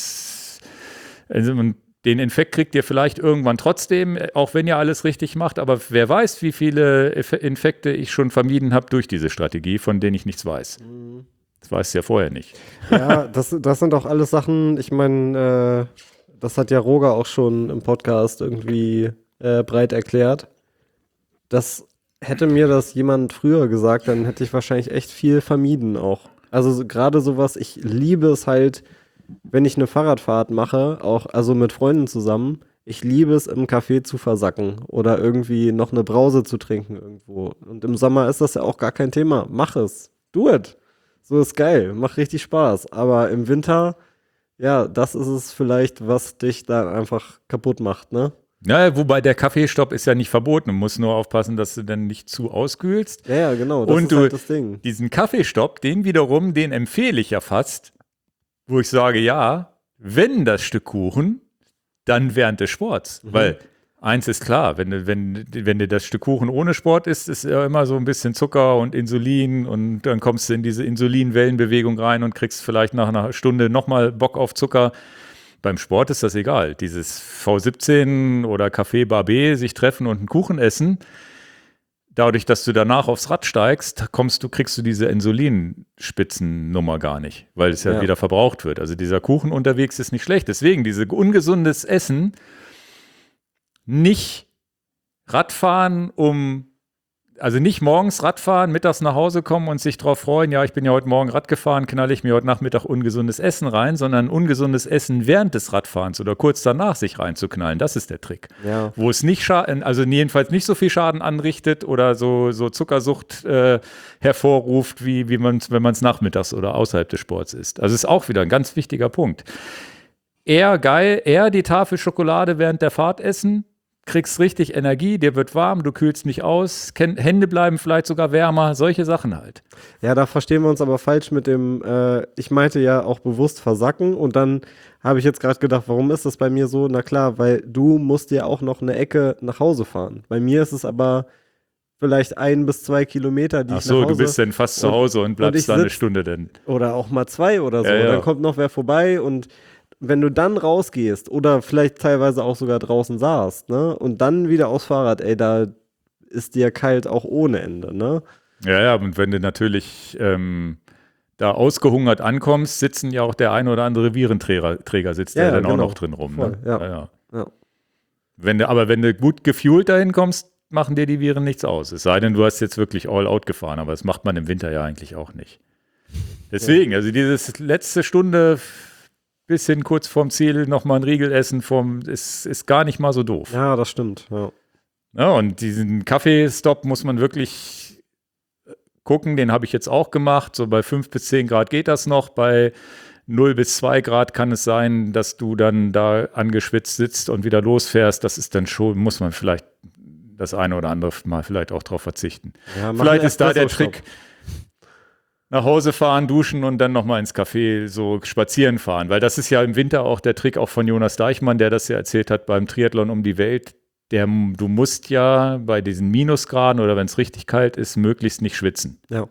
Den Infekt kriegt ihr vielleicht irgendwann trotzdem, auch wenn ihr alles richtig macht, aber wer weiß, wie viele Infekte ich schon vermieden habe durch diese Strategie, von denen ich nichts weiß. Das weißt du ja vorher nicht. Ja, das sind auch alles Sachen, ich meine, das hat ja Roger auch schon im Podcast irgendwie breit erklärt. Hätte mir das jemand früher gesagt, dann hätte ich wahrscheinlich echt viel vermieden auch. Also gerade sowas, ich liebe es halt, wenn ich eine Fahrradfahrt mache, auch also mit Freunden zusammen, ich liebe es, im Café zu versacken oder irgendwie noch eine Brause zu trinken irgendwo. Und im Sommer ist das ja auch gar kein Thema. Mach es. Do it. So ist geil. Macht richtig Spaß. Aber im Winter, ja, das ist es vielleicht, was dich dann einfach kaputt macht, ne? Ja, wobei der Kaffeestopp ist ja nicht verboten. Du musst nur aufpassen, dass du dann nicht zu auskühlst. Ja, genau. Das ist halt das Ding. Diesen Kaffeestopp, den empfehle ich ja fast, wo ich sage, ja, wenn das Stück Kuchen, dann während des Sports. Weil eins ist klar, wenn du das Stück Kuchen ohne Sport isst, ist ja immer so ein bisschen Zucker und Insulin und dann kommst du in diese Insulinwellenbewegung rein und kriegst vielleicht nach einer Stunde nochmal Bock auf Zucker. Beim Sport ist das egal. Dieses V17 oder Café Barbé, sich treffen und einen Kuchen essen, dadurch, dass du danach aufs Rad steigst, kriegst du diese Insulinspitzennummer gar nicht, weil es ja wieder verbraucht wird. Also dieser Kuchen unterwegs ist nicht schlecht. Deswegen diese ungesundes Essen, nicht Radfahren, um Also nicht morgens Radfahren, mittags nach Hause kommen und sich drauf freuen, ja, ich bin ja heute Morgen Rad gefahren, knalle ich mir heute Nachmittag ungesundes Essen rein, sondern ungesundes Essen während des Radfahrens oder kurz danach sich reinzuknallen. Das ist der Trick. Ja. Wo es nicht also jedenfalls nicht so viel Schaden anrichtet oder so Zuckersucht hervorruft, wie wenn man es nachmittags oder außerhalb des Sports isst. Also ist auch wieder ein ganz wichtiger Punkt. Eher die Tafel Schokolade während der Fahrt essen, kriegst richtig Energie, dir wird warm, du kühlst nicht aus, Hände bleiben vielleicht sogar wärmer, solche Sachen halt. Ja, da verstehen wir uns aber falsch mit dem, ich meinte ja auch bewusst versacken und dann habe ich jetzt gerade gedacht, warum ist das bei mir so? Na klar, weil du musst ja auch noch eine Ecke nach Hause fahren. Bei mir ist es aber vielleicht 1 bis 2 Kilometer, die Ach ich nach Hause... du bist dann fast zu Hause und bleibst dann eine Stunde denn. Oder auch mal 2 oder so, Ja. dann kommt noch wer vorbei und wenn du dann rausgehst oder vielleicht teilweise auch sogar draußen saßt, ne, und dann wieder aufs Fahrrad, ey, da ist dir kalt auch ohne Ende, ne? Ja, und wenn du natürlich da ausgehungert ankommst, sitzen ja auch der ein oder andere Virenträger sitzt ja dann auch noch drin rum. Voll, Ne? Ja. Wenn du gut gefuelt dahin kommst, machen dir die Viren nichts aus. Es sei denn, du hast jetzt wirklich all out gefahren, aber das macht man im Winter ja eigentlich auch nicht. Deswegen, also dieses letzte Stunde bis hin kurz vorm Ziel nochmal ein Riegel essen ist gar nicht mal so doof. Ja, das stimmt. Ja. Ja, und diesen Kaffeestopp muss man wirklich gucken, den habe ich jetzt auch gemacht. So bei 5 bis 10 Grad geht das noch. Bei 0 bis 2 Grad kann es sein, dass du dann da angeschwitzt sitzt und wieder losfährst. Das ist dann schon, muss man vielleicht das eine oder andere Mal vielleicht auch drauf verzichten. Ja, vielleicht ist da der Trick, nach Hause fahren, duschen und dann nochmal ins Café so spazieren fahren. Weil das ist ja im Winter auch der Trick auch von Jonas Deichmann, der das ja erzählt hat beim Triathlon um die Welt. Du musst ja bei diesen Minusgraden oder wenn es richtig kalt ist, möglichst nicht schwitzen. Ja.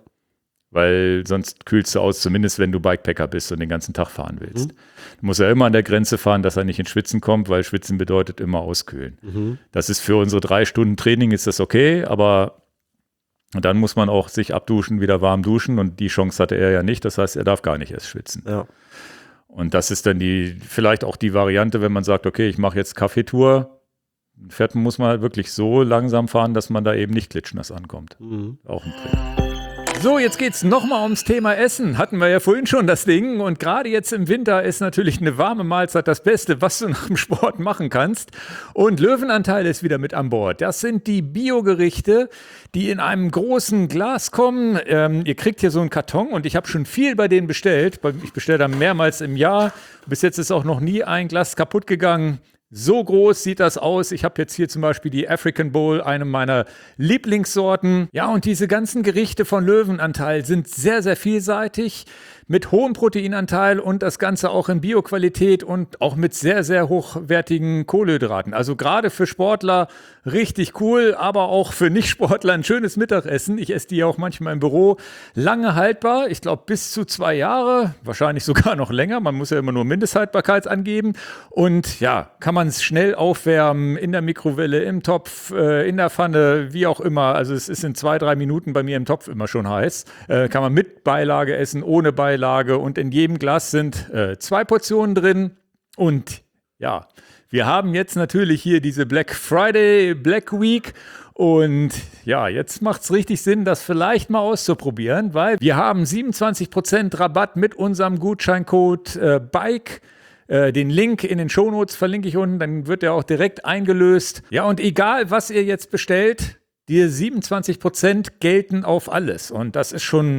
Weil sonst kühlst du aus, zumindest wenn du Bikepacker bist und den ganzen Tag fahren willst. Du musst ja immer an der Grenze fahren, dass er nicht ins Schwitzen kommt, weil Schwitzen bedeutet immer auskühlen. Das ist für unsere 3 Stunden Training ist das okay, aber dann muss man auch sich abduschen, wieder warm duschen und die Chance hatte er ja nicht. Das heißt, er darf gar nicht erst schwitzen. Ja. Und das ist dann vielleicht auch die Variante, wenn man sagt, okay, ich mache jetzt Kaffeetour, muss man halt wirklich so langsam fahren, dass man da eben nicht klitschnass ankommt. Auch ein Trick. So, jetzt geht's nochmal ums Thema Essen. Hatten wir ja vorhin schon das Ding. Und gerade jetzt im Winter ist natürlich eine warme Mahlzeit das Beste, was du nach dem Sport machen kannst. Und Löwenanteil ist wieder mit an Bord. Das sind die Biogerichte, die in einem großen Glas kommen. Ihr kriegt hier so einen Karton und ich habe schon viel bei denen bestellt. Ich bestelle da mehrmals im Jahr. Bis jetzt ist auch noch nie ein Glas kaputt gegangen. So groß sieht das aus. Ich habe jetzt hier zum Beispiel die African Bowl, eine meiner Lieblingssorten. Ja, und diese ganzen Gerichte von Löwenanteil sind sehr, sehr vielseitig, mit hohem Proteinanteil und das Ganze auch in Bioqualität und auch mit sehr, sehr hochwertigen Kohlenhydraten. Also gerade für Sportler richtig cool, aber auch für Nicht-Sportler ein schönes Mittagessen. Ich esse die auch manchmal im Büro. Lange haltbar, ich glaube bis zu 2 Jahre, wahrscheinlich sogar noch länger. Man muss ja immer nur Mindesthaltbarkeit angeben. Und ja, kann man es schnell aufwärmen, in der Mikrowelle, im Topf, in der Pfanne, wie auch immer. Also es ist in 2-3 Minuten bei mir im Topf immer schon heiß. Kann man mit Beilage essen, ohne Beilage. Und in jedem Glas sind 2 Portionen drin. Und ja, wir haben jetzt natürlich hier diese Black Friday, Black Week. Und ja, jetzt macht es richtig Sinn, das vielleicht mal auszuprobieren, weil wir haben 27% Rabatt mit unserem Gutscheincode BIKE. Den Link in den Shownotes verlinke ich unten, dann wird der auch direkt eingelöst. Ja, und egal, was ihr jetzt bestellt, die 27% gelten auf alles. Und das ist schon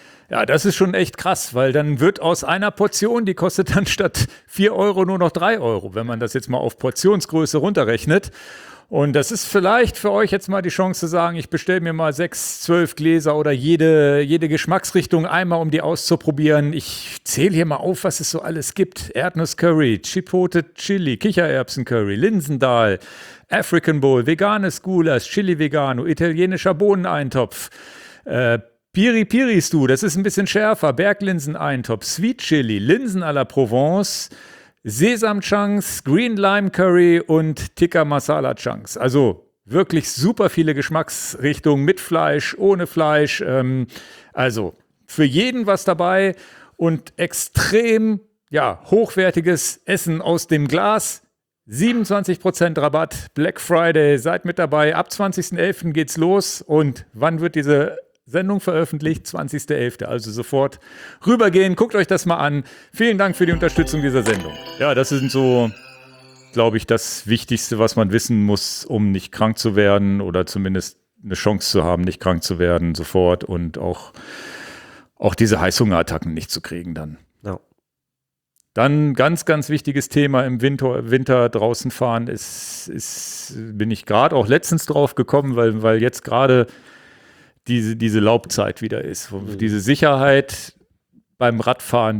echt krass, weil dann wird aus einer Portion, die kostet dann statt 4 Euro nur noch 3 Euro, wenn man das jetzt mal auf Portionsgröße runterrechnet. Und das ist vielleicht für euch jetzt mal die Chance zu sagen, ich bestelle mir mal 6, 12 Gläser oder jede Geschmacksrichtung einmal, um die auszuprobieren. Ich zähle hier mal auf, was es so alles gibt. Erdnusscurry, Chipotle Chili, Kichererbsencurry, Linsendahl, African Bowl, veganes Gulasch, Chili Vegano, italienischer Bohneneintopf, Piri-Piri-Stew, das ist ein bisschen schärfer, Berglinseneintopf, Sweet Chili, Linsen à la Provence, Sesam-Chunks, Green Lime Curry und Tikka Masala Chunks. Also wirklich super viele Geschmacksrichtungen mit Fleisch, ohne Fleisch. Also für jeden was dabei und extrem hochwertiges Essen aus dem Glas. 27% Rabatt, Black Friday, seid mit dabei. Ab 20.11. geht's los. Und wann wird diese Sendung veröffentlicht? 20.11. Also sofort rübergehen, guckt euch das mal an. Vielen Dank für die Unterstützung dieser Sendung. Ja, das sind so, glaube ich, das Wichtigste, was man wissen muss, um nicht krank zu werden oder zumindest eine Chance zu haben, nicht krank zu werden sofort und auch diese Heißhungerattacken nicht zu kriegen dann. Ja. Dann ganz, ganz wichtiges Thema im Winter draußen fahren bin ich gerade auch letztens drauf gekommen, weil jetzt gerade diese Laubzeit wieder ist. Diese Sicherheit beim Radfahren,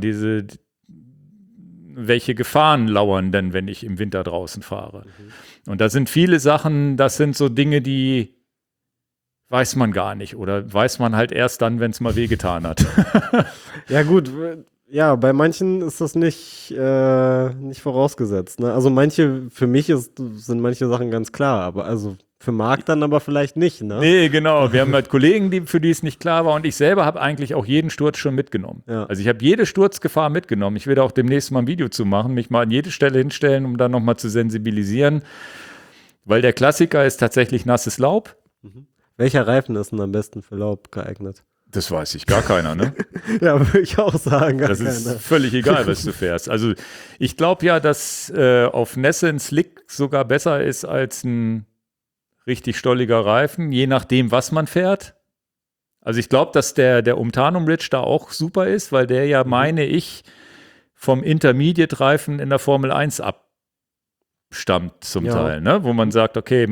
welche Gefahren lauern denn, wenn ich im Winter draußen fahre? Und da sind viele Sachen, das sind so Dinge, die weiß man gar nicht oder weiß man halt erst dann, wenn es mal wehgetan hat. Ja, gut. Ja, bei manchen ist das nicht vorausgesetzt. Ne? Also für mich sind manche Sachen ganz klar, aber also für Marc dann aber vielleicht nicht. Ne? Nee, genau. Wir haben halt Kollegen, für die es nicht klar war und ich selber habe eigentlich auch jeden Sturz schon mitgenommen. Ja. Also ich habe jede Sturzgefahr mitgenommen. Ich werde auch demnächst mal ein Video zu machen, mich mal an jede Stelle hinstellen, um dann nochmal zu sensibilisieren, weil der Klassiker ist tatsächlich nasses Laub. Welcher Reifen ist denn am besten für Laub geeignet? Das weiß ich, gar keiner, ne? Ja, würde ich auch sagen. Das ist völlig egal, was du fährst. Also ich glaube ja, dass auf Nässe ein Slick sogar besser ist als ein richtig stolliger Reifen, je nachdem, was man fährt. Also ich glaube, dass der Umtanum Ridge da auch super ist, weil der ja, meine ich, vom Intermediate-Reifen in der Formel 1 abstammt zum Teil, ne? Wo man sagt, okay,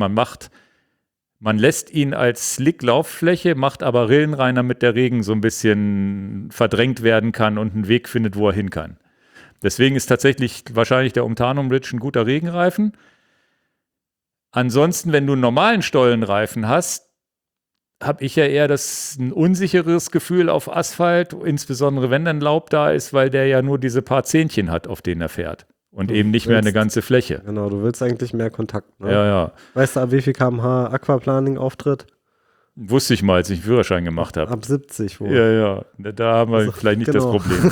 man lässt ihn als Slick-Lauffläche, macht aber Rillen rein, damit der Regen so ein bisschen verdrängt werden kann und einen Weg findet, wo er hin kann. Deswegen ist tatsächlich wahrscheinlich der Umtanum Ridge ein guter Regenreifen. Ansonsten, wenn du einen normalen Stollenreifen hast, habe ich ja eher ein unsicheres Gefühl auf Asphalt, insbesondere wenn dann Laub da ist, weil der ja nur diese paar Zähnchen hat, auf denen er fährt. Und eben nicht mehr eine ganze Fläche. Genau, du willst eigentlich mehr Kontakt. Ne? Ja. Weißt du, ab wie viel km/h Aquaplaning auftritt? Wusste ich mal, als ich einen Führerschein gemacht habe. Ab 70 wohl. Ja. Da haben wir vielleicht nicht das Problem.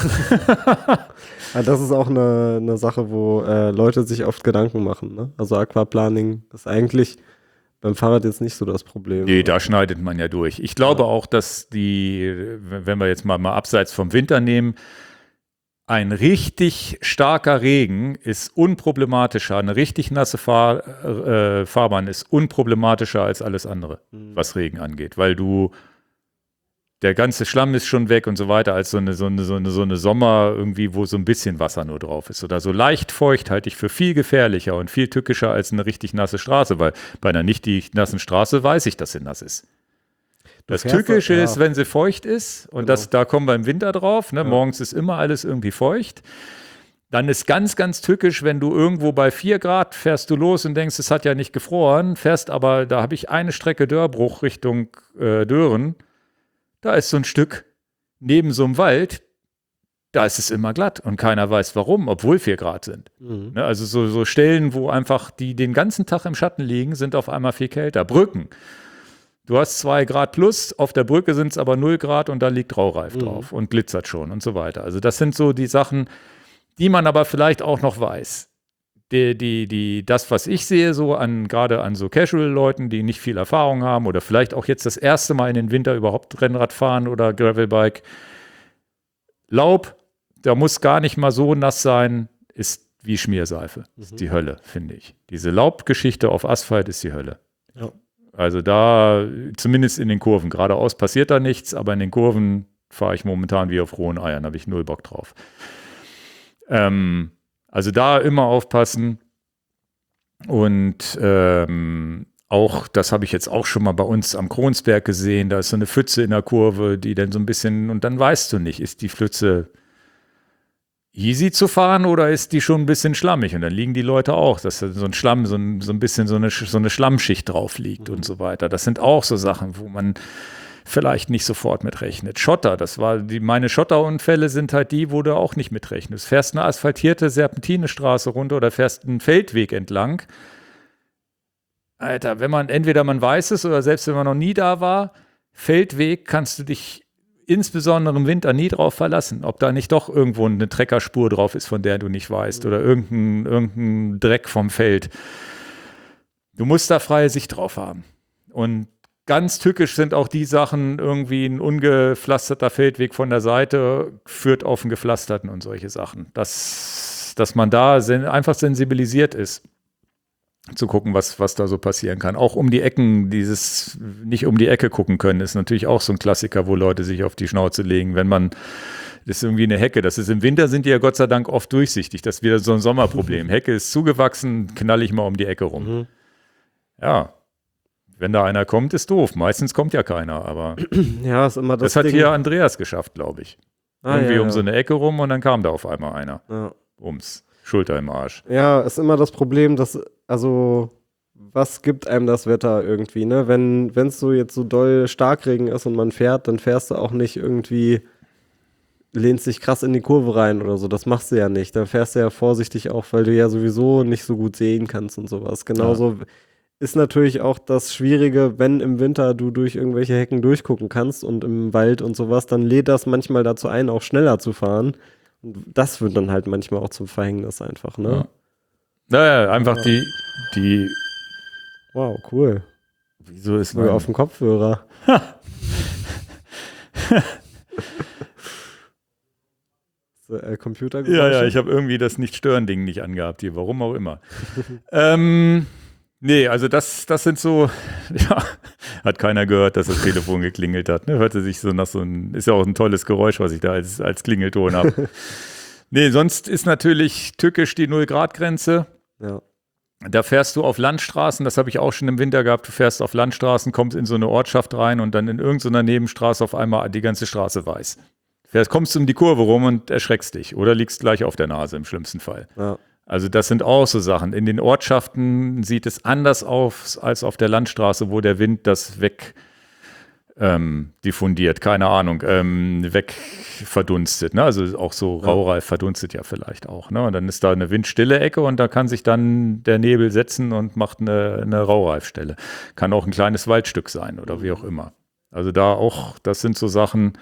Ja, das ist auch eine Sache, wo Leute sich oft Gedanken machen. Ne? Also Aquaplaning ist eigentlich beim Fahrrad jetzt nicht so das Problem. Nee, da schneidet man ja durch. Ich glaube auch, dass wenn wir jetzt mal abseits vom Winter nehmen, ein richtig starker Regen ist unproblematischer. Eine richtig nasse Fahrbahn ist unproblematischer als alles andere, was Regen angeht, weil der ganze Schlamm ist schon weg und so weiter, als so eine Sommer irgendwie, wo so ein bisschen Wasser nur drauf ist. Oder so leicht feucht halte ich für viel gefährlicher und viel tückischer als eine richtig nasse Straße, weil bei einer nicht nassen Straße weiß ich, dass sie nass ist. Das Tückische ist, wenn sie feucht ist, und da kommen wir im Winter drauf, ne? Morgens ist immer alles irgendwie feucht. Dann ist ganz, ganz tückisch, wenn du irgendwo bei 4 Grad fährst du los und denkst, es hat ja nicht gefroren, fährst aber, da habe ich eine Strecke Dörrbruch Richtung Dören. Da ist so ein Stück neben so einem Wald, da ist es immer glatt und keiner weiß warum, obwohl 4 Grad sind. Ne? Also so Stellen, wo einfach die den ganzen Tag im Schatten liegen, sind auf einmal viel kälter. Brücken. Du hast 2 Grad plus, auf der Brücke sind es aber 0 Grad und da liegt Raureif drauf und glitzert schon und so weiter. Also das sind so die Sachen, die man aber vielleicht auch noch weiß. Das, was ich sehe, gerade an so Casual-Leuten, die nicht viel Erfahrung haben oder vielleicht auch jetzt das erste Mal in den Winter überhaupt Rennrad fahren oder Gravelbike. Laub, da muss gar nicht mal so nass sein, ist wie Schmierseife. Ist die Hölle, finde ich. Diese Laubgeschichte auf Asphalt ist die Hölle. Ja. Also da, zumindest in den Kurven, geradeaus passiert da nichts, aber in den Kurven fahre ich momentan wie auf rohen Eiern, habe ich 0 Bock drauf. Also da immer aufpassen und auch, das habe ich jetzt auch schon mal bei uns am Kronsberg gesehen, da ist so eine Pfütze in der Kurve, die dann so ein bisschen, und dann weißt du nicht, ist die Pfütze easy zu fahren oder ist die schon ein bisschen schlammig? Und dann liegen die Leute auch, dass da so ein Schlamm, so ein bisschen so eine Schlammschicht drauf liegt und so weiter. Das sind auch so Sachen, wo man vielleicht nicht sofort mitrechnet. Schotter, meine Schotterunfälle sind halt die, wo du auch nicht mitrechnest. Fährst eine asphaltierte Serpentinestraße runter oder fährst einen Feldweg entlang. Alter, entweder man weiß es oder selbst wenn man noch nie da war, Feldweg kannst du dich insbesondere im Winter nie drauf verlassen, ob da nicht doch irgendwo eine Treckerspur drauf ist, von der du nicht weißt, oder irgendein Dreck vom Feld. Du musst da freie Sicht drauf haben. Und ganz tückisch sind auch die Sachen, irgendwie ein ungepflasterter Feldweg von der Seite führt auf einen gepflasterten und solche Sachen. Dass man da einfach sensibilisiert ist, zu gucken, was da so passieren kann. Auch um die Ecken, dieses nicht um die Ecke gucken können, ist natürlich auch so ein Klassiker, wo Leute sich auf die Schnauze legen, wenn man, das ist irgendwie eine Hecke, das ist im Winter, sind die ja Gott sei Dank oft durchsichtig, das ist wieder so ein Sommerproblem. Hecke ist zugewachsen, knall ich mal um die Ecke rum. Ja, wenn da einer kommt, ist doof. Meistens kommt ja keiner, aber Ja, ist immer das das hat Ding. hier Andreas geschafft, glaube ich. Irgendwie ja, um ja. so eine Ecke rum und dann kam da auf einmal einer. Ja. Ums Schulter im Arsch. Ja, ist immer das Problem, dass, also, was gibt einem das Wetter irgendwie, ne? Wenn es so jetzt so doll Starkregen ist und man fährt, dann fährst du auch nicht irgendwie, lehnst dich krass in die Kurve rein oder so. Das machst du ja nicht. Dann fährst du ja vorsichtig auch, weil du ja sowieso nicht so gut sehen kannst und sowas. Genauso ist natürlich auch das Schwierige, wenn im Winter du durch irgendwelche Hecken durchgucken kannst und im Wald und sowas, dann lädt das manchmal dazu ein, auch schneller zu fahren. Und das wird dann halt manchmal auch zum Verhängnis einfach, ne? Ja. Naja, einfach die. Wow, cool. Wieso ist Sogar auf dem Kopfhörer. So, Computer Ja, ich habe irgendwie das Nicht-Stören-Ding nicht angehabt hier, warum auch immer. Nee, also das sind so, ja, hat keiner gehört, dass das Telefon geklingelt hat. Ne? Hörte sich so nach so ein, ist ja auch ein tolles Geräusch, was ich da als Klingelton habe. Nee, sonst ist natürlich tückisch die 0-Grad-Grenze. Ja. Da fährst du auf Landstraßen, das habe ich auch schon im Winter gehabt, du fährst auf Landstraßen, kommst in so eine Ortschaft rein und dann in irgendeiner Nebenstraße auf einmal die ganze Straße weiß. Kommst du um die Kurve rum und erschreckst dich oder liegst gleich auf der Nase im schlimmsten Fall. Ja. Also das sind auch so Sachen. In den Ortschaften sieht es anders aus als auf der Landstraße, wo der Wind das weg diffundiert, keine Ahnung, weg verdunstet. Ne? Also auch so Raureif verdunstet ja vielleicht auch. Ne? Und dann ist da eine windstille Ecke und da kann sich dann der Nebel setzen und macht eine Raureifstelle. Kann auch ein kleines Waldstück sein oder wie auch immer. Also da auch, das sind so Sachen.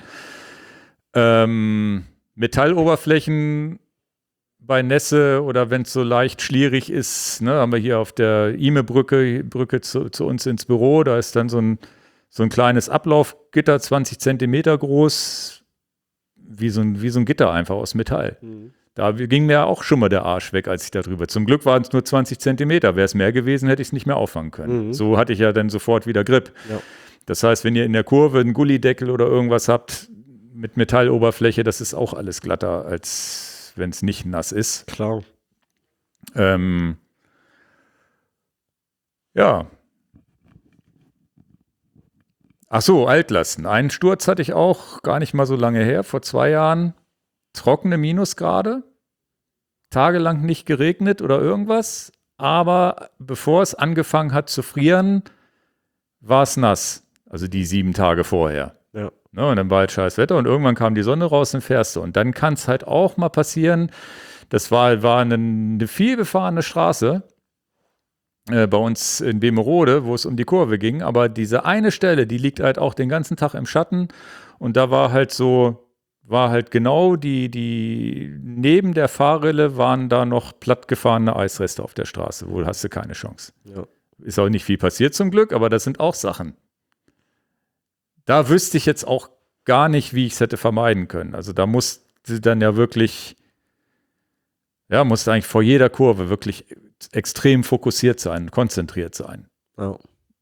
Metalloberflächen bei Nässe oder wenn es so leicht schlierig ist, ne, haben wir hier auf der Ihme-Brücke zu uns ins Büro, da ist dann so ein kleines Ablaufgitter, 20 Zentimeter groß, wie so ein Gitter einfach aus Metall. Mhm. Da ging mir auch schon mal der Arsch weg, als ich da drüber. Zum Glück waren es nur 20 Zentimeter. Wäre es mehr gewesen, hätte ich es nicht mehr auffangen können. Mhm. So hatte ich ja dann sofort wieder Grip. Ja. Das heißt, wenn ihr in der Kurve einen Gullideckel oder irgendwas habt mit Metalloberfläche, das ist auch alles glatter, als wenn es nicht nass ist. Klar. Ja. Ach so, Altlasten. Einen Sturz hatte ich auch gar nicht mal so lange her, vor 2 Jahren. Trockene Minusgrade, tagelang nicht geregnet oder irgendwas, aber bevor es angefangen hat zu frieren, war es nass. Also die 7 Tage vorher. Ja. Ne, und dann war halt scheiß Wetter und irgendwann kam die Sonne raus und fährst du. Und dann kann es halt auch mal passieren, das war eine viel befahrene Straße bei uns in Bemerode, wo es um die Kurve ging, aber diese eine Stelle, die liegt halt auch den ganzen Tag im Schatten und da war halt genau die neben der Fahrrille waren da noch plattgefahrene Eisreste auf der Straße. Wohl hast du keine Chance. Ja. Ist auch nicht viel passiert zum Glück, aber das sind auch Sachen. Da wüsste ich jetzt auch gar nicht, wie ich es hätte vermeiden können. Also da musste dann ja wirklich, musste eigentlich vor jeder Kurve wirklich extrem fokussiert sein, konzentriert sein. Ja.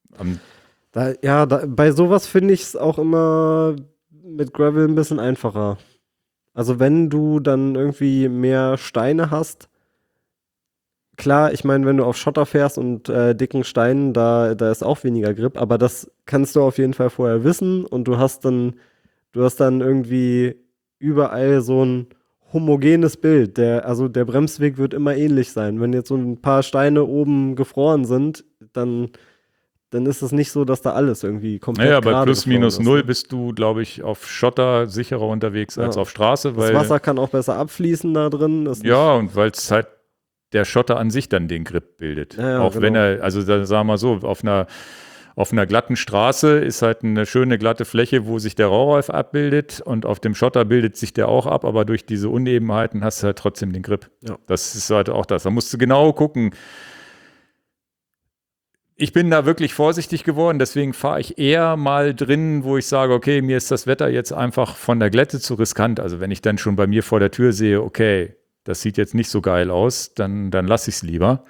Bei sowas finde ich es auch immer mit Gravel ein bisschen einfacher. Also wenn du dann irgendwie mehr Steine hast, klar, ich meine, wenn du auf Schotter fährst und dicken Steinen, da ist auch weniger Grip, aber das kannst du auf jeden Fall vorher wissen und du hast dann irgendwie überall so ein homogenes Bild. Der Bremsweg wird immer ähnlich sein. Wenn jetzt so ein paar Steine oben gefroren sind, dann ist es nicht so, dass da alles irgendwie komplett Naja, bei gerade plus minus gefroren 0 ist, ne? bist du, glaube ich, auf Schotter sicherer unterwegs als auf Straße. Das Wasser kann auch besser abfließen da drin. Und weil es halt der Schotter an sich dann den Grip bildet. Ja, auch genau. wenn also sagen wir mal so, auf einer Auf einer glatten Straße ist halt eine schöne glatte Fläche, wo sich der Rohrreif abbildet und auf dem Schotter bildet sich der auch ab, aber durch diese Unebenheiten hast du halt trotzdem den Grip. Ja. Das ist halt auch das. Da musst du genau gucken. Ich bin da wirklich vorsichtig geworden, deswegen fahre ich eher mal drin, wo ich sage, okay, mir ist das Wetter jetzt einfach von der Glätte zu riskant. Also wenn ich dann schon bei mir vor der Tür sehe, okay, das sieht jetzt nicht so geil aus, dann lasse ich es lieber.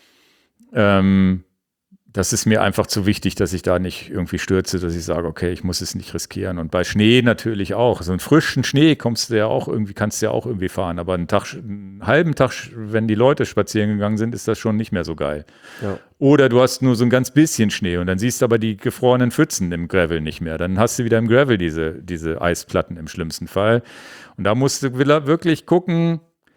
Das ist mir einfach zu wichtig, dass ich da nicht irgendwie stürze, dass ich sage, okay, ich muss es nicht riskieren. Und bei Schnee natürlich auch. So einen frischen Schnee kannst du ja auch irgendwie fahren. Aber einen halben Tag, wenn die Leute spazieren gegangen sind, ist das schon nicht mehr so geil. Ja. Oder du hast nur so ein ganz bisschen Schnee und dann siehst du aber die gefrorenen Pfützen im Gravel nicht mehr. Dann hast du wieder im Gravel diese Eisplatten im schlimmsten Fall. Und da musst du wirklich gucken,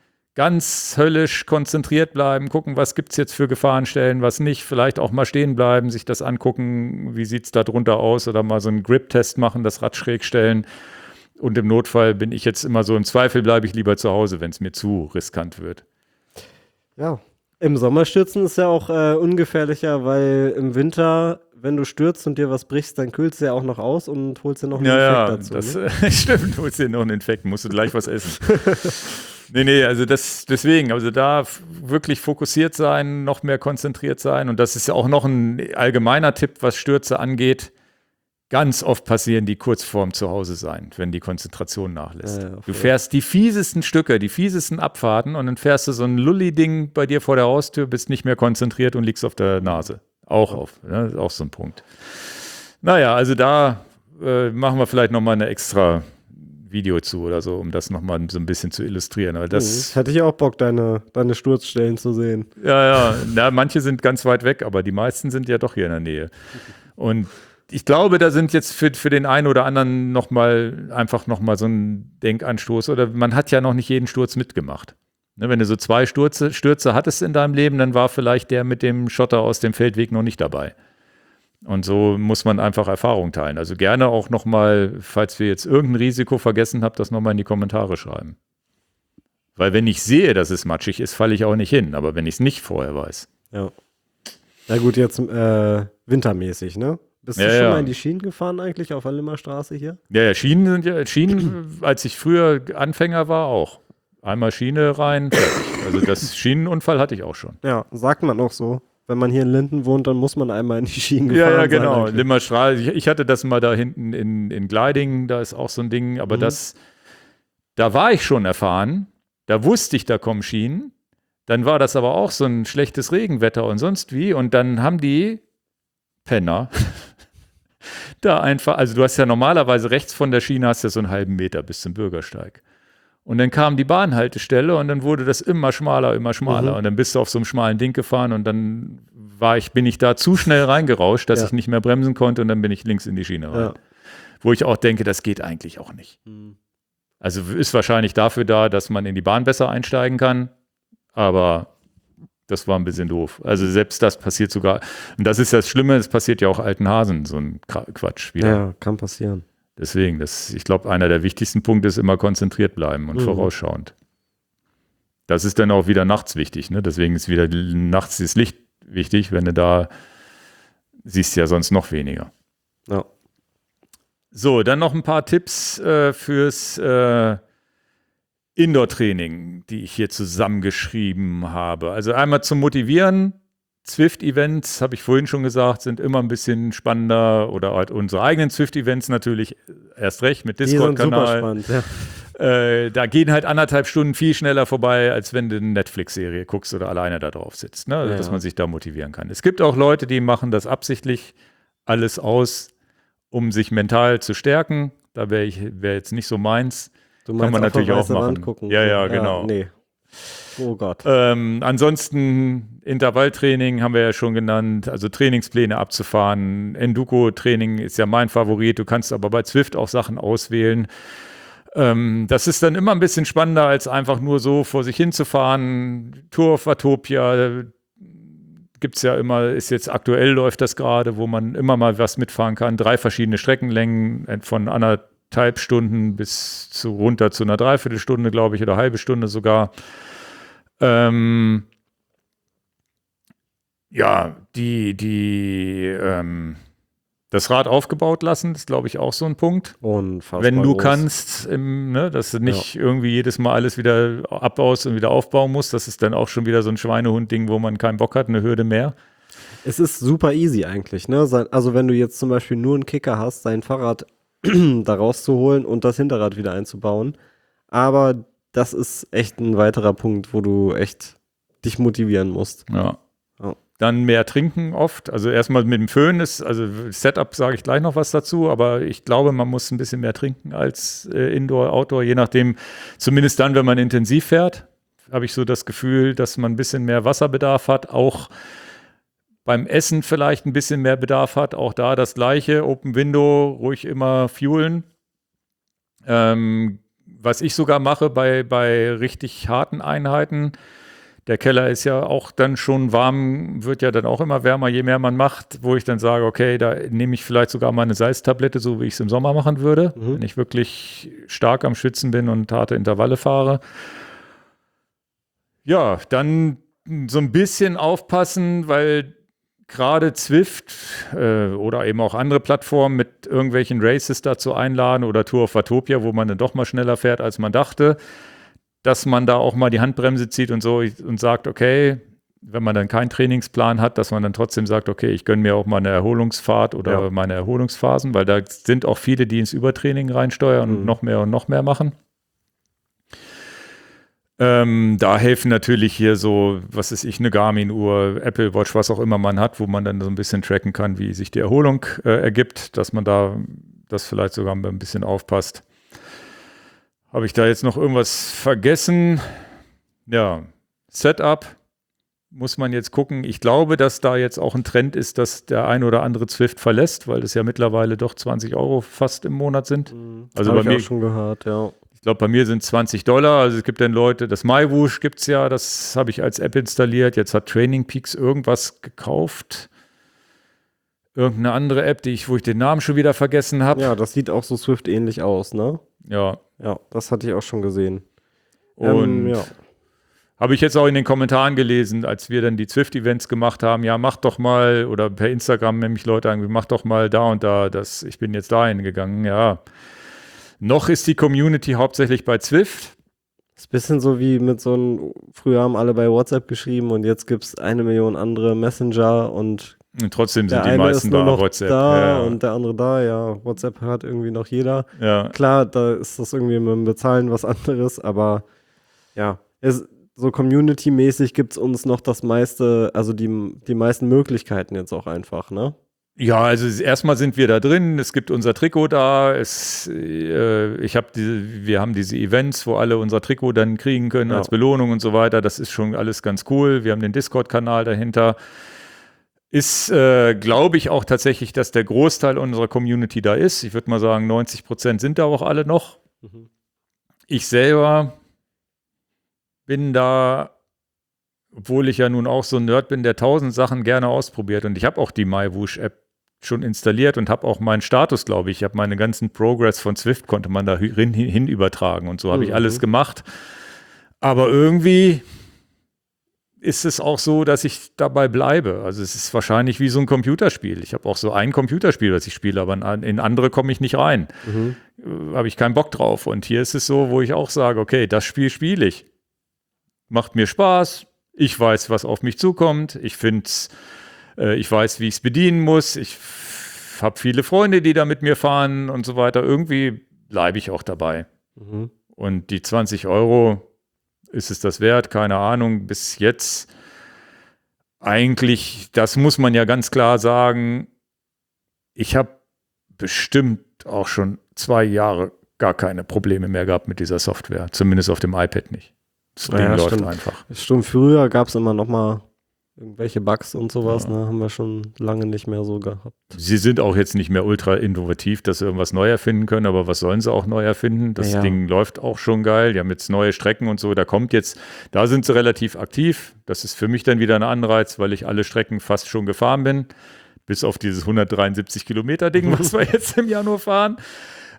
ganz höllisch konzentriert bleiben, gucken, was gibt es jetzt für Gefahrenstellen, was nicht, vielleicht auch mal stehen bleiben, sich das angucken, wie sieht es da drunter aus oder mal so einen Grip-Test machen, das Rad schräg stellen. Und im Notfall bin ich jetzt immer so, im Zweifel bleibe ich lieber zu Hause, wenn es mir zu riskant wird. Ja, im Sommer stürzen ist ja auch ungefährlicher, weil im Winter, wenn du stürzt und dir was brichst, dann kühlst du ja auch noch aus und holst dir noch einen Infekt dazu. Das ne? stimmt, holst dir noch einen Infekt, musst du gleich was essen. Nee, also deswegen, also da wirklich fokussiert sein, noch mehr konzentriert sein und das ist ja auch noch ein allgemeiner Tipp, was Stürze angeht. Ganz oft passieren die kurz vorm Zuhause sein, wenn die Konzentration nachlässt. Ja, du fährst die fiesesten Stücke, die fiesesten Abfahrten und dann fährst du so ein Lulli-Ding bei dir vor der Haustür, bist nicht mehr konzentriert und liegst auf der Nase. Auch so ein Punkt. Naja, also da machen wir vielleicht nochmal eine extra Video zu oder so, um das nochmal so ein bisschen zu illustrieren. Aber das hätte ich auch Bock, deine Sturzstellen zu sehen. Ja, manche sind ganz weit weg, aber die meisten sind ja doch hier in der Nähe. Und ich glaube, da sind jetzt für den einen oder anderen einfach nochmal so ein Denkanstoß oder man hat ja noch nicht jeden Sturz mitgemacht. Ne, wenn du so 2 Stürze hattest in deinem Leben, dann war vielleicht der mit dem Schotter aus dem Feldweg noch nicht dabei. Und so muss man einfach Erfahrung teilen. Also gerne auch nochmal, falls wir jetzt irgendein Risiko vergessen habt, das nochmal in die Kommentare schreiben. Weil wenn ich sehe, dass es matschig ist, falle ich auch nicht hin. Aber wenn ich es nicht vorher weiß. Ja. Na gut, jetzt wintermäßig, ne? Bist du schon mal in die Schienen gefahren eigentlich auf der Limmerstraße hier? Ja, Schienen, als ich früher Anfänger war, auch. Einmal Schiene rein, fertig. Also das Schienenunfall hatte ich auch schon. Ja, sagt man auch so. Wenn man hier in Linden wohnt, dann muss man einmal in die Schienen gefahren sein. Ja, genau. Limmerstraße. Ich hatte das mal da hinten in Gleidingen, da ist auch so ein Ding, aber da war ich schon erfahren. Da wusste ich, da kommen Schienen. Dann war das aber auch so ein schlechtes Regenwetter und sonst wie. Und dann haben die Penner da einfach, also du hast ja normalerweise rechts von der Schiene hast ja so einen halben Meter bis zum Bürgersteig. Und dann kam die Bahnhaltestelle und dann wurde das immer schmaler. Und dann bist du auf so einem schmalen Ding gefahren und dann bin ich da zu schnell reingerauscht, dass ich nicht mehr bremsen konnte und dann bin ich links in die Schiene rein. Ja. Wo ich auch denke, das geht eigentlich auch nicht. Also ist wahrscheinlich dafür da, dass man in die Bahn besser einsteigen kann, aber das war ein bisschen doof. Also selbst das passiert sogar, und das ist das Schlimme, es passiert ja auch alten Hasen, so ein Quatsch wieder. Ja, kann passieren. Deswegen, ich glaube, einer der wichtigsten Punkte ist immer konzentriert bleiben und vorausschauend. Das ist dann auch wieder nachts wichtig, ne? Deswegen ist wieder nachts das Licht wichtig, wenn du da siehst ja sonst noch weniger. Ja. So, dann noch ein paar Tipps fürs Indoor-Training, die ich hier zusammengeschrieben habe. Also einmal zum Motivieren. Zwift-Events, habe ich vorhin schon gesagt, sind immer ein bisschen spannender oder halt unsere eigenen Zwift-Events natürlich erst recht mit Discord-Kanal. Super spannend, ja. Da gehen halt 1,5 Stunden viel schneller vorbei, als wenn du eine Netflix-Serie guckst oder alleine da drauf sitzt, ne? Also, dass man sich da motivieren kann. Es gibt auch Leute, die machen das absichtlich alles aus, um sich mental zu stärken. Da wäre jetzt nicht so meins. Du meinst kann man natürlich auch machen. Gucken. Ja, genau. Nee. Oh Gott. Ansonsten Intervalltraining haben wir ja schon genannt, also Trainingspläne abzufahren. Enduko-Training ist ja mein Favorit. Du kannst aber bei Zwift auch Sachen auswählen. Das ist dann immer ein bisschen spannender, als einfach nur so vor sich hinzufahren. Tour of Watopia gibt es ja immer, ist jetzt aktuell läuft das gerade, wo man immer mal was mitfahren kann. 3 verschiedene Streckenlängen von 1,5 Stunden bis runter zu einer Dreiviertelstunde, glaube ich, oder halbe Stunde sogar. Ja, Das Rad aufgebaut lassen, ist, glaube ich, auch so ein Punkt. Unfassbar Wenn du groß. kannst, dass du nicht irgendwie jedes Mal alles wieder abbaust und wieder aufbauen musst. Das ist dann auch schon wieder so ein Schweinehund-Ding, wo man keinen Bock hat, eine Hürde mehr. Es ist super easy eigentlich, ne? Also wenn du jetzt zum Beispiel nur einen Kicker hast, dein Fahrrad da rauszuholen und das Hinterrad wieder einzubauen. Aber das ist echt ein weiterer Punkt, wo du echt dich motivieren musst. Ja. Ja. Dann mehr trinken oft. Also erstmal mit dem Föhn also Setup sage ich gleich noch was dazu, aber ich glaube, man muss ein bisschen mehr trinken als Indoor, Outdoor, je nachdem, zumindest dann, wenn man intensiv fährt, habe ich so das Gefühl, dass man ein bisschen mehr Wasserbedarf hat, auch beim Essen vielleicht ein bisschen mehr Bedarf hat, auch da das Gleiche, Open Window, ruhig immer fuelen. Was ich sogar mache bei richtig harten Einheiten, der Keller ist ja auch dann schon warm, wird ja dann auch immer wärmer, je mehr man macht, wo ich dann sage, okay, da nehme ich vielleicht sogar mal eine Salztablette, so wie ich es im Sommer machen würde, wenn ich wirklich stark am Schwitzen bin und harte Intervalle fahre. Ja, dann so ein bisschen aufpassen, weil gerade Zwift oder eben auch andere Plattformen mit irgendwelchen Races dazu einladen oder Tour of Watopia, wo man dann doch mal schneller fährt, als man dachte, dass man da auch mal die Handbremse zieht und so und sagt, okay, wenn man dann keinen Trainingsplan hat, dass man dann trotzdem sagt, okay, ich gönne mir auch mal eine Erholungsfahrt oder meine Erholungsphasen, weil da sind auch viele, die ins Übertraining reinsteuern und noch mehr machen. Da helfen natürlich hier so, was weiß ich, eine Garmin-Uhr, Apple Watch, was auch immer man hat, wo man dann so ein bisschen tracken kann, wie sich die Erholung ergibt, dass man da das vielleicht sogar ein bisschen aufpasst. Habe ich da jetzt noch irgendwas vergessen? Ja, Setup muss man jetzt gucken. Ich glaube, dass da jetzt auch ein Trend ist, dass der ein oder andere Zwift verlässt, weil das ja mittlerweile doch 20 € fast im Monat sind. Also bei mir auch schon gehört, ja. Ich glaube, bei mir sind $20. Also es gibt dann Leute, das MyWhoosh gibt es ja, das habe ich als App installiert. Jetzt hat Training Peaks irgendwas gekauft. Irgendeine andere App, wo ich den Namen schon wieder vergessen habe. Ja, das sieht auch so Swift-ähnlich aus, ne? Ja. Ja, das hatte ich auch schon gesehen. Und habe ich jetzt auch in den Kommentaren gelesen, als wir dann die Zwift-Events gemacht haben, ja, mach doch mal, oder per Instagram nämlich Leute an, mach doch mal da und da, ich bin jetzt dahin gegangen, ja. Noch ist die Community hauptsächlich bei Zwift. Ist ein bisschen so wie mit so einem, früher haben alle bei WhatsApp geschrieben und jetzt gibt es 1 Million andere Messenger und trotzdem sind die meisten bei WhatsApp. Da und der andere da, ja. WhatsApp hat irgendwie noch jeder. Ja. Klar, da ist das irgendwie mit dem Bezahlen was anderes, aber ja, so community-mäßig gibt es uns noch das meiste, also die meisten Möglichkeiten jetzt auch einfach, ne? Ja, also erstmal sind wir da drin, es gibt unser Trikot da, wir haben diese Events, wo alle unser Trikot dann kriegen können als Belohnung und so weiter, das ist schon alles ganz cool, wir haben den Discord-Kanal dahinter. Ist, glaube ich, auch tatsächlich, dass der Großteil unserer Community da ist. Ich würde mal sagen, 90% sind da auch alle noch. Ich selber bin da, obwohl ich ja nun auch so ein Nerd bin, der 1000 Sachen gerne ausprobiert. Und ich habe auch die MyWhoosh-App schon installiert und habe auch meinen Status, glaube ich. Ich habe meine ganzen Progress von Zwift, konnte man da hin übertragen. Und so habe ich alles gemacht. Aber irgendwie ist es auch so, dass ich dabei bleibe. Also es ist wahrscheinlich wie so ein Computerspiel. Ich habe auch so ein Computerspiel, das ich spiele, aber in andere komme ich nicht rein. Habe ich keinen Bock drauf. Und hier ist es so, wo ich auch sage, okay, das Spiel spiele ich. Macht mir Spaß. Ich weiß, was auf mich zukommt. Ich weiß, wie ich es bedienen muss. Ich habe viele Freunde, die da mit mir fahren und so weiter. Irgendwie bleibe ich auch dabei. Und die 20 €, ist es das wert? Keine Ahnung. Bis jetzt eigentlich, das muss man ja ganz klar sagen, ich habe bestimmt auch schon 2 Jahre gar keine Probleme mehr gehabt mit dieser Software. Zumindest auf dem iPad nicht. Das Ding läuft einfach. Stimmt, früher gab es immer noch mal irgendwelche Bugs und sowas, ne? Haben wir schon lange nicht mehr so gehabt. Sie sind auch jetzt nicht mehr ultra innovativ, dass sie irgendwas neu erfinden können, aber was sollen sie auch neu erfinden? Das Ding läuft auch schon geil. Die haben jetzt neue Strecken und so. Da sind sie relativ aktiv. Das ist für mich dann wieder ein Anreiz, weil ich alle Strecken fast schon gefahren bin. Bis auf dieses 173 Kilometer Ding, was wir jetzt im Januar fahren.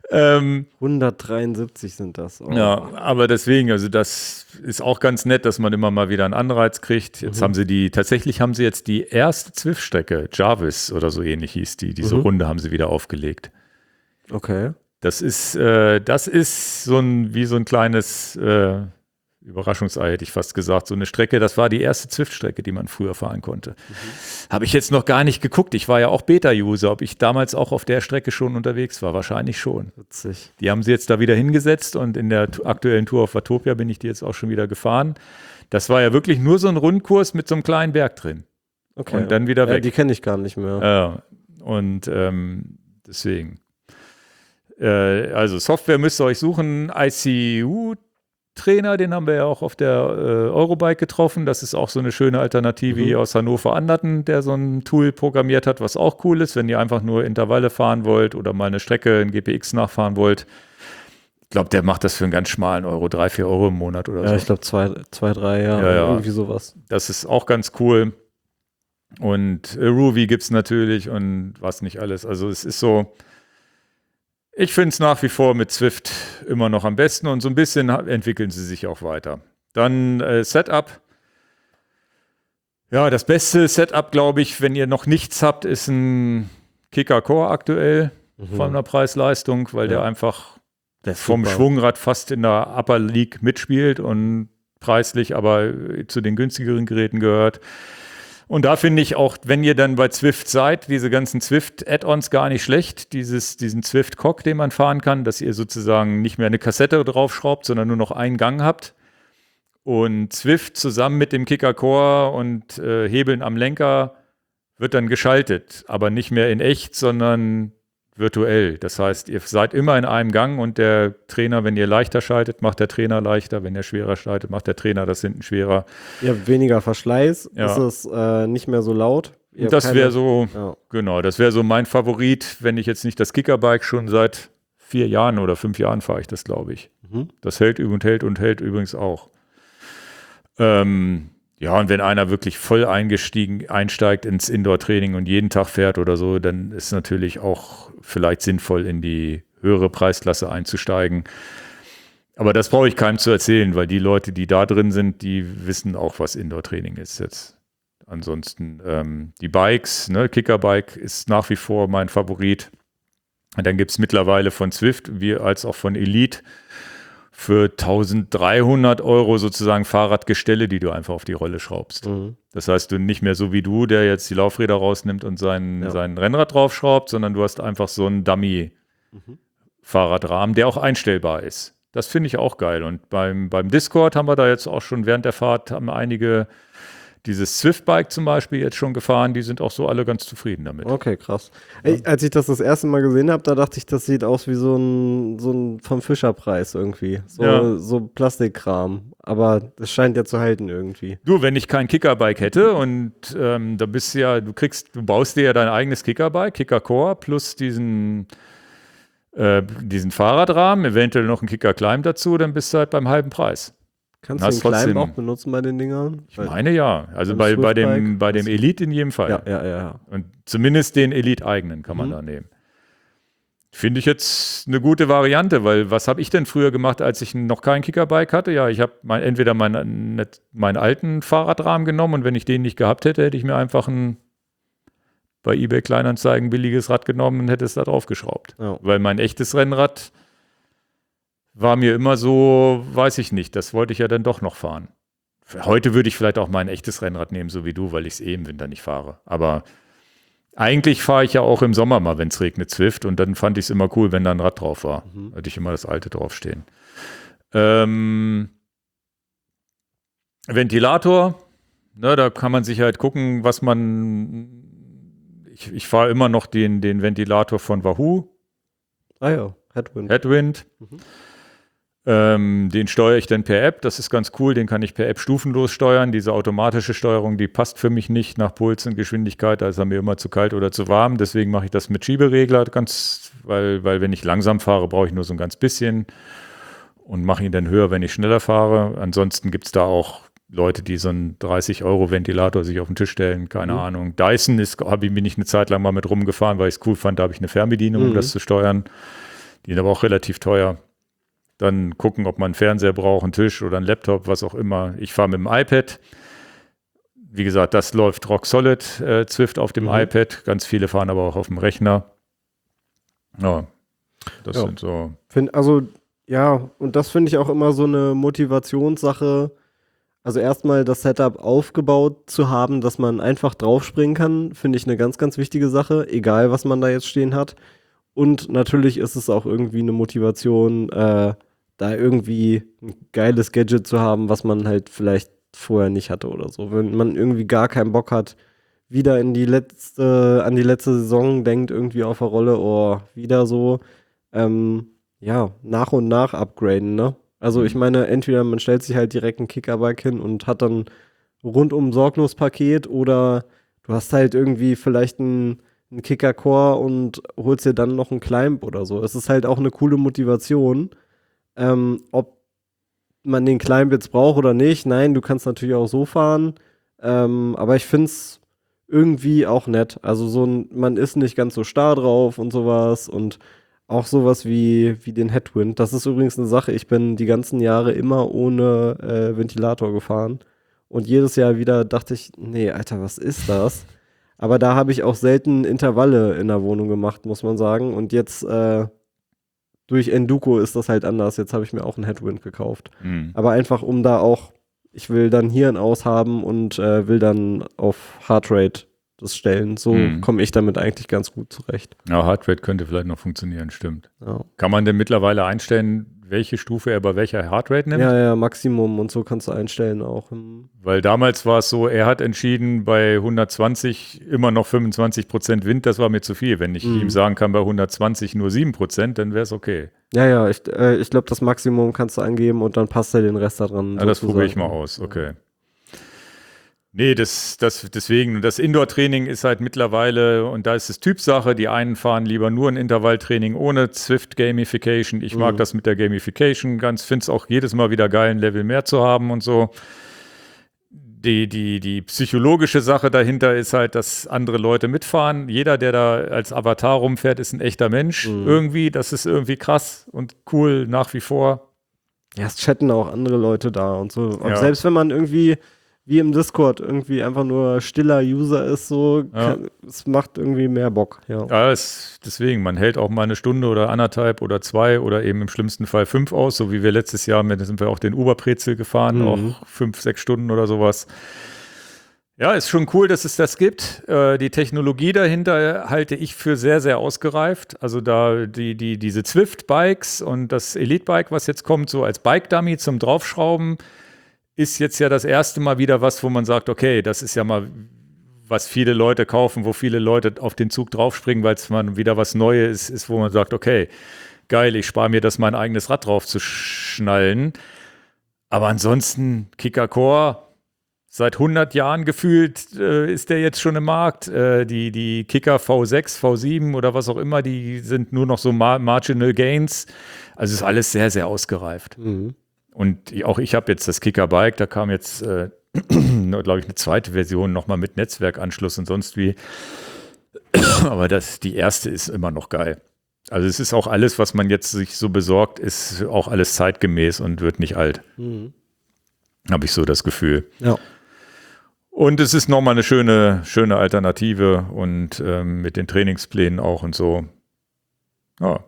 173 sind das. Oh. Ja, aber deswegen, also das ist auch ganz nett, dass man immer mal wieder einen Anreiz kriegt. Jetzt haben sie tatsächlich haben sie jetzt die erste Zwift-Strecke, Jarvis oder so ähnlich hieß die, diese Runde haben sie wieder aufgelegt. Okay. Das ist so ein kleines Überraschungsei, hätte ich fast gesagt. So eine Strecke, das war die erste Zwift-Strecke, die man früher fahren konnte. Habe ich jetzt noch gar nicht geguckt. Ich war ja auch Beta-User, ob ich damals auch auf der Strecke schon unterwegs war. Wahrscheinlich schon. Witzig. Die haben sie jetzt da wieder hingesetzt und in der aktuellen Tour auf Watopia bin ich die jetzt auch schon wieder gefahren. Das war ja wirklich nur so ein Rundkurs mit so einem kleinen Berg drin. Okay. Und dann wieder weg. Die kenne ich gar nicht mehr. Und deswegen. Also Software müsst ihr euch suchen. ICU-Trainer, den haben wir ja auch auf der Eurobike getroffen. Das ist auch so eine schöne Alternative hier aus Hannover Anderten, der so ein Tool programmiert hat, was auch cool ist, wenn ihr einfach nur Intervalle fahren wollt oder mal eine Strecke in GPX nachfahren wollt. Ich glaube, der macht das für einen ganz schmalen Euro, 3, 4 Euro im Monat oder so. Ja, ich glaube 2, 3, irgendwie sowas. Das ist auch ganz cool. Und Ruby gibt es natürlich und was nicht alles. Also es ist so, ich finde es nach wie vor mit Zwift immer noch am besten und so ein bisschen entwickeln sie sich auch weiter. Dann Setup. Ja, das beste Setup, glaube ich, wenn ihr noch nichts habt, ist ein Kicker Core aktuell von der Preis-Leistung, weil der einfach vom Schwungrad fast in der Upper League mitspielt und preislich aber zu den günstigeren Geräten gehört. Und da finde ich auch, wenn ihr dann bei Zwift seid, diese ganzen Zwift-Add-ons gar nicht schlecht. Diesen Zwift-Cock, den man fahren kann, dass ihr sozusagen nicht mehr eine Kassette draufschraubt, sondern nur noch einen Gang habt. Und Zwift zusammen mit dem Kicker Core und Hebeln am Lenker wird dann geschaltet. Aber nicht mehr in echt, sondern virtuell. Das heißt, ihr seid immer in einem Gang und der Trainer, wenn ihr leichter schaltet, macht der Trainer leichter. Wenn ihr schwerer schaltet, macht der Trainer das hinten schwerer. Ihr habt weniger Verschleiß, ist es nicht mehr so laut. Das wäre so, genau, das wäre so mein Favorit, wenn ich jetzt nicht das Kickerbike schon seit 4 Jahren oder 5 Jahren fahre ich das, glaube ich. Das hält hält übrigens auch. Ja, und wenn einer wirklich voll einsteigt ins Indoor-Training und jeden Tag fährt oder so, dann ist natürlich auch vielleicht sinnvoll, in die höhere Preisklasse einzusteigen. Aber das brauche ich keinem zu erzählen, weil die Leute, die da drin sind, die wissen auch, was Indoor-Training ist jetzt. Ansonsten die Bikes, ne, Kickerbike ist nach wie vor mein Favorit. Und dann gibt es mittlerweile von Zwift als auch von Elite für 1.300 € sozusagen Fahrradgestelle, die du einfach auf die Rolle schraubst. Das heißt, du nicht mehr so wie du, der jetzt die Laufräder rausnimmt und sein Rennrad draufschraubt, sondern du hast einfach so einen Dummy-Fahrradrahmen, der auch einstellbar ist. Das finde ich auch geil. Und beim Discord haben wir da jetzt auch schon während der Fahrt einige dieses Zwift-Bike zum Beispiel jetzt schon gefahren, die sind auch so alle ganz zufrieden damit. Okay, krass. Als ich das erste Mal gesehen habe, da dachte ich, das sieht aus wie so ein vom Fischerpreis irgendwie. So Plastikkram. Aber das scheint ja zu halten irgendwie. Du, wenn ich kein Kickerbike hätte und da bist du ja, du baust dir ja dein eigenes Kickerbike, Kicker Core, plus diesen Fahrradrahmen, eventuell noch einen Kicker Climb dazu, dann bist du halt beim halben Preis. Kannst du den Climb auch benutzen bei den Dingern? Ich meine ja. Also bei dem Elite in jedem Fall. Ja. Und zumindest den Elite-eigenen kann man da nehmen. Finde ich jetzt eine gute Variante, weil was habe ich denn früher gemacht, als ich noch kein Kickerbike hatte? Ja, ich habe entweder meinen alten Fahrradrahmen genommen und wenn ich den nicht gehabt hätte, hätte ich mir einfach bei eBay Kleinanzeigen billiges Rad genommen und hätte es da drauf geschraubt. Ja. Weil mein echtes Rennrad war mir immer so, weiß ich nicht, das wollte ich ja dann doch noch fahren. Heute würde ich vielleicht auch mein echtes Rennrad nehmen, so wie du, weil ich es im Winter nicht fahre. Aber eigentlich fahre ich ja auch im Sommer mal, wenn es regnet, Zwift. Und dann fand ich es immer cool, wenn da ein Rad drauf war. Hatte ich immer das alte draufstehen. Ventilator, ne, da kann man sich halt gucken, was man. Ich fahre immer noch den Ventilator von Wahoo. Ah ja, Headwind. Den steuere ich dann per App, das ist ganz cool, den kann ich per App stufenlos steuern. Diese automatische Steuerung, die passt für mich nicht nach Puls und Geschwindigkeit, da ist er mir immer zu kalt oder zu warm. Deswegen mache ich das mit Schieberegler, weil wenn ich langsam fahre, brauche ich nur so ein ganz bisschen und mache ihn dann höher, wenn ich schneller fahre. Ansonsten gibt es da auch Leute, die so einen 30-€ Ventilator sich auf den Tisch stellen, keine Ahnung. Dyson bin ich eine Zeit lang mal mit rumgefahren, weil ich es cool fand, da habe ich eine Fernbedienung, um das zu steuern. Die sind aber auch relativ teuer. Dann gucken, ob man einen Fernseher braucht, einen Tisch oder einen Laptop, was auch immer. Ich fahre mit dem iPad. Wie gesagt, das läuft rock solid, Zwift auf dem iPad. Ganz viele fahren aber auch auf dem Rechner. Ja, das sind so. Und das finde ich auch immer so eine Motivationssache. Also erstmal das Setup aufgebaut zu haben, dass man einfach draufspringen kann, finde ich eine ganz, ganz wichtige Sache, egal was man da jetzt stehen hat. Und natürlich ist es auch irgendwie eine Motivation, da irgendwie ein geiles Gadget zu haben, was man halt vielleicht vorher nicht hatte oder so. Wenn man irgendwie gar keinen Bock hat, wieder an die letzte Saison denkt, irgendwie auf der Rolle, oh, wieder so, nach und nach upgraden, ne? Also ich meine, entweder man stellt sich halt direkt ein Kickerbike hin und hat dann rundum sorglos Paket oder du hast halt irgendwie vielleicht einen Kicker-Core und holst dir dann noch einen Climb oder so. Es ist halt auch eine coole Motivation, ob man den Climb jetzt braucht oder nicht. Nein, du kannst natürlich auch so fahren, aber ich finde es irgendwie auch nett. Also man ist nicht ganz so starr drauf und sowas und auch sowas wie den Headwind. Das ist übrigens eine Sache, ich bin die ganzen Jahre immer ohne Ventilator gefahren. Und jedes Jahr wieder dachte ich, nee, Alter, was ist das? Aber da habe ich auch selten Intervalle in der Wohnung gemacht, muss man sagen. Und jetzt durch Enduko ist das halt anders. Jetzt habe ich mir auch einen Headwind gekauft. Aber einfach, um da auch, ich will dann Hirn aushaben und will dann auf Heartrate das stellen. So komme ich damit eigentlich ganz gut zurecht. Ja, Heartrate könnte vielleicht noch funktionieren, stimmt. Ja. Kann man denn mittlerweile einstellen, welche Stufe er bei welcher Heartrate nimmt? Ja, Maximum und so kannst du einstellen auch. Weil damals war es so, er hat entschieden, bei 120 immer noch 25% Wind, das war mir zu viel. Wenn ich ihm sagen kann, bei 120 nur 7%, dann wäre es okay. Ja, ich glaube, das Maximum kannst du eingeben und dann passt er den Rest da dran. Ja, das probiere ich mal aus, okay. Nee, deswegen, das Indoor-Training ist halt mittlerweile, und da ist es Typsache, die einen fahren lieber nur ein Intervalltraining ohne Zwift-Gamification. Ich mag das mit der Gamification finde es auch jedes Mal wieder geil, ein Level mehr zu haben und so. Die psychologische Sache dahinter ist halt, dass andere Leute mitfahren. Jeder, der da als Avatar rumfährt, ist ein echter Mensch irgendwie. Das ist irgendwie krass und cool nach wie vor. Ja, es chatten auch andere Leute da und so. Und Ja. selbst wenn man irgendwie wie im Discord irgendwie einfach nur stiller User ist, so, es macht irgendwie mehr Bock. Ja, deswegen, man hält auch mal eine Stunde oder 1,5 oder 2 oder eben im schlimmsten Fall 5 aus, so wie wir letztes Jahr, sind wir auch den Oberprezel gefahren, auch 5, 6 Stunden oder sowas. Ja, ist schon cool, dass es das gibt. Die Technologie dahinter halte ich für sehr, sehr ausgereift. Also da diese Zwift-Bikes und das Elite-Bike, was jetzt kommt, so als Bike-Dummy zum Draufschrauben, ist jetzt ja das erste Mal wieder was, wo man sagt, okay, das ist ja mal, was viele Leute kaufen, wo viele Leute auf den Zug draufspringen, weil es mal wieder was Neues ist, wo man sagt, okay, geil, ich spare mir das, mein eigenes Rad drauf zu schnallen. Aber ansonsten, Kicker-Core, seit 100 Jahren gefühlt ist der jetzt schon im Markt. Die Kicker V6, V7 oder was auch immer, die sind nur noch so Marginal Gains. Also ist alles sehr, sehr ausgereift. Und auch ich habe jetzt das Kicker-Bike, da kam jetzt, glaube ich, eine zweite Version nochmal mit Netzwerkanschluss und sonst wie. Aber die erste ist immer noch geil. Also es ist auch alles, was man jetzt sich so besorgt, ist auch alles zeitgemäß und wird nicht alt. Habe ich so das Gefühl. Ja. Und es ist nochmal eine schöne Alternative und mit den Trainingsplänen auch und so. Ja.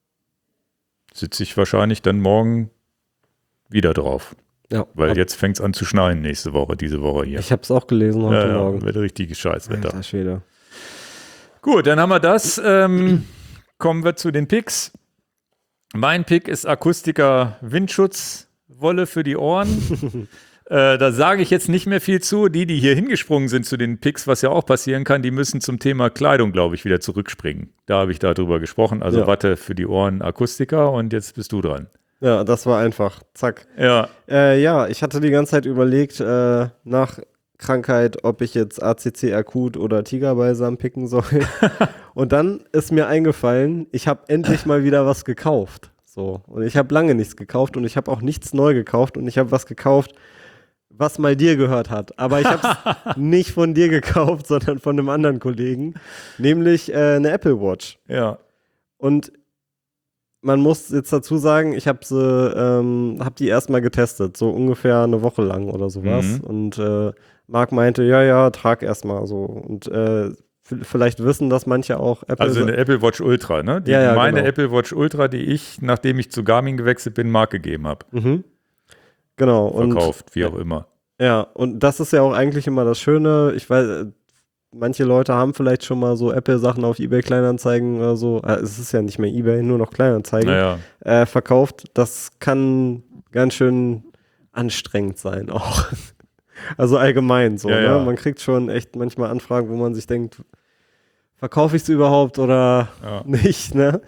Sitze ich wahrscheinlich dann morgen wieder drauf. Ja. Weil jetzt fängt es an zu schneien diese Woche hier. Ich habe es auch gelesen heute Morgen. Wird richtig Scheißwetter. Alter Schwede. Gut, dann haben wir das. Kommen wir zu den Picks. Mein Pick ist Akustika Windschutzwolle für die Ohren. Da sage ich jetzt nicht mehr viel zu. Die hier hingesprungen sind zu den Picks, was ja auch passieren kann, die müssen zum Thema Kleidung, glaube ich, wieder zurückspringen. Da habe ich darüber gesprochen. Also Watte für die Ohren, Akustika, und jetzt bist du dran. Ja, das war einfach. Zack. Ja. Ich hatte die ganze Zeit überlegt, nach Krankheit, ob ich jetzt ACC akut oder Tigerbalsam picken soll. Und dann ist mir eingefallen, ich habe endlich mal wieder was gekauft. So. Und ich habe lange nichts gekauft und ich habe auch nichts neu gekauft und ich habe was gekauft, was mal dir gehört hat. Aber ich habe es nicht von dir gekauft, sondern von einem anderen Kollegen, nämlich eine Apple Watch. Ja. Und man muss jetzt dazu sagen, ich habe die erstmal getestet, so ungefähr eine Woche lang oder sowas. Und Marc meinte, ja, trag erstmal so. Und vielleicht wissen das manche auch. Also eine Apple Watch Ultra, ne? Meine genau. Apple Watch Ultra, die ich, nachdem ich zu Garmin gewechselt bin, Marc gegeben habe. Genau. Verkauft, wie auch immer. Ja, und das ist ja auch eigentlich immer das Schöne. Ich weiß, manche Leute haben vielleicht schon mal so Apple-Sachen auf eBay Kleinanzeigen oder so. Es ist ja nicht mehr eBay, nur noch Kleinanzeigen verkauft. Das kann ganz schön anstrengend sein auch. Also allgemein so. Ne? Man kriegt schon echt manchmal Anfragen, wo man sich denkt, verkaufe ich es überhaupt oder nicht? Ne?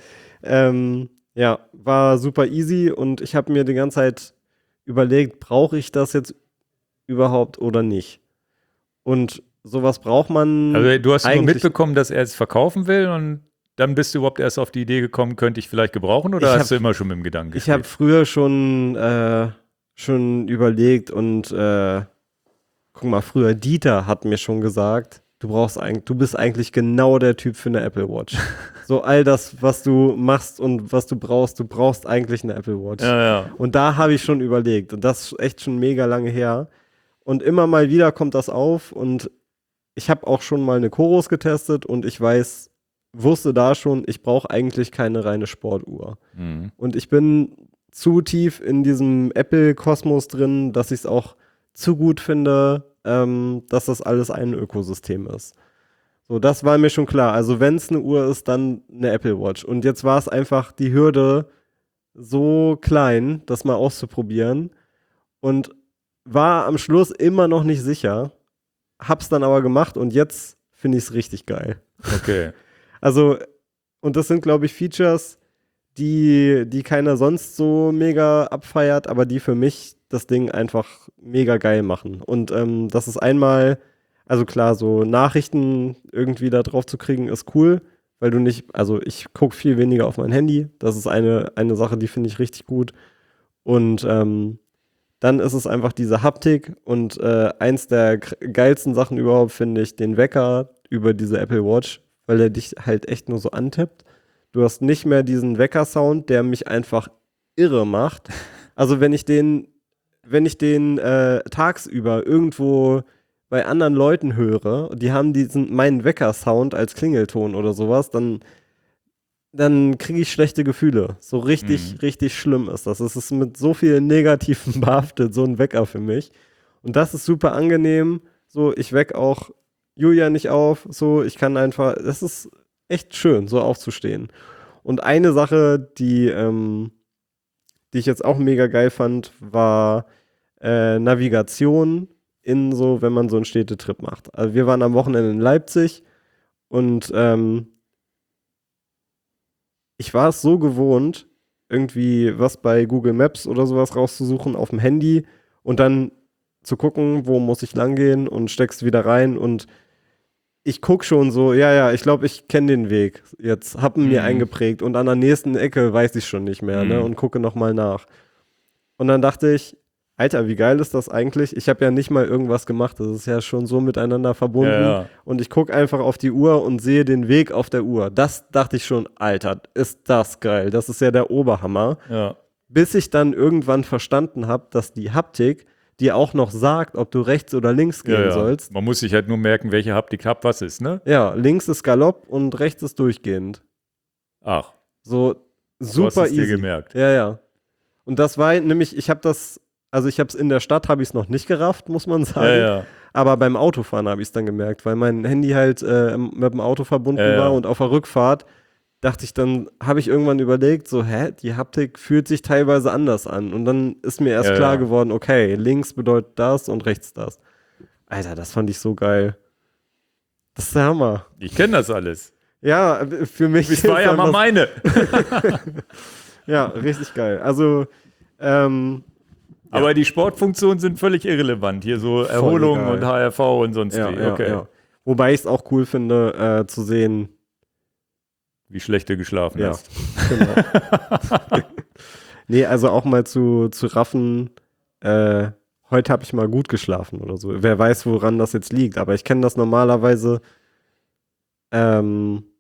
War super easy und ich habe mir die ganze Zeit überlegt, brauche ich das jetzt überhaupt oder nicht? Und sowas braucht man. Also du hast nur mitbekommen, dass er es verkaufen will und dann bist du überhaupt erst auf die Idee gekommen, könnte ich vielleicht gebrauchen oder hast du immer schon mit dem Gedanken gespielt? Ich habe früher schon überlegt und guck mal, früher Dieter hat mir schon gesagt, du bist eigentlich genau der Typ für eine Apple Watch. So all das, was du machst und was du brauchst eigentlich eine Apple Watch. Ja. Und da habe ich schon überlegt und das ist echt schon mega lange her. Und immer mal wieder kommt das auf und ich habe auch schon mal eine Chorus getestet und ich wusste da schon, ich brauche eigentlich keine reine Sportuhr. Und ich bin zu tief in diesem Apple-Kosmos drin, dass ich es auch zu gut finde, dass das alles ein Ökosystem ist. So, das war mir schon klar. Also wenn es eine Uhr ist, dann eine Apple Watch. Und jetzt war es einfach die Hürde so klein, das mal auszuprobieren und war am Schluss immer noch nicht sicher, hab's dann aber gemacht und jetzt finde ich es richtig geil. Okay. Also, und das sind, glaube ich, Features, die keiner sonst so mega abfeiert, aber die für mich das Ding einfach mega geil machen. Und das ist einmal, also klar, so Nachrichten irgendwie da drauf zu kriegen, ist cool, weil du nicht, also ich gucke viel weniger auf mein Handy. Das ist eine Sache, die finde ich richtig gut. Und dann ist es einfach diese Haptik und eins der geilsten Sachen überhaupt finde ich den Wecker über diese Apple Watch, weil er dich halt echt nur so antippt. Du hast nicht mehr diesen Wecker-Sound, der mich einfach irre macht. Also wenn ich den tagsüber irgendwo bei anderen Leuten höre, die haben meinen Wecker-Sound als Klingelton oder sowas, dann kriege ich schlechte Gefühle. So richtig schlimm ist das. Es ist mit so vielen Negativen behaftet, so ein Wecker für mich. Und das ist super angenehm. So, ich weck auch Julia nicht auf. So, ich kann einfach, das ist echt schön, so aufzustehen. Und eine Sache, die ich jetzt auch mega geil fand, war Navigation wenn man so einen Städtetrip macht. Also wir waren am Wochenende in Leipzig und ich war es so gewohnt, irgendwie was bei Google Maps oder sowas rauszusuchen auf dem Handy und dann zu gucken, wo muss ich langgehen und steckst wieder rein und ich gucke schon so, ich glaube, ich kenne den Weg jetzt, hab ihn mir eingeprägt und an der nächsten Ecke weiß ich schon nicht mehr, ne, und gucke nochmal nach. Und dann dachte ich, Alter, wie geil ist das eigentlich? Ich habe ja nicht mal irgendwas gemacht, das ist ja schon so miteinander verbunden und ich gucke einfach auf die Uhr und sehe den Weg auf der Uhr. Das dachte ich schon, Alter, ist das geil, das ist ja der Oberhammer. Ja. Bis ich dann irgendwann verstanden habe, dass die Haptik dir auch noch sagt, ob du rechts oder links gehen sollst. Man muss sich halt nur merken, welche Haptik was ist, ne? Ja, links ist Galopp und rechts ist durchgehend. Ach. So super du hast es easy. dir gemerkt. Ja. Und das war nämlich, ich habe es in der Stadt, habe ich es noch nicht gerafft, muss man sagen. Ja. Aber beim Autofahren habe ich es dann gemerkt, weil mein Handy halt mit dem Auto verbunden war und auf der Rückfahrt dachte ich dann, habe ich irgendwann überlegt, so, die Haptik fühlt sich teilweise anders an. Und dann ist mir erst klar geworden, okay, links bedeutet das und rechts das. Alter, das fand ich so geil. Das ist der Hammer. Ich kenne das alles. Ja, für mich. Das war ja mal meine. Ja, richtig geil. Also, aber die Sportfunktionen sind völlig irrelevant. Hier so Erholung und HRV und sonst wie. Okay. Ja. Wobei ich es auch cool finde, zu sehen, wie schlecht du geschlafen hast. Genau. Nee, also auch mal zu raffen, heute habe ich mal gut geschlafen oder so. Wer weiß, woran das jetzt liegt. Aber ich kenne das normalerweise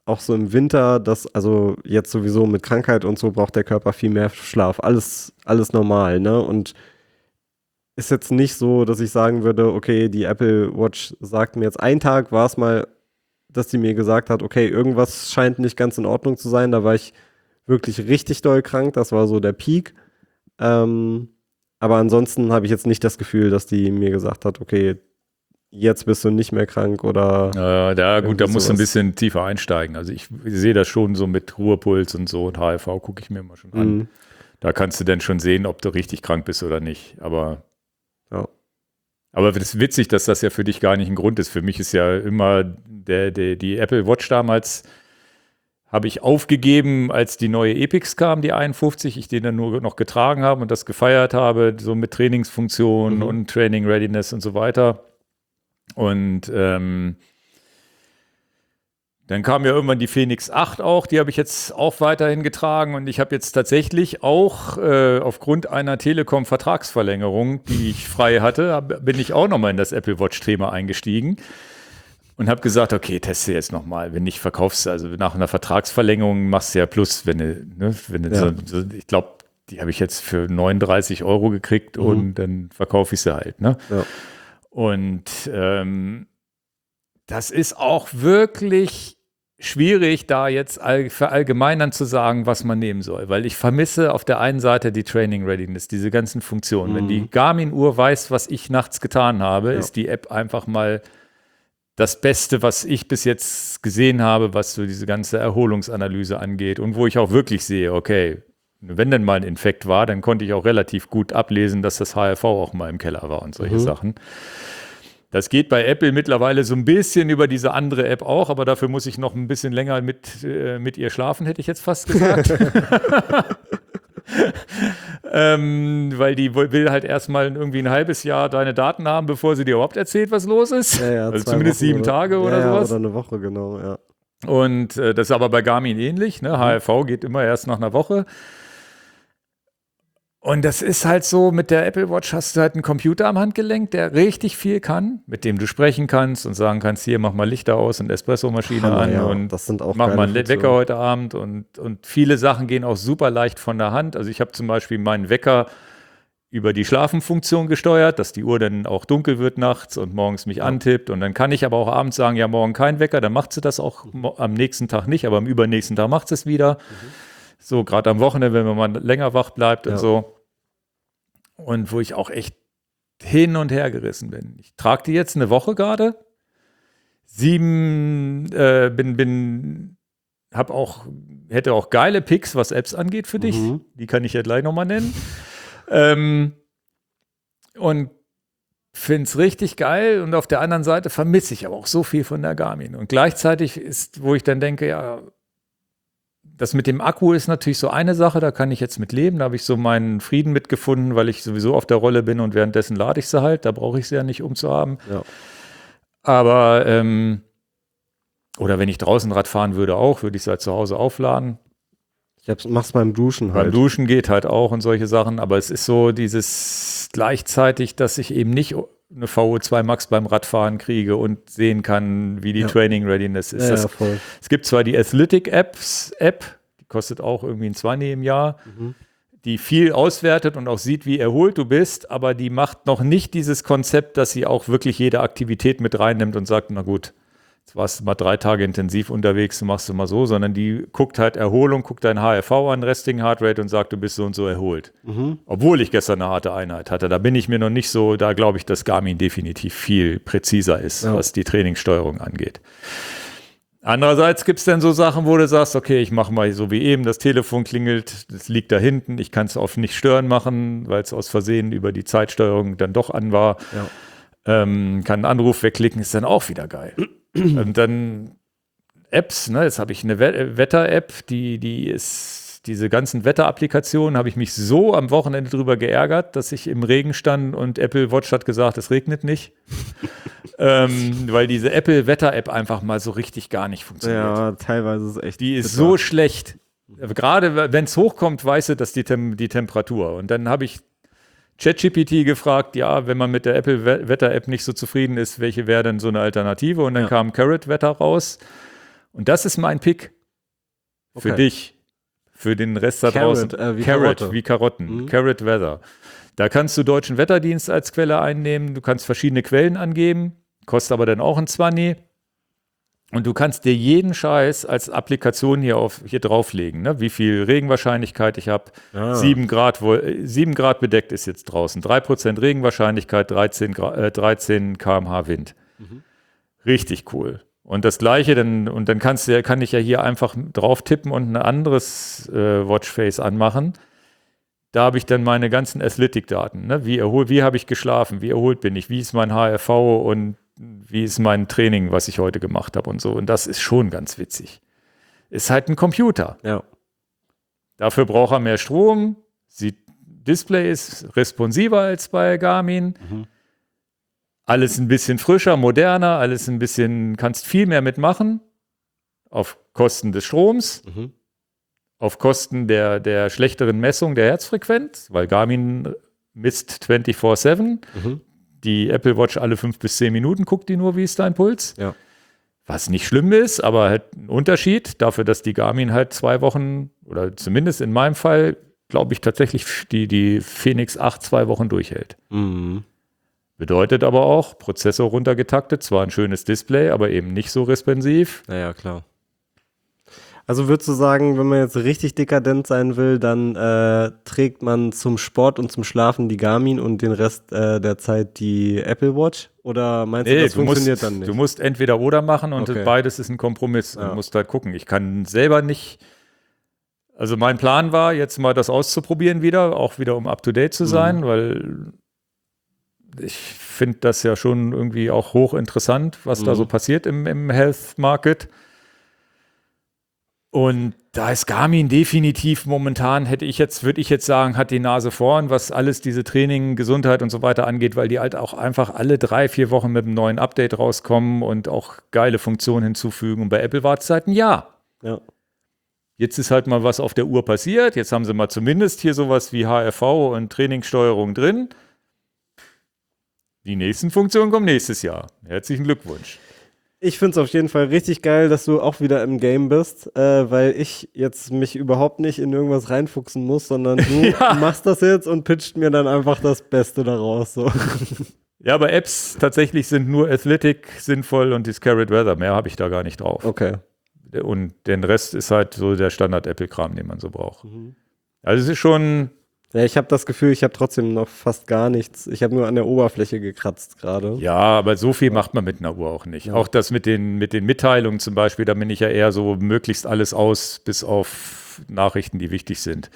auch so im Winter, also jetzt sowieso mit Krankheit und so braucht der Körper viel mehr Schlaf. Alles normal, ne? Und ist jetzt nicht so, dass ich sagen würde, okay, die Apple Watch sagt mir jetzt, einen Tag war es mal, dass die mir gesagt hat, okay, irgendwas scheint nicht ganz in Ordnung zu sein. Da war ich wirklich richtig doll krank. Das war so der Peak. Aber ansonsten habe ich jetzt nicht das Gefühl, dass die mir gesagt hat, okay, jetzt bist du nicht mehr krank oder. Gut, da musst du ein bisschen tiefer einsteigen. Also ich sehe das schon so mit Ruhepuls und so und HRV gucke ich mir immer schon an. Da kannst du dann schon sehen, ob du richtig krank bist oder nicht. Aber es ist witzig, dass das ja für dich gar nicht ein Grund ist. Für mich ist ja immer die Apple Watch damals habe ich aufgegeben, als die neue Epix kam, die 51, ich den dann nur noch getragen habe und das gefeiert habe, so mit Trainingsfunktionen und Training Readiness und so weiter. Und dann kam ja irgendwann die Phoenix 8 auch, die habe ich jetzt auch weiterhin getragen und ich habe jetzt tatsächlich auch aufgrund einer Telekom-Vertragsverlängerung, die ich frei hatte, bin ich auch nochmal in das Apple Watch-Thema eingestiegen und habe gesagt, okay, teste jetzt nochmal, wenn nicht verkaufst, also nach einer Vertragsverlängerung machst du ja Plus, wenn du ich glaube, die habe ich jetzt für 39 € gekriegt und dann verkaufe ich sie halt, ne? Ja. Und das ist auch wirklich schwierig, da jetzt verallgemeinern zu sagen, was man nehmen soll, weil ich vermisse auf der einen Seite die Training Readiness, diese ganzen Funktionen. Wenn die Garmin-Uhr weiß, was ich nachts getan habe, ist die App einfach mal das Beste, was ich bis jetzt gesehen habe, was so diese ganze Erholungsanalyse angeht und wo ich auch wirklich sehe, okay, wenn denn mal ein Infekt war, dann konnte ich auch relativ gut ablesen, dass das HRV auch mal im Keller war und solche Sachen. Das geht bei Apple mittlerweile so ein bisschen über diese andere App auch, aber dafür muss ich noch ein bisschen länger mit ihr schlafen, hätte ich jetzt fast gesagt. Weil die will halt erstmal irgendwie ein halbes Jahr deine Daten haben, bevor sie dir überhaupt erzählt, was los ist. Ja, also zumindest Wochen 7 Tage oder sowas. Oder eine Woche, genau, ja. Und das ist aber bei Garmin ähnlich. Ne? HRV geht immer erst nach einer Woche. Und das ist halt so, mit der Apple Watch hast du halt einen Computer am Handgelenk, der richtig viel kann, mit dem du sprechen kannst und sagen kannst, hier, mach mal Lichter aus und Espressomaschine an und das sind auch mach mal einen Wecker heute Abend. Und viele Sachen gehen auch super leicht von der Hand. Also ich habe zum Beispiel meinen Wecker über die Schlafenfunktion gesteuert, dass die Uhr dann auch dunkel wird nachts und morgens mich antippt. Und dann kann ich aber auch abends sagen, ja, morgen kein Wecker, dann macht sie das auch am nächsten Tag nicht, aber am übernächsten Tag macht sie es wieder. So, gerade am Wochenende, wenn man mal länger wach bleibt und so. Und wo ich auch echt hin und her gerissen bin. Ich trage die jetzt eine Woche gerade. Hätte auch geile Picks, was Apps angeht für dich. Die kann ich ja gleich nochmal nennen. Und finde es richtig geil. Und auf der anderen Seite vermisse ich aber auch so viel von der Garmin. Und gleichzeitig ist, wo ich dann denke, ja, das mit dem Akku ist natürlich so eine Sache, da kann ich jetzt mit leben. Da habe ich so meinen Frieden mitgefunden, weil ich sowieso auf der Rolle bin und währenddessen lade ich sie halt. Da brauche ich sie ja nicht, um zu haben. Ja. Aber, oder wenn ich draußen Rad fahren würde auch, würde ich sie halt zu Hause aufladen. Ich mach's beim Duschen halt. Beim Duschen geht halt auch und solche Sachen. Aber es ist so dieses gleichzeitig, dass ich eben nicht eine VO2 Max beim Radfahren kriege und sehen kann, wie die Training Readiness ist. Ja, voll. Es gibt zwar die Athletic App, die kostet auch irgendwie ein 20 im Jahr, die viel auswertet und auch sieht, wie erholt du bist, aber die macht noch nicht dieses Konzept, dass sie auch wirklich jede Aktivität mit reinnimmt und sagt, na gut, jetzt warst du mal 3 Tage intensiv unterwegs, machst du mal so, sondern die guckt halt Erholung, guckt dein HRV an, Resting Heart Rate und sagt, du bist so und so erholt. Obwohl ich gestern eine harte Einheit hatte. Da bin ich mir noch nicht so, da glaube ich, dass Garmin definitiv viel präziser ist, was die Trainingssteuerung angeht. Andererseits gibt es dann so Sachen, wo du sagst, okay, ich mache mal so wie eben, das Telefon klingelt, das liegt da hinten, ich kann es auf nicht stören machen, weil es aus Versehen über die Zeitsteuerung dann doch an war. Ja. Kann einen Anruf wegklicken, ist dann auch wieder geil. Und dann Apps, ne? Jetzt habe ich eine Wetter-App, die ist, diese ganzen Wetterapplikationen, habe ich mich so am Wochenende drüber geärgert, dass ich im Regen stand und Apple Watch hat gesagt, es regnet nicht. Weil diese Apple Wetter-App einfach mal so richtig gar nicht funktioniert. Ja, teilweise ist es echt. Die ist so schlecht. Gerade wenn es hochkommt, weißt du, dass die Temperatur. Und dann habe ich ChatGPT gefragt, ja, wenn man mit der Apple Wetter-App nicht so zufrieden ist, welche wäre denn so eine Alternative? Und dann kam Carrot Wetter raus. Und das ist mein Pick für dich, für den Rest da draußen. Carrot, wie Karotten. Carrot Weather. Da kannst du Deutschen Wetterdienst als Quelle einnehmen. Du kannst verschiedene Quellen angeben. Kostet aber dann auch ein 20. Und du kannst dir jeden Scheiß als Applikation hier drauflegen. Ne? Wie viel Regenwahrscheinlichkeit ich habe. 7 Grad bedeckt ist jetzt draußen. 3% Regenwahrscheinlichkeit, 13 km/h Wind. Richtig cool. Und das Gleiche, dann kann ich ja hier einfach drauf tippen und ein anderes Watchface anmachen. Da habe ich dann meine ganzen Athletic-Daten. Ne? Wie habe ich geschlafen? Wie erholt bin ich? Wie ist mein HRV und wie ist mein Training, was ich heute gemacht habe und so. Und das ist schon ganz witzig. Ist halt ein Computer. Ja. Dafür braucht er mehr Strom. Display ist responsiver als bei Garmin. Alles ein bisschen frischer, moderner, kannst viel mehr mitmachen. Auf Kosten des Stroms. Auf Kosten der schlechteren Messung der Herzfrequenz, weil Garmin misst 24/7. Die Apple Watch alle 5 bis 10 Minuten guckt die nur, wie ist dein Puls. Ja. Was nicht schlimm ist, aber halt ein Unterschied dafür, dass die Garmin halt 2 Wochen oder zumindest in meinem Fall, glaube ich, tatsächlich die Fenix 8 2 Wochen durchhält. Bedeutet aber auch, Prozessor runtergetaktet, zwar ein schönes Display, aber eben nicht so responsiv. Naja, klar. Also würdest du sagen, wenn man jetzt richtig dekadent sein will, dann trägt man zum Sport und zum Schlafen die Garmin und den Rest der Zeit die Apple Watch? Oder meinst du, das funktioniert dann nicht? Du musst entweder oder machen und beides ist ein Kompromiss. Du musst halt gucken. Ich kann selber nicht, also mein Plan war, jetzt mal das auszuprobieren auch wieder um up-to-date zu sein, weil ich finde das ja schon irgendwie auch hochinteressant, was da so passiert im Health Market. Und da ist Garmin definitiv momentan, würde ich jetzt sagen, hat die Nase vorn, was alles diese Training, Gesundheit und so weiter angeht, weil die halt auch einfach alle 3-4 Wochen mit einem neuen Update rauskommen und auch geile Funktionen hinzufügen. Und bei Apple war es halt ein Jahr. Ja. Jetzt ist halt mal was auf der Uhr passiert. Jetzt haben sie mal zumindest hier sowas wie HRV und Trainingssteuerung drin. Die nächsten Funktionen kommen nächstes Jahr. Herzlichen Glückwunsch. Ich finde es auf jeden Fall richtig geil, dass du auch wieder im Game bist, weil ich jetzt mich überhaupt nicht in irgendwas reinfuchsen muss, sondern du machst das jetzt und pitcht mir dann einfach das Beste daraus. So. Ja, aber Apps tatsächlich sind nur Athletic sinnvoll und das Carrot Weather. Mehr habe ich da gar nicht drauf. Okay. Und den Rest ist halt so der Standard-Apple-Kram, den man so braucht. Also es ist schon... Ja, ich habe das Gefühl, ich habe trotzdem noch fast gar nichts. Ich habe nur an der Oberfläche gekratzt gerade. Ja, aber so viel macht man mit einer Uhr auch nicht. Ja. Auch das mit den Mitteilungen zum Beispiel, da bin ich ja eher so möglichst alles aus, bis auf Nachrichten, die wichtig sind.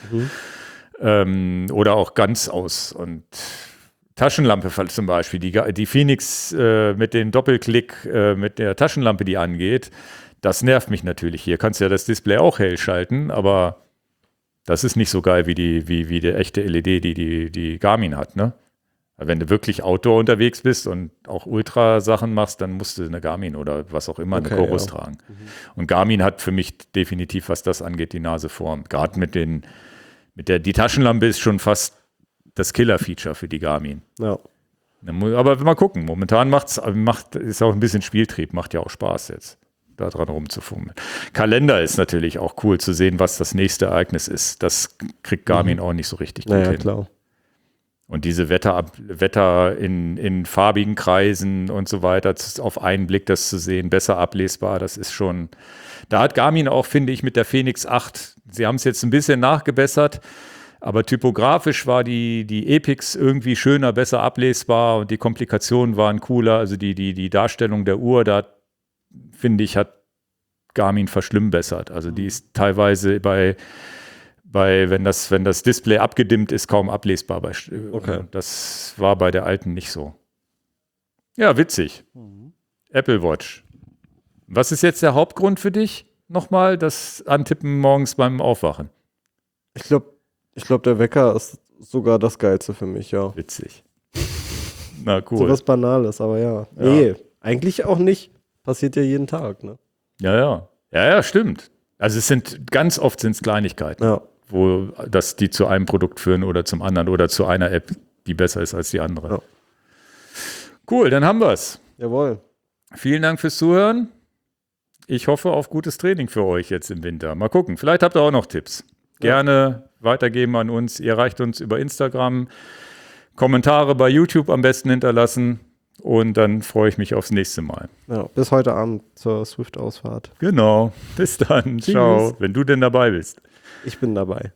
Oder auch ganz aus. Und Taschenlampe zum Beispiel, die Phoenix mit dem Doppelklick mit der Taschenlampe, die angeht, das nervt mich natürlich. Hier kannst du ja das Display auch hell schalten, aber das ist nicht so geil wie die echte LED, die Garmin hat, ne? Wenn du wirklich Outdoor unterwegs bist und auch Ultra-Sachen machst, dann musst du eine Garmin oder was auch immer, eine Chorus tragen. Und Garmin hat für mich definitiv, was das angeht, die Nase vorn. Gerade die Taschenlampe ist schon fast das Killer-Feature für die Garmin. Ja. Aber mal gucken, momentan ist auch ein bisschen Spieltrieb, macht ja auch Spaß jetzt, da dran rumzufummeln. Kalender ist natürlich auch cool zu sehen, was das nächste Ereignis ist. Das kriegt Garmin auch nicht so richtig gut hin. Klar. Und diese Wetter in farbigen Kreisen und so weiter, auf einen Blick das zu sehen, besser ablesbar, das ist schon, da hat Garmin auch, finde ich, mit der Fenix 8, sie haben es jetzt ein bisschen nachgebessert, aber typografisch war die Epix irgendwie schöner, besser ablesbar und die Komplikationen waren cooler, also die Darstellung der Uhr, da finde ich, hat Garmin verschlimmbessert. Also die ist teilweise wenn das Display abgedimmt ist, kaum ablesbar. Okay. Das war bei der alten nicht so. Ja, witzig. Apple Watch. Was ist jetzt der Hauptgrund für dich? Nochmal das Antippen morgens beim Aufwachen. Ich glaube, der Wecker ist sogar das Geilste für mich, ja. Witzig. Na cool. So was Banales, aber ja. Nee, eigentlich auch nicht. Passiert ja jeden Tag, ne? Ja, stimmt. Also ganz oft sind es Kleinigkeiten, wo die zu einem Produkt führen oder zum anderen oder zu einer App, die besser ist als die andere. Ja. Cool, dann haben wir es. Jawohl. Vielen Dank fürs Zuhören. ich hoffe auf gutes Training für euch jetzt im Winter. Mal gucken, vielleicht habt ihr auch noch Tipps. Gerne weitergeben an uns. Ihr erreicht uns über Instagram. Kommentare bei YouTube am besten hinterlassen. Und dann freue ich mich aufs nächste Mal. Ja, bis heute Abend zur Swift-Ausfahrt. Genau. Bis dann. Tschüss. Ciao. Wenn du denn dabei bist. Ich bin dabei.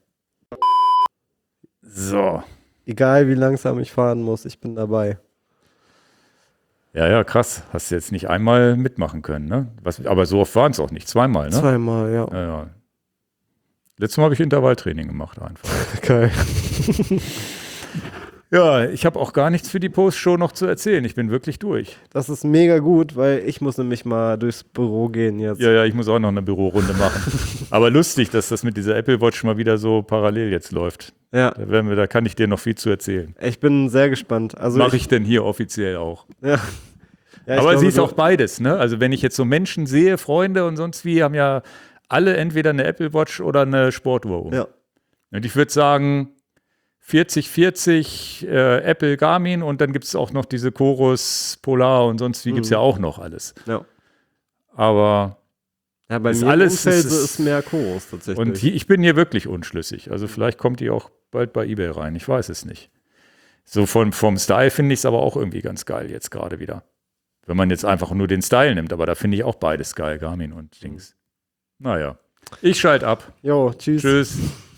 So. Egal wie langsam ich fahren muss, ich bin dabei. Ja, krass. Hast du jetzt nicht einmal mitmachen können, ne? Aber so oft waren es auch nicht. Zweimal, ne? Zweimal, ja. Ja. Letztes Mal habe ich Intervalltraining gemacht einfach. Geil. Ja, ich habe auch gar nichts für die Postshow noch zu erzählen. Ich bin wirklich durch. Das ist mega gut, weil ich muss nämlich mal durchs Büro gehen jetzt. Ja, ich muss auch noch eine Bürorunde machen. Aber lustig, dass das mit dieser Apple Watch mal wieder so parallel jetzt läuft. Ja. Da kann ich dir noch viel zu erzählen. Ich bin sehr gespannt. Also Mache ich denn hier offiziell auch. Ja. Ja, Aber glaube, sie ist auch beides, ne? Also wenn ich jetzt so Menschen sehe, Freunde und sonst wie, haben ja alle entweder eine Apple Watch oder eine Sportuhr um. Ja. Und ich würde sagen 40-40 Apple Garmin und dann gibt es auch noch diese Chorus, Polar und sonst wie gibt es ja auch noch alles. Ja. Aber Ja, bei ist mir alles- im Umfeld ist- ist mehr Chorus tatsächlich. und ich bin hier wirklich unschlüssig. Also vielleicht kommt die auch bald bei eBay rein. Ich weiß es nicht. So vom Style finde ich es aber auch irgendwie ganz geil jetzt gerade wieder. Wenn man jetzt einfach nur den Style nimmt. Aber da finde ich auch beides geil, Garmin und Dings. Naja, ich schalte ab. Jo, tschüss. Tschüss.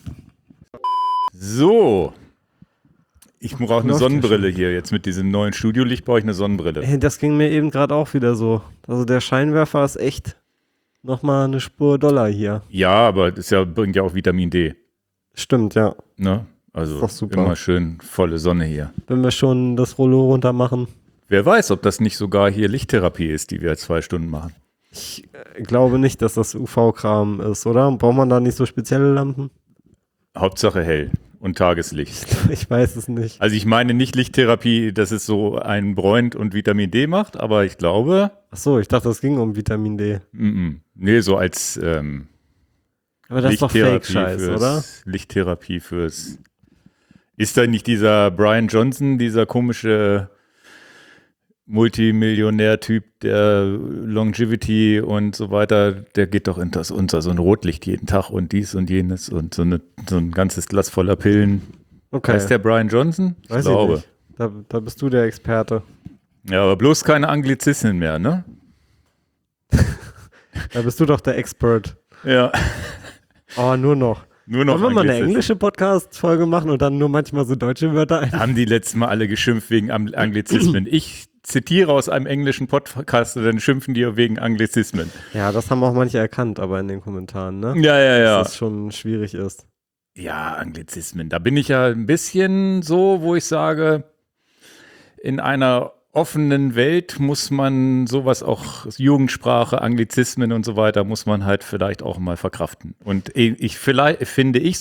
So. Ich brauche eine Läuft ja Sonnenbrille hier. Jetzt mit diesem neuen Studiolicht brauche ich eine Sonnenbrille. Hey, das ging mir eben gerade auch wieder so. Also der Scheinwerfer ist echt nochmal eine Spur doller hier. Ja, aber das bringt ja auch Vitamin D. Stimmt, ja. Ne? Also Ist doch super. immer schön volle Sonne hier. Wenn wir schon das Rollo runter machen. Wer weiß, ob das nicht sogar hier Lichttherapie ist, die wir 2 Stunden machen. Ich glaube nicht, dass das UV-Kram ist, oder? Braucht man da nicht so spezielle Lampen? Hauptsache hell und Tageslicht. Ich weiß es nicht. Also ich meine nicht Lichttherapie, dass es so einen bräunt und Vitamin D macht, aber ich glaube, Ach so, ich dachte, es ging um Vitamin D. nee, so als Aber das ist doch Fake-Scheiß, oder? Lichttherapie fürs. Ist da nicht dieser Brian Johnson, dieser komische Multimillionär-Typ, der Longevity und so weiter, der geht doch unter so ein Rotlicht jeden Tag und dies und jenes und so ein ganzes Glas voller Pillen. Okay. Heißt der Brian Johnson? Ich Weiß glaube. ich nicht. Da bist du der Experte. Ja, aber bloß keine Anglizismen mehr, ne? Da bist du doch der Expert. Ja. Oh, nur noch. Nur noch Wollen wir mal eine Anglizismen. englische Podcast-Folge machen und dann nur manchmal so deutsche Wörter ein? Haben die letztes Mal alle geschimpft wegen Anglizismen. Ich zitiere aus einem englischen Podcast und dann schimpfen die wegen Anglizismen. Ja, das haben auch manche erkannt, aber in den Kommentaren, ne? Ja. Dass es schon schwierig ist. Ja, Anglizismen. Da bin ich ja ein bisschen so, wo ich sage, in einer offenen Welt muss man sowas auch, Jugendsprache, Anglizismen und so weiter, muss man halt vielleicht auch mal verkraften. Und finde ich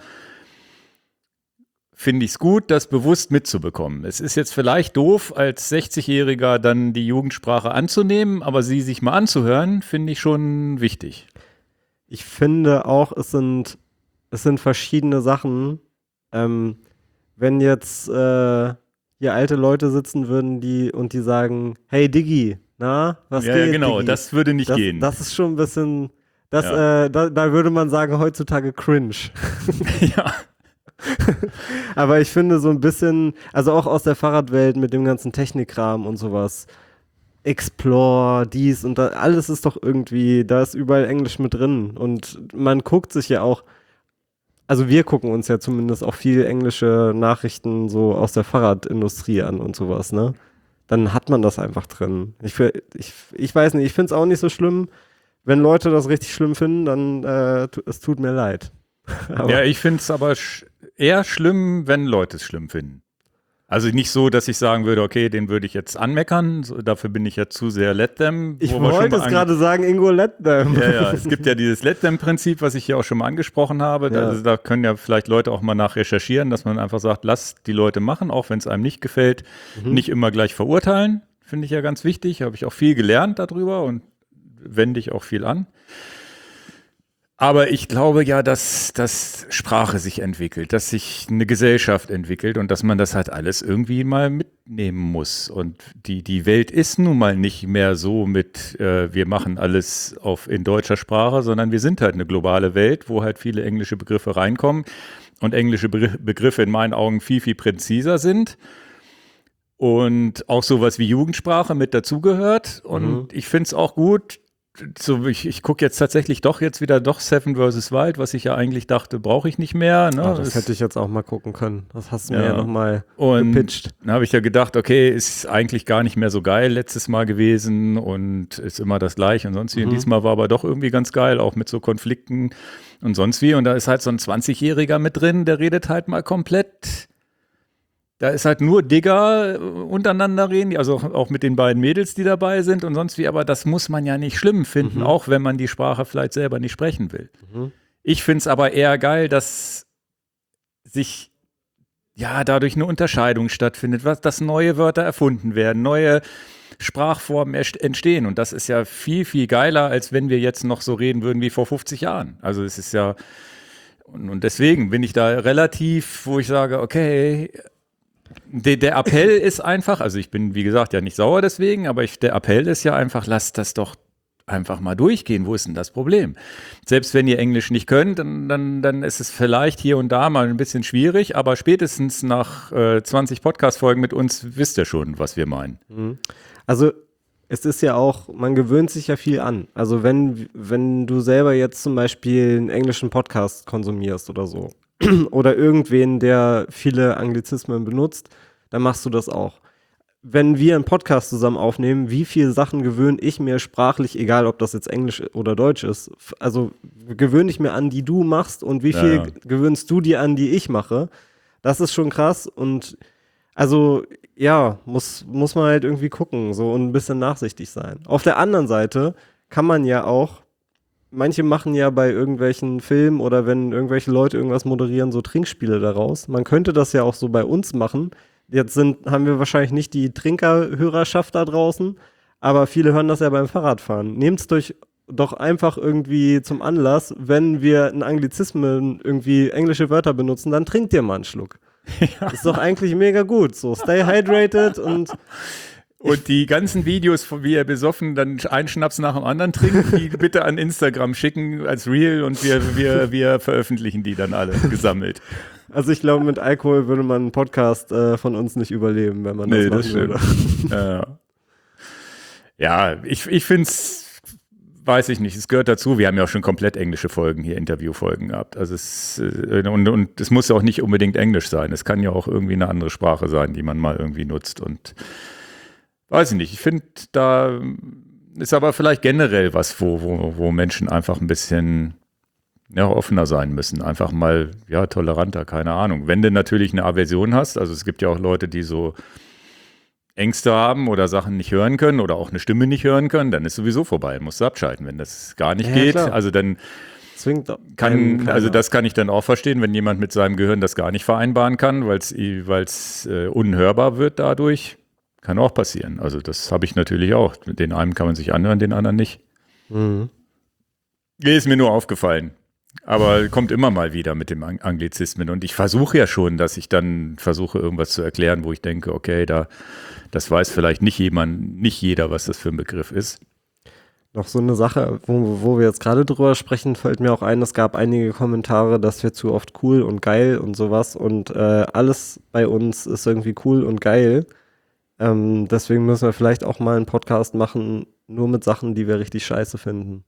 es gut, das bewusst mitzubekommen. Es ist jetzt vielleicht doof, als 60-Jähriger dann die Jugendsprache anzunehmen, aber sie sich mal anzuhören, finde ich schon wichtig. Ich finde auch, es sind verschiedene Sachen. Wenn jetzt hier alte Leute sitzen würden, die sagen, hey Diggi, na, was geht? Ja, genau, Diggi? das würde nicht gehen. Das ist schon ein bisschen, Ja. da würde man sagen, heutzutage cringe. Ja. Aber ich finde so ein bisschen, also auch aus der Fahrradwelt mit dem ganzen Technikkram und sowas, Explore, dies und das, alles ist doch irgendwie, da ist überall Englisch mit drin und man guckt sich ja auch, also wir gucken uns ja zumindest auch viel englische Nachrichten so aus der Fahrradindustrie an und sowas, ne? Dann hat man das einfach drin. Ich weiß nicht, ich finde es auch nicht so schlimm. Wenn Leute das richtig schlimm finden, dann es tut mir leid. Aber Ja, ich finde es aber eher schlimm, wenn Leute es schlimm finden. Also nicht so, dass ich sagen würde, okay, den würde ich jetzt anmeckern, so, dafür bin ich ja zu sehr let them. ich wo wir schon wollte mal es gerade sagen, Ingo, let them. Ja, es gibt ja dieses let them Prinzip, was ich hier auch schon mal angesprochen habe. Ja. Also da können ja vielleicht Leute auch mal nachrecherchieren, dass man einfach sagt, lass die Leute machen, auch wenn es einem nicht gefällt, nicht immer gleich verurteilen. Finde ich ja ganz wichtig, habe ich auch viel gelernt darüber und wende ich auch viel an. Aber ich glaube ja, dass Sprache sich entwickelt, dass sich eine Gesellschaft entwickelt und dass man das halt alles irgendwie mal mitnehmen muss. Und die Welt ist nun mal nicht mehr so mit, wir machen alles in deutscher Sprache, sondern wir sind halt eine globale Welt, wo halt viele englische Begriffe reinkommen und englische Begriffe in meinen Augen viel, viel präziser sind. Und auch sowas wie Jugendsprache mit dazugehört. Und ich finde es auch gut. So, ich gucke jetzt tatsächlich jetzt wieder Seven vs. Wild, was ich ja eigentlich dachte, brauche ich nicht mehr. Ne? Das hätte ich jetzt auch mal gucken können. Das hast du mir ja nochmal gepitcht. Dann habe ich ja gedacht, okay, ist eigentlich gar nicht mehr so geil letztes Mal gewesen und ist immer das Gleiche und sonst wie. Und diesmal war aber doch irgendwie ganz geil, auch mit so Konflikten und sonst wie. Und da ist halt so ein 20-Jähriger mit drin, der redet halt mal komplett. Da ist halt nur Digger untereinander reden, also auch mit den beiden Mädels, die dabei sind und sonst wie, aber das muss man ja nicht schlimm finden, auch wenn man die Sprache vielleicht selber nicht sprechen will. Ich finde es aber eher geil, dass sich dadurch eine Unterscheidung stattfindet, dass neue Wörter erfunden werden, neue Sprachformen entstehen und das ist ja viel, viel geiler, als wenn wir jetzt noch so reden würden wie vor 50 Jahren. Also es ist ja, und deswegen bin ich da relativ, wo ich sage, okay, der Appell ist einfach, also ich bin, wie gesagt, ja nicht sauer deswegen, aber der Appell ist ja einfach, lasst das doch einfach mal durchgehen. Wo ist denn das Problem? Selbst wenn ihr Englisch nicht könnt, dann ist es vielleicht hier und da mal ein bisschen schwierig, aber spätestens nach 20 Podcast-Folgen mit uns wisst ihr schon, was wir meinen. Also es ist ja auch, man gewöhnt sich ja viel an. Also wenn du selber jetzt zum Beispiel einen englischen Podcast konsumierst oder so, oder irgendwen, der viele Anglizismen benutzt, dann machst du das auch. Wenn wir einen Podcast zusammen aufnehmen, wie viele Sachen gewöhne ich mir sprachlich, egal ob das jetzt Englisch oder Deutsch ist, also gewöhne ich mir an, die du machst und wie viel gewöhnst du dir an, die ich mache, das ist schon krass und also ja, muss man halt irgendwie gucken so und ein bisschen nachsichtig sein. Auf der anderen Seite kann man ja auch, manche machen ja bei irgendwelchen Filmen oder wenn irgendwelche Leute irgendwas moderieren, so Trinkspiele daraus. Man könnte das ja auch so bei uns machen. Jetzt haben wir wahrscheinlich nicht die Trinkerhörerschaft da draußen, aber viele hören das ja beim Fahrradfahren. Nehmt es doch einfach irgendwie zum Anlass, wenn wir in Anglizismen irgendwie englische Wörter benutzen, dann trinkt ihr mal einen Schluck. Ja. Ist doch eigentlich mega gut. So, stay hydrated und die ganzen Videos, wie er besoffen dann einen Schnaps nach dem anderen trinkt, die bitte an Instagram schicken als Reel und wir veröffentlichen die dann alle gesammelt. Also ich glaube, mit Alkohol würde man einen Podcast von uns nicht überleben, wenn man das machen würde. Ja, ich finde es, weiß ich nicht, es gehört dazu. Wir haben ja auch schon komplett englische Folgen hier, Interviewfolgen gehabt. Also und es muss ja auch nicht unbedingt Englisch sein. Es kann ja auch irgendwie eine andere Sprache sein, die man mal irgendwie nutzt und weiß ich nicht, ich finde, da ist aber vielleicht generell was, wo Menschen einfach ein bisschen offener sein müssen. Einfach mal, toleranter, keine Ahnung. Wenn du natürlich eine Aversion hast, also es gibt ja auch Leute, die so Ängste haben oder Sachen nicht hören können oder auch eine Stimme nicht hören können, dann ist sowieso vorbei, musst du abschalten. Wenn das gar nicht geht, klar. Also dann das kann ich dann auch verstehen, wenn jemand mit seinem Gehirn das gar nicht vereinbaren kann, weil es unhörbar wird dadurch. Kann auch passieren. Also das habe ich natürlich auch. Den einen kann man sich anhören, den anderen nicht. Ist mir nur aufgefallen. Aber kommt immer mal wieder mit dem Anglizismen. Und ich versuche ja schon, dass ich dann versuche, irgendwas zu erklären, wo ich denke, okay, das weiß vielleicht nicht jeder, was das für ein Begriff ist. Noch so eine Sache, wo wir jetzt gerade drüber sprechen, fällt mir auch ein, es gab einige Kommentare, dass wir zu oft cool und geil und sowas und alles bei uns ist irgendwie cool und geil. Deswegen müssen wir vielleicht auch mal einen Podcast machen, nur mit Sachen, die wir richtig scheiße finden.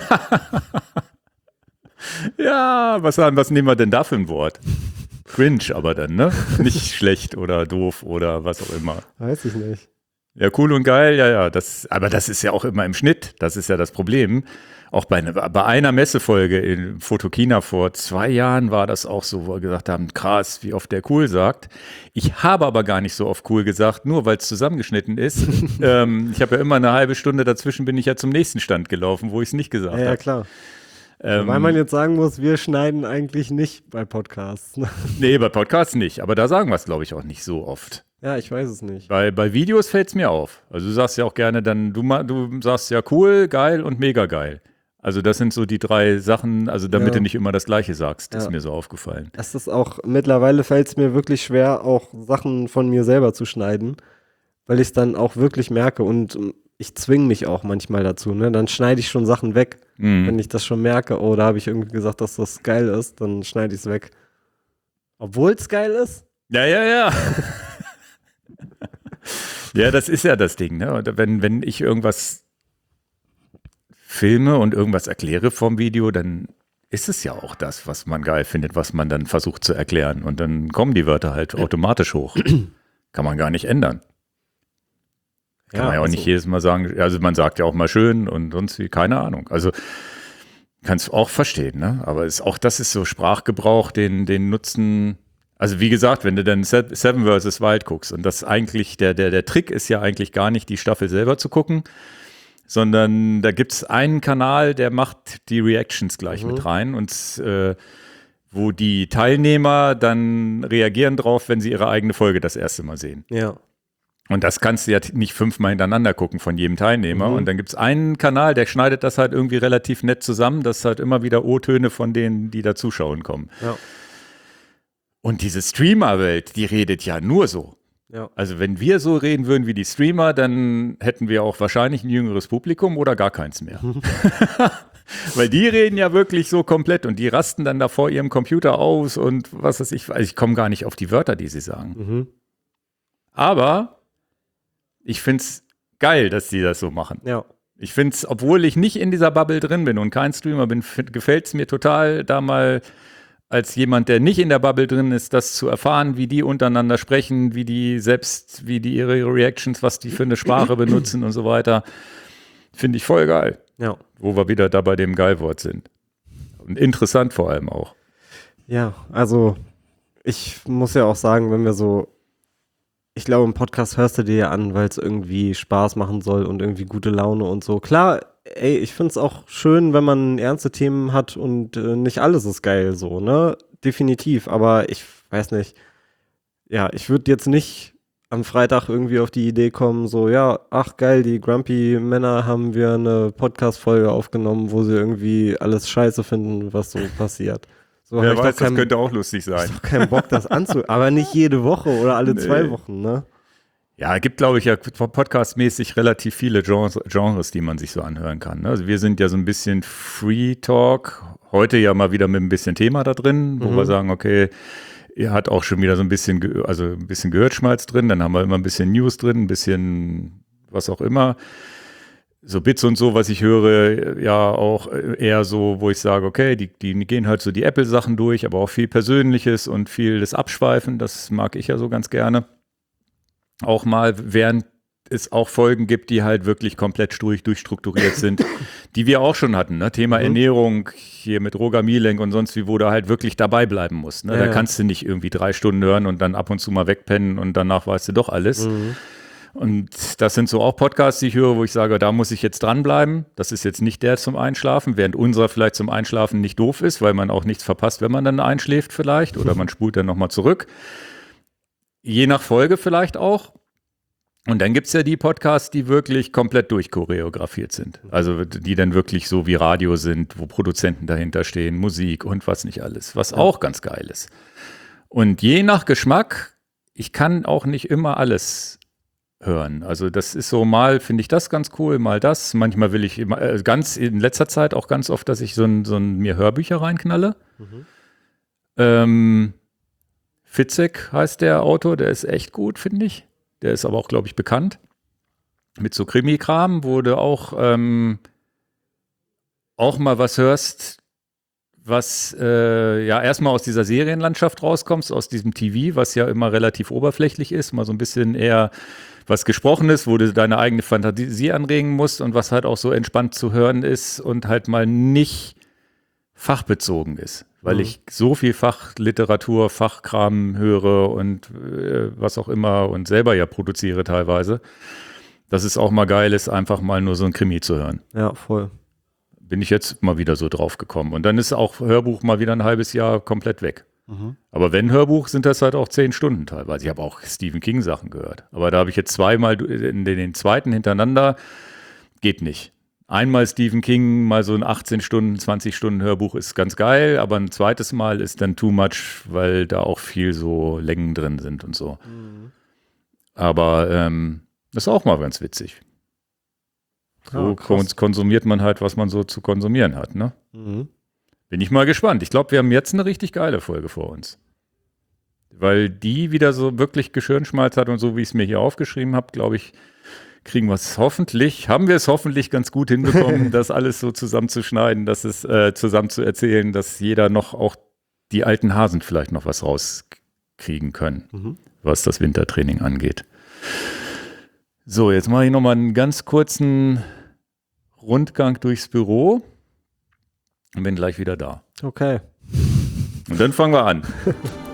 Ja, was nehmen wir denn da für ein Wort? Cringe aber dann, ne? Nicht schlecht oder doof oder was auch immer. Weiß ich nicht. Ja, cool und geil, ja. Aber das ist ja auch immer im Schnitt. Das ist ja das Problem. Auch bei einer Messefolge in Photokina vor 2 Jahren war das auch so, wo wir gesagt haben, krass, wie oft der cool sagt. Ich habe aber gar nicht so oft cool gesagt, nur weil es zusammengeschnitten ist. Ich habe ja immer eine halbe Stunde dazwischen, bin ich ja zum nächsten Stand gelaufen, wo ich es nicht gesagt habe. Ja, klar. Weil man jetzt sagen muss, wir schneiden eigentlich nicht bei Podcasts. Nee, bei Podcasts nicht. Aber da sagen wir es, glaube ich, auch nicht so oft. Ja, ich weiß es nicht. Bei Videos fällt es mir auf. Also du sagst ja auch gerne dann, du sagst ja cool, geil und mega geil. Also das sind so die 3 Sachen, also damit Ja. du nicht immer das Gleiche sagst, ist Ja. mir so aufgefallen. Es ist auch, mittlerweile fällt es mir wirklich schwer, auch Sachen von mir selber zu schneiden, weil ich es dann auch wirklich merke und ich zwinge mich auch manchmal dazu, ne? Dann schneide ich schon Sachen weg. Wenn ich das schon merke, oh, da habe ich irgendwie gesagt, dass das geil ist, dann schneide ich es weg. Obwohl es geil ist? Ja. Ja, das ist ja das Ding, ne? Und wenn ich irgendwas filme und irgendwas erkläre vom Video, dann ist es ja auch das, was man geil findet, was man dann versucht zu erklären. Und dann kommen die Wörter halt automatisch hoch. Kann man gar nicht ändern. Kann man ja auch nicht jedes Mal sagen, also man sagt ja auch mal schön und sonst wie, keine Ahnung. Also kannst du auch verstehen, ne? Aber auch das ist so Sprachgebrauch, den nutzen. Also wie gesagt, wenn du dann Seven vs. Wild guckst und das eigentlich, der Trick ist ja eigentlich gar nicht, die Staffel selber zu gucken, sondern da gibt es einen Kanal, der macht die Reactions gleich mit rein und wo die Teilnehmer dann reagieren drauf, wenn sie ihre eigene Folge das erste Mal sehen. Ja. Und das kannst du ja nicht 5-mal hintereinander gucken von jedem Teilnehmer. Und dann gibt es einen Kanal, der schneidet das halt irgendwie relativ nett zusammen, dass halt immer wieder O-Töne von denen, die da zuschauen, kommen. Ja. Und diese Streamer-Welt, die redet ja nur so. Ja. Also wenn wir so reden würden wie die Streamer, dann hätten wir auch wahrscheinlich ein jüngeres Publikum oder gar keins mehr. Weil die reden ja wirklich so komplett und die rasten dann da vor ihrem Computer aus und was weiß ich. Also ich komme gar nicht auf die Wörter, die sie sagen. Aber ich finde es geil, dass die das so machen. Ja. Ich finde es, obwohl ich nicht in dieser Bubble drin bin und kein Streamer bin, gefällt es mir total, da mal als jemand, der nicht in der Bubble drin ist, das zu erfahren, wie die untereinander sprechen, wie die ihre Reactions, was die für eine Sprache benutzen und so weiter. Finde ich voll geil. Ja. Wo wir wieder da bei dem Geilwort sind. Und interessant vor allem auch. Ja, also ich muss ja auch sagen, wenn wir so, ich glaube, im Podcast hörst du dir ja an, weil es irgendwie Spaß machen soll und irgendwie gute Laune und so. Klar, ey, ich finde es auch schön, wenn man ernste Themen hat und nicht alles ist geil so, ne? Definitiv, aber ich weiß nicht. Ja, ich würde jetzt nicht am Freitag irgendwie auf die Idee kommen, so, ja, ach geil, die Grumpy Männer haben wir eine Podcast-Folge aufgenommen, wo sie irgendwie alles scheiße finden, was so passiert. So, Wer weiß, das könnte auch lustig sein. Ich habe keinen Bock, das aber nicht jede Woche oder alle 2 Wochen, ne? Ja, es gibt, glaube ich, ja podcastmäßig relativ viele Genres, die man sich so anhören kann. Also wir sind ja so ein bisschen Free Talk, heute ja mal wieder mit ein bisschen Thema da drin, wo wir sagen, okay, ihr hat auch schon wieder so ein bisschen Gehirnschmalz drin, dann haben wir immer ein bisschen News drin, ein bisschen was auch immer. So Bits und so, was ich höre, ja auch eher so, wo ich sage, okay, die gehen halt so die Apple-Sachen durch, aber auch viel Persönliches und viel das Abschweifen, das mag ich ja so ganz gerne. Auch mal, während es auch Folgen gibt, die halt wirklich komplett durchstrukturiert sind, die wir auch schon hatten. Ne? Thema Ernährung hier mit Roger Mielenk und sonst wie, wo du halt wirklich dabei bleiben musst. Ne? Da kannst du nicht irgendwie 3 Stunden hören und dann ab und zu mal wegpennen und danach weißt du doch alles. Und das sind so auch Podcasts, die ich höre, wo ich sage, da muss ich jetzt dranbleiben. Das ist jetzt nicht der zum Einschlafen, während unserer vielleicht zum Einschlafen nicht doof ist, weil man auch nichts verpasst, wenn man dann einschläft vielleicht oder man spult dann nochmal zurück. Je nach Folge vielleicht auch. Und dann gibt es ja die Podcasts, die wirklich komplett durchchoreografiert sind. Also die dann wirklich so wie Radio sind, wo Produzenten dahinter stehen, Musik und was nicht alles, was auch ganz geil ist. Und je nach Geschmack, ich kann auch nicht immer alles hören. Also das ist so, mal finde ich das ganz cool, mal das. Manchmal will ich immer, ganz in letzter Zeit auch ganz oft, dass ich so mir Hörbücher reinknalle. Fitzek heißt der Autor, der ist echt gut, finde ich. Der ist aber auch, glaube ich, bekannt. Mit so Krimi-Kram, wo du auch mal was hörst, was ja erstmal aus dieser Serienlandschaft rauskommst, aus diesem TV, was ja immer relativ oberflächlich ist, mal so ein bisschen eher was Gesprochenes, wo du deine eigene Fantasie anregen musst und was halt auch so entspannt zu hören ist und halt mal nicht fachbezogen ist. Weil ich so viel Fachliteratur, Fachkram höre und was auch immer und selber ja produziere teilweise, dass es auch mal geil ist, einfach mal nur so ein Krimi zu hören. Ja, voll. Bin ich jetzt mal wieder so drauf gekommen. Und dann ist auch Hörbuch mal wieder ein halbes Jahr komplett weg. Aber wenn Hörbuch, sind das halt auch 10 Stunden teilweise. Ich habe auch Stephen King Sachen gehört. Aber da habe ich jetzt zweimal, in den zweiten hintereinander, geht nicht. einmal Stephen King, mal so ein 18 Stunden, 20 Stunden Hörbuch ist ganz geil, aber ein zweites Mal ist dann too much, weil da auch viel so Längen drin sind und so. Aber das ist auch mal ganz witzig. So konsumiert man halt, was man so zu konsumieren hat, ne? Bin ich mal gespannt. Ich glaube, wir haben jetzt eine richtig geile Folge vor uns. Weil die wieder so wirklich Geschirnschmalz hat und so, wie ich es mir hier aufgeschrieben habe, glaube ich, haben wir es hoffentlich ganz gut hinbekommen, das alles so zusammenzuschneiden, dass es zusammen zu erzählen, dass jeder noch auch die alten Hasen vielleicht noch was rauskriegen können, was das Wintertraining angeht. So, jetzt mache ich nochmal einen ganz kurzen Rundgang durchs Büro und bin gleich wieder da. Okay. Und dann fangen wir an.